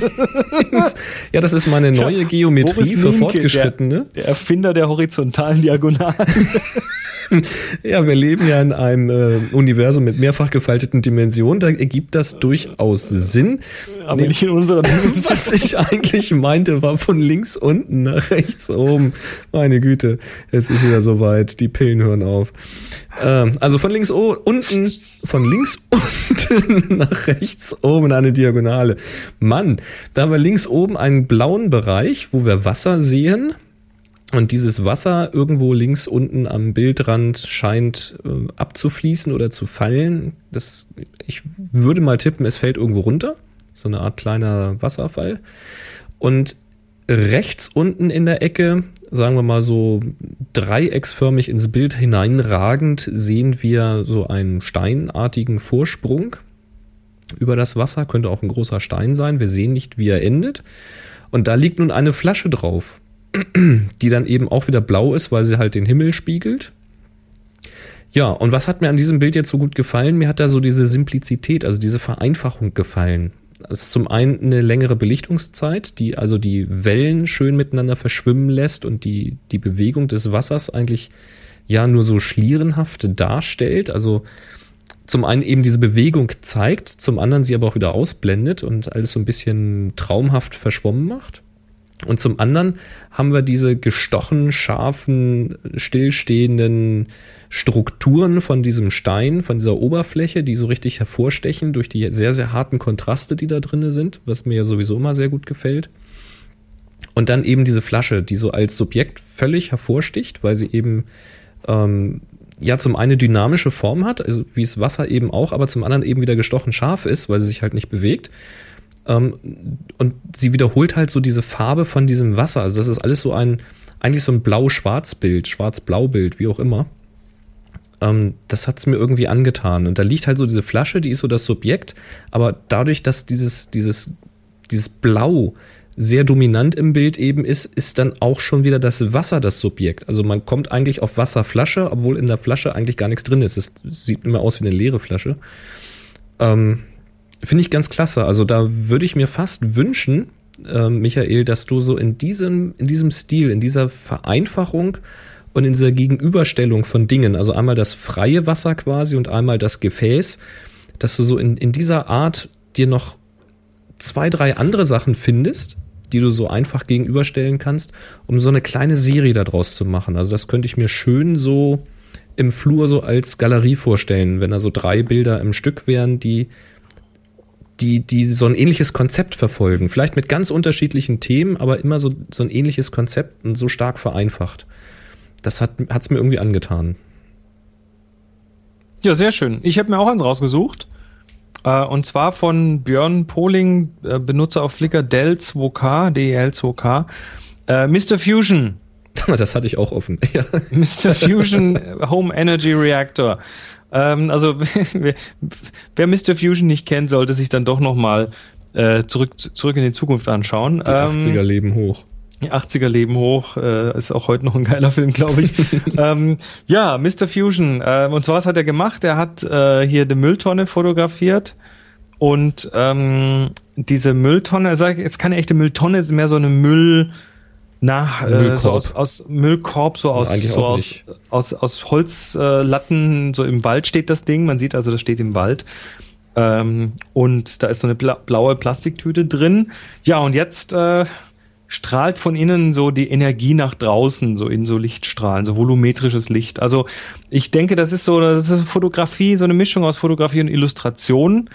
Ja, das ist meine neue Tja, Geometrie für Nienke, Fortgeschrittene. Der, der Erfinder der horizontalen Diagonalen. Ja, wir leben ja in einem äh, Universum mit mehrfach gefalteten Dimensionen, da ergibt das durchaus Sinn. Aber nee, nicht in unserer Dimension. Was ich eigentlich meinte, war von links unten nach rechts oben. Meine Güte, es ist wieder soweit, die Pillen hören auf. Ähm, also von links o- unten, von links unten nach rechts oben eine Diagonale. Mann, da haben wir links oben einen blauen Bereich, wo wir Wasser sehen. Und dieses Wasser irgendwo links unten am Bildrand scheint äh, abzufließen oder zu fallen. Das, ich würde mal tippen, es fällt irgendwo runter. So eine Art kleiner Wasserfall. Und rechts unten in der Ecke, sagen wir mal so dreiecksförmig ins Bild hineinragend, sehen wir so einen steinartigen Vorsprung über das Wasser. Könnte auch ein großer Stein sein. Wir sehen nicht, wie er endet. Und da liegt nun eine Flasche drauf. die dann eben auch wieder blau ist, weil sie halt den Himmel spiegelt. Ja, und was hat mir an diesem Bild jetzt so gut gefallen? Mir hat da so diese Simplizität, also diese Vereinfachung gefallen. Es ist zum einen eine längere Belichtungszeit, die also die Wellen schön miteinander verschwimmen lässt und die, die Bewegung des Wassers eigentlich ja nur so schlierenhaft darstellt. Also zum einen eben diese Bewegung zeigt, zum anderen sie aber auch wieder ausblendet und alles so ein bisschen traumhaft verschwommen macht. Und zum anderen haben wir diese gestochen, scharfen, stillstehenden Strukturen von diesem Stein, von dieser Oberfläche, die so richtig hervorstechen durch die sehr, sehr harten Kontraste, die da drin sind, was mir ja sowieso immer sehr gut gefällt. Und dann eben diese Flasche, die so als Subjekt völlig hervorsticht, weil sie eben ähm, ja zum einen dynamische Form hat, also wie es Wasser eben auch, aber zum anderen eben wieder gestochen scharf ist, weil sie sich halt nicht bewegt. Um, und sie wiederholt halt so diese Farbe von diesem Wasser. Also das ist alles so ein, eigentlich so ein Blau-Schwarz-Bild, Schwarz-Blau-Bild, wie auch immer. Um, das hat's mir irgendwie angetan. Und da liegt halt so diese Flasche, die ist so das Subjekt, aber dadurch, dass dieses, dieses, dieses Blau sehr dominant im Bild eben ist, ist dann auch schon wieder das Wasser das Subjekt. Also man kommt eigentlich auf Wasserflasche, obwohl in der Flasche eigentlich gar nichts drin ist. Es sieht immer aus wie eine leere Flasche. Ähm, Finde ich ganz klasse. Also da würde ich mir fast wünschen, äh, Michael, dass du so in diesem, in diesem Stil, in dieser Vereinfachung und in dieser Gegenüberstellung von Dingen, also einmal das freie Wasser quasi und einmal das Gefäß, dass du so in, in dieser Art dir noch zwei, drei andere Sachen findest, die du so einfach gegenüberstellen kannst, um so eine kleine Serie daraus zu machen. Also das könnte ich mir schön so im Flur so als Galerie vorstellen, wenn da so drei Bilder im Stück wären, die die die so ein ähnliches Konzept verfolgen. Vielleicht mit ganz unterschiedlichen Themen, aber immer so, so ein ähnliches Konzept und so stark vereinfacht. Das hat hat's mir irgendwie angetan. Ja, sehr schön. Ich habe mir auch eins rausgesucht. Äh, und zwar von Björn Pohling, äh, Benutzer auf Flickr, Del zwei K, D E L zwei K. Äh, Mister Fusion. Das hatte ich auch offen. Ja. Mister Fusion Home Energy Reactor. Ähm, also wer, wer Mister Fusion nicht kennt, sollte sich dann doch nochmal äh, zurück, zurück in die Zukunft anschauen. Die ähm, achtziger leben hoch. Die achtziger leben hoch, äh, ist auch heute noch ein geiler Film, glaube ich. ähm, ja, Mister Fusion. Äh, und zwar, was hat er gemacht? Er hat äh, hier eine Mülltonne fotografiert und ähm, diese Mülltonne, also es ist keine echte Mülltonne, es ist mehr so eine Müll... Na, äh, so aus, aus Müllkorb, so aus, so aus, aus, aus Holzlatten, äh, so im Wald steht das Ding. Man sieht also, das steht im Wald. Ähm, und da ist so eine bla- blaue Plastiktüte drin. Ja, und jetzt äh, strahlt von innen so die Energie nach draußen, so in so Lichtstrahlen, so volumetrisches Licht. Also ich denke, das ist so, das ist Fotografie, so eine Mischung aus Fotografie und Illustration.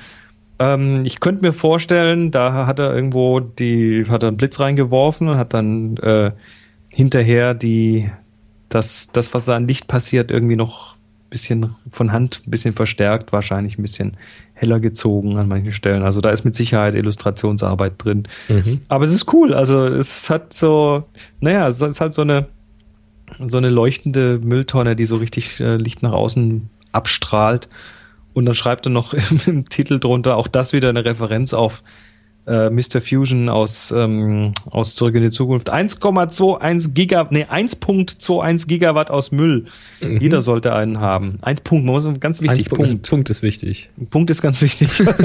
Ich könnte mir vorstellen, da hat er irgendwo die, hat er einen Blitz reingeworfen und hat dann äh, hinterher die, das, das, was da an Licht passiert, irgendwie noch ein bisschen von Hand ein bisschen verstärkt, wahrscheinlich ein bisschen heller gezogen an manchen Stellen. Also da ist mit Sicherheit Illustrationsarbeit drin. Mhm. Aber es ist cool. Also es hat so, naja, es ist halt so eine, so eine leuchtende Mülltonne, die so richtig äh, Licht nach außen abstrahlt. Und dann schreibt er noch im, im Titel drunter, auch das wieder eine Referenz auf äh, Mister Fusion aus, ähm, aus Zurück in die Zukunft. eins Komma einundzwanzig Gigawatt, nee, eins Komma einundzwanzig Gigawatt aus Müll. Mhm. Jeder sollte einen haben. Ein Punkt, man muss, ganz wichtig, Punkt. Punkt. Punkt ist wichtig. Punkt ist ganz wichtig. Also,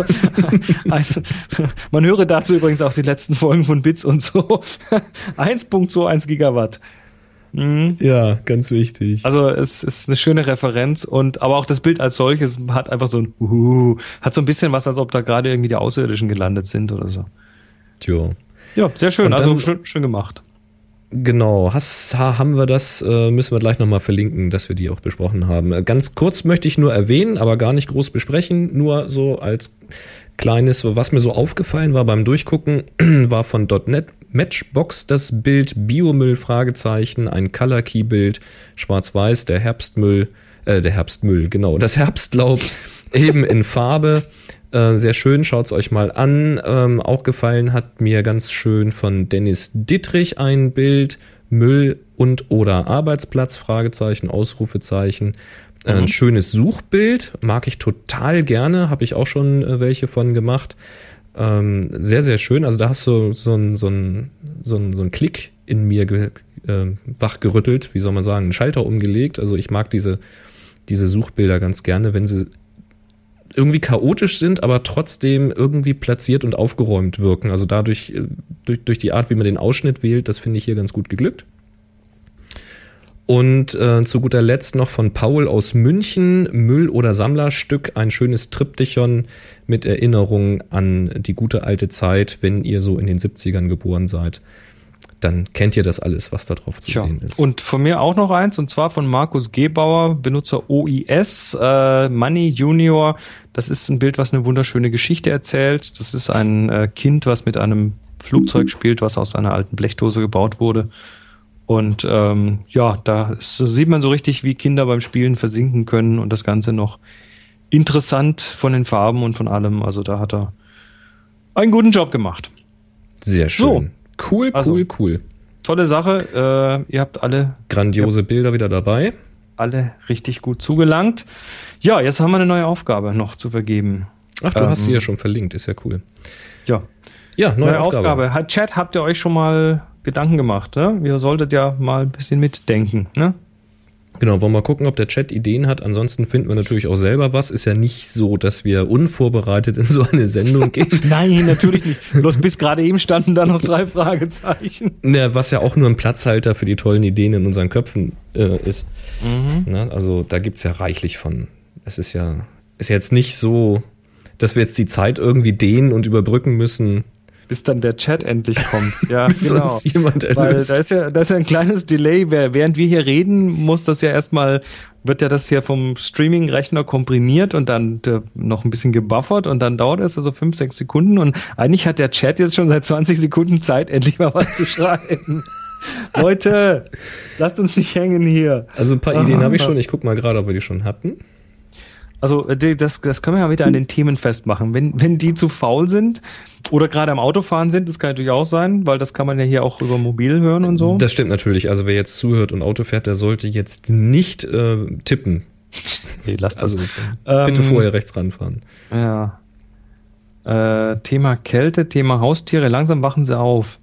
also, man höre dazu übrigens auch die letzten Folgen von Bits und so. eins Komma einundzwanzig Gigawatt. Mhm. Ja, ganz wichtig. Also es ist eine schöne Referenz und aber auch das Bild als solches hat einfach so ein uh, hat so ein bisschen was, als ob da gerade irgendwie die Außerirdischen gelandet sind oder so. Tja. Ja, sehr schön, dann, also schön, schön gemacht. Genau, Has, haben wir das, äh, müssen wir gleich nochmal verlinken, dass wir die auch besprochen haben. Ganz kurz möchte ich nur erwähnen, aber gar nicht groß besprechen, nur so als kleines, was mir so aufgefallen war beim Durchgucken, war von .net Matchbox das Bild Biomüll, Fragezeichen, ein Color-Key-Bild, schwarz-weiß, der Herbstmüll, äh, der Herbstmüll, genau, das Herbstlaub eben in Farbe. Äh, sehr schön, schaut's euch mal an. Ähm, auch gefallen hat mir ganz schön von Dennis Dittrich ein Bild, Müll und oder Arbeitsplatz, Fragezeichen, Ausrufezeichen. Äh, mhm. Ein schönes Suchbild, mag ich total gerne, habe ich auch schon äh, welche von gemacht. Ähm, sehr, sehr schön. Also da hast du so ein, so ein, so ein, so ein Klick in mir ge, äh, wachgerüttelt, wie soll man sagen, einen Schalter umgelegt. Also ich mag diese, diese Suchbilder ganz gerne, wenn sie irgendwie chaotisch sind, aber trotzdem irgendwie platziert und aufgeräumt wirken. Also dadurch, durch, durch die Art, wie man den Ausschnitt wählt, das finde ich hier ganz gut geglückt. Und äh, zu guter Letzt noch von Paul aus München, Müll- oder Sammlerstück, ein schönes Triptychon mit Erinnerungen an die gute alte Zeit, wenn ihr so in den siebzigern geboren seid. Dann kennt ihr das alles, was da drauf zu Tja. sehen ist. Und von mir auch noch eins, und zwar von Markus Gebauer, Benutzer O I S, äh, Money Junior. Das ist ein Bild, was eine wunderschöne Geschichte erzählt. Das ist ein äh, Kind, was mit einem Flugzeug spielt, was aus einer alten Blechdose gebaut wurde. Und ähm, ja, da ist, sieht man so richtig, wie Kinder beim Spielen versinken können und das Ganze noch interessant von den Farben und von allem. Also da hat er einen guten Job gemacht. Sehr schön. So. Cool, Also, cool, cool. Tolle Sache. Äh, ihr habt alle Grandiose Bilder wieder dabei. alle richtig gut zugelangt. Ja, jetzt haben wir eine neue Aufgabe noch zu vergeben. Ach, du ähm, hast sie ja schon verlinkt, ist ja cool. Ja, Ja, neue, neue Aufgabe. Aufgabe. Hat Chat, habt ihr euch schon mal Gedanken gemacht? Ne? Ihr solltet ja mal ein bisschen mitdenken. Ne? Genau, wollen wir mal gucken, ob der Chat Ideen hat. Ansonsten finden wir natürlich auch selber was. Ist ja nicht so, dass wir unvorbereitet in so eine Sendung gehen. Nein, natürlich nicht. Bloß bis gerade eben standen da noch drei Fragezeichen. Ne, was ja auch nur ein Platzhalter für die tollen Ideen in unseren Köpfen äh, ist. Mhm. Ne, also da gibt's ja reichlich von. Es ist ja, ist ja jetzt nicht so, dass wir jetzt die Zeit irgendwie dehnen und überbrücken müssen. Bis dann der Chat endlich kommt. Ja, Bis genau. uns jemand Weil erlöst. da ist ja, da ist ja ein kleines Delay. Während wir hier reden, muss das ja erstmal, wird ja das hier vom Streaming-Rechner komprimiert und dann äh, noch ein bisschen gebuffert und dann dauert es also fünf, sechs Sekunden und eigentlich hat der Chat jetzt schon seit zwanzig Sekunden Zeit, endlich mal was zu schreiben. Leute, lasst uns nicht hängen hier. Also ein paar Ideen habe ich schon. Ich guck mal gerade, ob wir die schon hatten. Also äh, das, das können wir ja wieder an den Themen festmachen. Wenn, wenn die zu faul sind oder gerade am Autofahren sind, das kann natürlich auch sein, weil das kann man ja hier auch über mobil hören und so. Das stimmt natürlich. Also wer jetzt zuhört und Auto fährt, der sollte jetzt nicht äh, tippen. Nee, lasst das. Also bitte Ähm, vorher rechts ranfahren. Ja. Äh, Thema Kälte, Thema Haustiere, langsam wachen sie auf.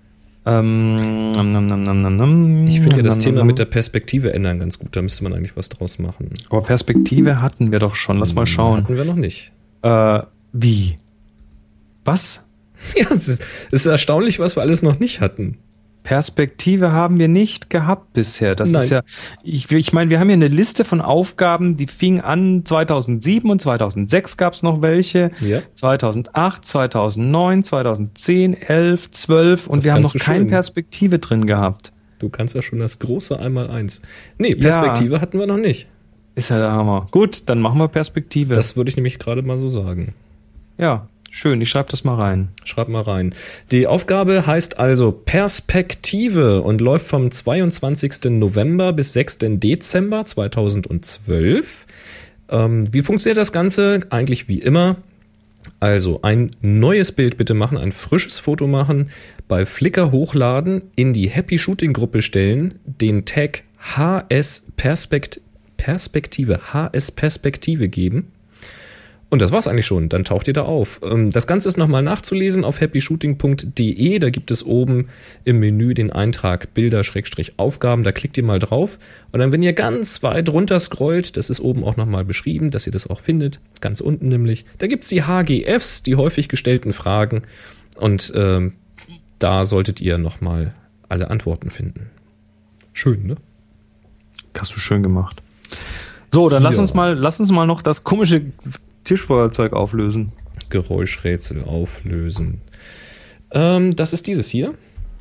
Ähm, nam, nam, nam, nam, nam, Ich finde ja das nam, Thema nam, mit der Perspektive ändern ganz gut. Da müsste man eigentlich was draus machen. Aber Perspektive hatten wir doch schon. Lass mal schauen. Hatten wir noch nicht. Äh, wie? Was? Ja, es ist, es ist erstaunlich, was wir alles noch nicht hatten. Perspektive haben wir nicht gehabt bisher. Das Nein. ist ja, ich, ich meine, wir haben hier eine Liste von Aufgaben, die fing an zweitausendsieben und zweitausendsechs gab es noch welche. Ja. zweitausendacht, zweitausendneun, zweitausendzehn, elf, zwölf und Das wir haben noch kannst du keine schön. Perspektive drin gehabt. Du kannst ja schon das große Einmaleins. Nee, Perspektive Ja. hatten wir noch nicht. Ist ja der Hammer. Gut, dann machen wir Perspektive. Das würde ich nämlich gerade mal so sagen. ja, schön, ich schreibe das mal rein. Schreib mal rein. Die Aufgabe heißt also Perspektive und läuft vom zweiundzwanzigsten November bis sechsten Dezember zweitausendzwölf. Ähm, wie funktioniert das Ganze? Eigentlich wie immer. Also ein neues Bild bitte machen, ein frisches Foto machen, bei Flickr hochladen, in die Happy Shooting Gruppe stellen, den Tag H S Perspekt- Perspektive, H S Perspektive geben. Und das war's eigentlich schon, dann taucht ihr da auf. Das Ganze ist nochmal nachzulesen auf happy shooting punkt de, da gibt es oben im Menü den Eintrag Bilder-Aufgaben, da klickt ihr mal drauf und dann, wenn ihr ganz weit runter scrollt, das ist oben auch nochmal beschrieben, dass ihr das auch findet, ganz unten nämlich, da gibt's die H G Fs, die häufig gestellten Fragen und ähm, da solltet ihr nochmal alle Antworten finden. Schön, ne? Hast du schön gemacht. So, dann lass Ja. uns mal, lass uns mal noch das komische Tischfeuerzeug auflösen. Geräuschrätsel auflösen. Ähm, das ist dieses hier.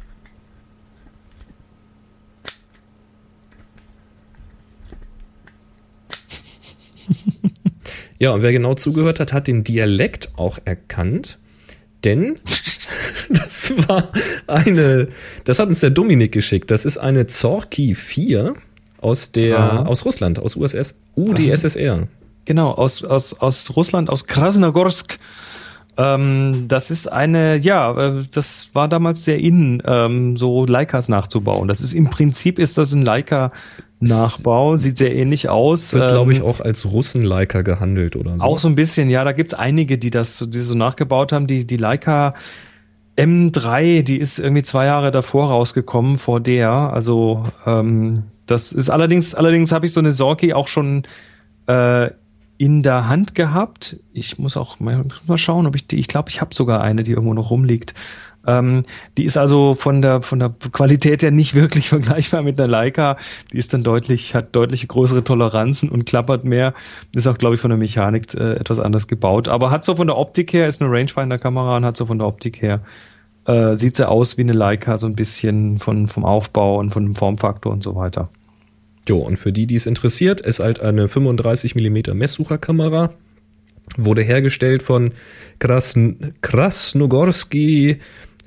Ja, und wer genau zugehört hat, hat den Dialekt auch erkannt, denn das war eine, das hat uns der Dominik geschickt, das ist eine Zorki vier aus der, Ah. aus Russland, aus U S S, U d S S R. Genau, aus, aus, aus Russland, aus Krasnogorsk. Ähm, das ist eine, ja, äh, das war damals sehr in, ähm, so Leicas nachzubauen. Das ist im Prinzip ist das ein Leica Nachbau, sieht sehr ähnlich aus. Wird, glaube ich, Ähm, auch als Russen-Leica gehandelt oder so. Auch so ein bisschen, ja, da gibt's einige, die das so- die so nachgebaut haben. Die, die Leica M drei, die ist irgendwie zwei Jahre davor rausgekommen, vor der. Also ähm, das ist allerdings, allerdings habe ich so eine Sorki auch schon äh, in der Hand gehabt. Ich muss auch mal, muss mal schauen, ob ich die, ich glaube, ich habe sogar eine, die irgendwo noch rumliegt. Ähm, die ist also von der von der Qualität her nicht wirklich vergleichbar mit einer Leica. Die ist dann deutlich, hat deutlich größere Toleranzen und klappert mehr. Ist auch, glaube ich, von der Mechanik äh, etwas anders gebaut. Aber hat so von der Optik her, ist eine Rangefinder-Kamera und hat so von der Optik her, äh, sieht sie aus wie eine Leica, so ein bisschen von vom Aufbau und von dem Formfaktor und so weiter. Jo, und für die, die es interessiert, ist halt eine fünfunddreißig Millimeter Messsucherkamera. Wurde hergestellt von Krasn- Krasnogorski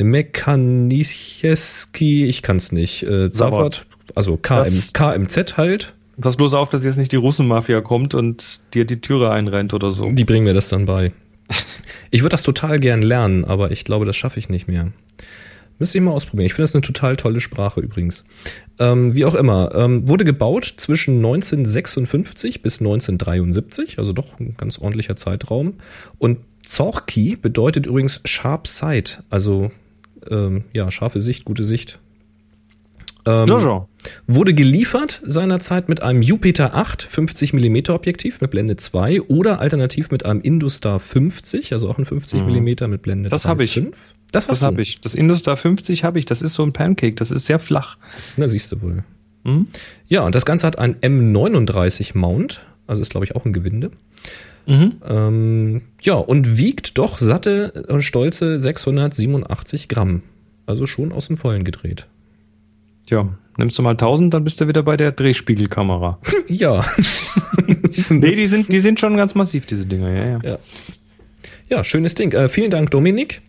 Mechanicheski, ich kann's nicht, äh, Zavod, also K M, Das- K M Z halt. Pass bloß auf, dass jetzt nicht die Russenmafia kommt und dir die Türe einrennt oder so. Die bringen mir das dann bei. Ich würde das total gern lernen, aber ich glaube, das schaffe ich nicht mehr. Müsste ich mal ausprobieren. Ich finde das eine total tolle Sprache übrigens. Ähm, wie auch immer, ähm, wurde gebaut zwischen neunzehnhundertsechsundfünfzig bis neunzehnhundertdreiundsiebzig, also doch ein ganz ordentlicher Zeitraum. Und Zorki bedeutet übrigens Sharp Sight, also ähm, ja, scharfe Sicht, gute Sicht. Ähm, Jojo. Wurde geliefert seinerzeit mit einem Jupiter acht fünfzig Millimeter Objektiv mit Blende zwei oder alternativ mit einem Industar fünfzig, also auch ein fünfzig Millimeter mit Blende Das drei hab ich. Komma fünf. Das hast Das du. habe ich. Das Industar fünfzig habe ich. Das ist so ein Pancake. Das ist sehr flach. Na, siehst du wohl. Hm? Ja, und das Ganze hat ein M neununddreißig Mount, also ist, glaube ich, auch ein Gewinde. Mhm. Ähm, ja, und wiegt doch satte und stolze sechshundertsiebenundachtzig Gramm. Also schon aus dem Vollen gedreht. Tja, nimmst du mal tausend, dann bist du wieder bei der Drehspiegelkamera. Ja. Nee, die sind, die sind schon ganz massiv, diese Dinger. Ja, ja. Ja, ja schönes Ding. Äh, vielen Dank, Dominik.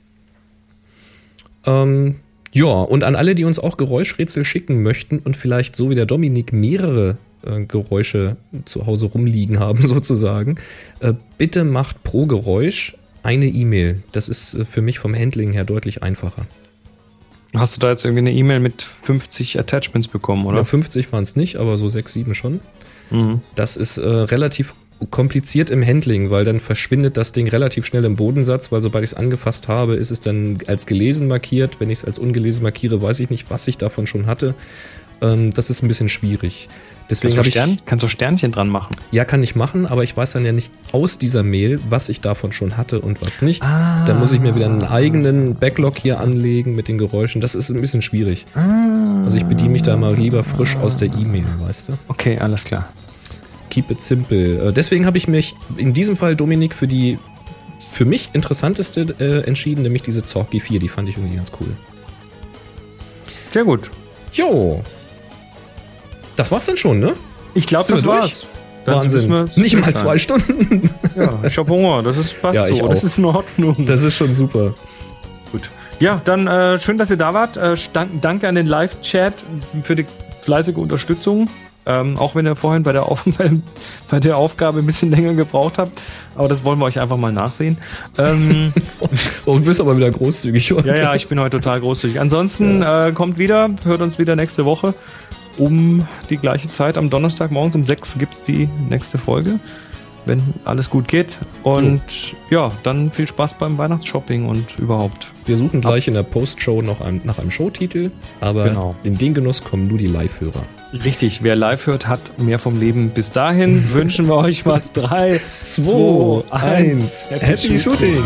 Ähm, ja, und an alle, die uns auch Geräuschrätsel schicken möchten und vielleicht so wie der Dominik mehrere äh, Geräusche zu Hause rumliegen haben, sozusagen, äh, bitte macht pro Geräusch eine E-Mail. Das ist äh, für mich vom Handling her deutlich einfacher. Hast du da jetzt irgendwie eine E-Mail mit fünfzig Attachments bekommen, oder? Ja, fünfzig waren es nicht, aber so sechs, sieben schon. Mhm. Das ist äh, relativ kompliziert im Handling, weil dann verschwindet das Ding relativ schnell im Bodensatz, weil sobald ich es angefasst habe, ist es dann als gelesen markiert. Wenn ich es als ungelesen markiere, weiß ich nicht, was ich davon schon hatte. Ähm, das ist ein bisschen schwierig. Deswegen Kannst habe du, ich, Stern, kannst du Sternchen dran machen? ja, kann ich machen, aber ich weiß dann ja nicht aus dieser Mail, was ich davon schon hatte und was nicht. Ah. Da muss ich mir wieder einen eigenen Backlog hier anlegen mit den Geräuschen. Das ist ein bisschen schwierig. Also ich bediene mich da mal lieber frisch aus der E-Mail, weißt du? Okay, alles klar. Keep it simple. Äh, Deswegen habe ich mich in diesem Fall, Dominik, für die für mich interessanteste äh, entschieden, nämlich diese Zorki vier. Die fand ich irgendwie ganz cool. Sehr gut. Jo. Das war's dann schon, ne? Ich glaube, Sind das wir durch? war's. Dann Wahnsinn. müssen wir- Nicht mal zwei Stunden. Ja, ich hab Hunger. Das ist passt Ja, ich so. auch. Das ist in Ordnung. Das ist schon super. Gut. Ja, dann äh, schön, dass ihr da wart. Äh, stand, danke an den Live-Chat für die fleißige Unterstützung. Ähm, auch wenn ihr vorhin bei der, Auf bei der Aufgabe ein bisschen länger gebraucht habt. Aber das wollen wir euch einfach mal nachsehen. Ähm, Oh, du bist aber wieder großzügig. Heute. ja, ja, ich bin heute total großzügig. Ansonsten äh, kommt wieder, hört uns wieder nächste Woche um die gleiche Zeit. Am Donnerstag morgens um sechs gibt es die nächste Folge, wenn alles gut geht. Und ja, dann viel Spaß beim Weihnachtsshopping und überhaupt. Wir suchen gleich in der Postshow noch ein, nach einem Showtitel, aber Genau. in den Genuss kommen nur die Live-Hörer. Richtig, wer live hört, hat mehr vom Leben. Bis dahin wünschen wir euch was. Drei, zwei, eins. Happy Shooting!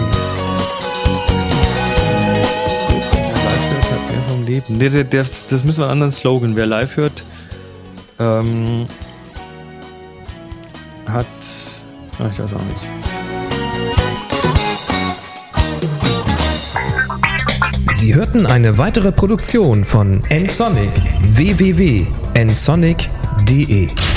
Wer live hört, hat mehr vom Leben. Nee, das, das müssen wir einen anderen Slogan. Wer live hört, ähm, hat. Ach, ich weiß auch nicht. Sie hörten eine weitere Produktion von nsonic. w w w punkt nsonic punkt de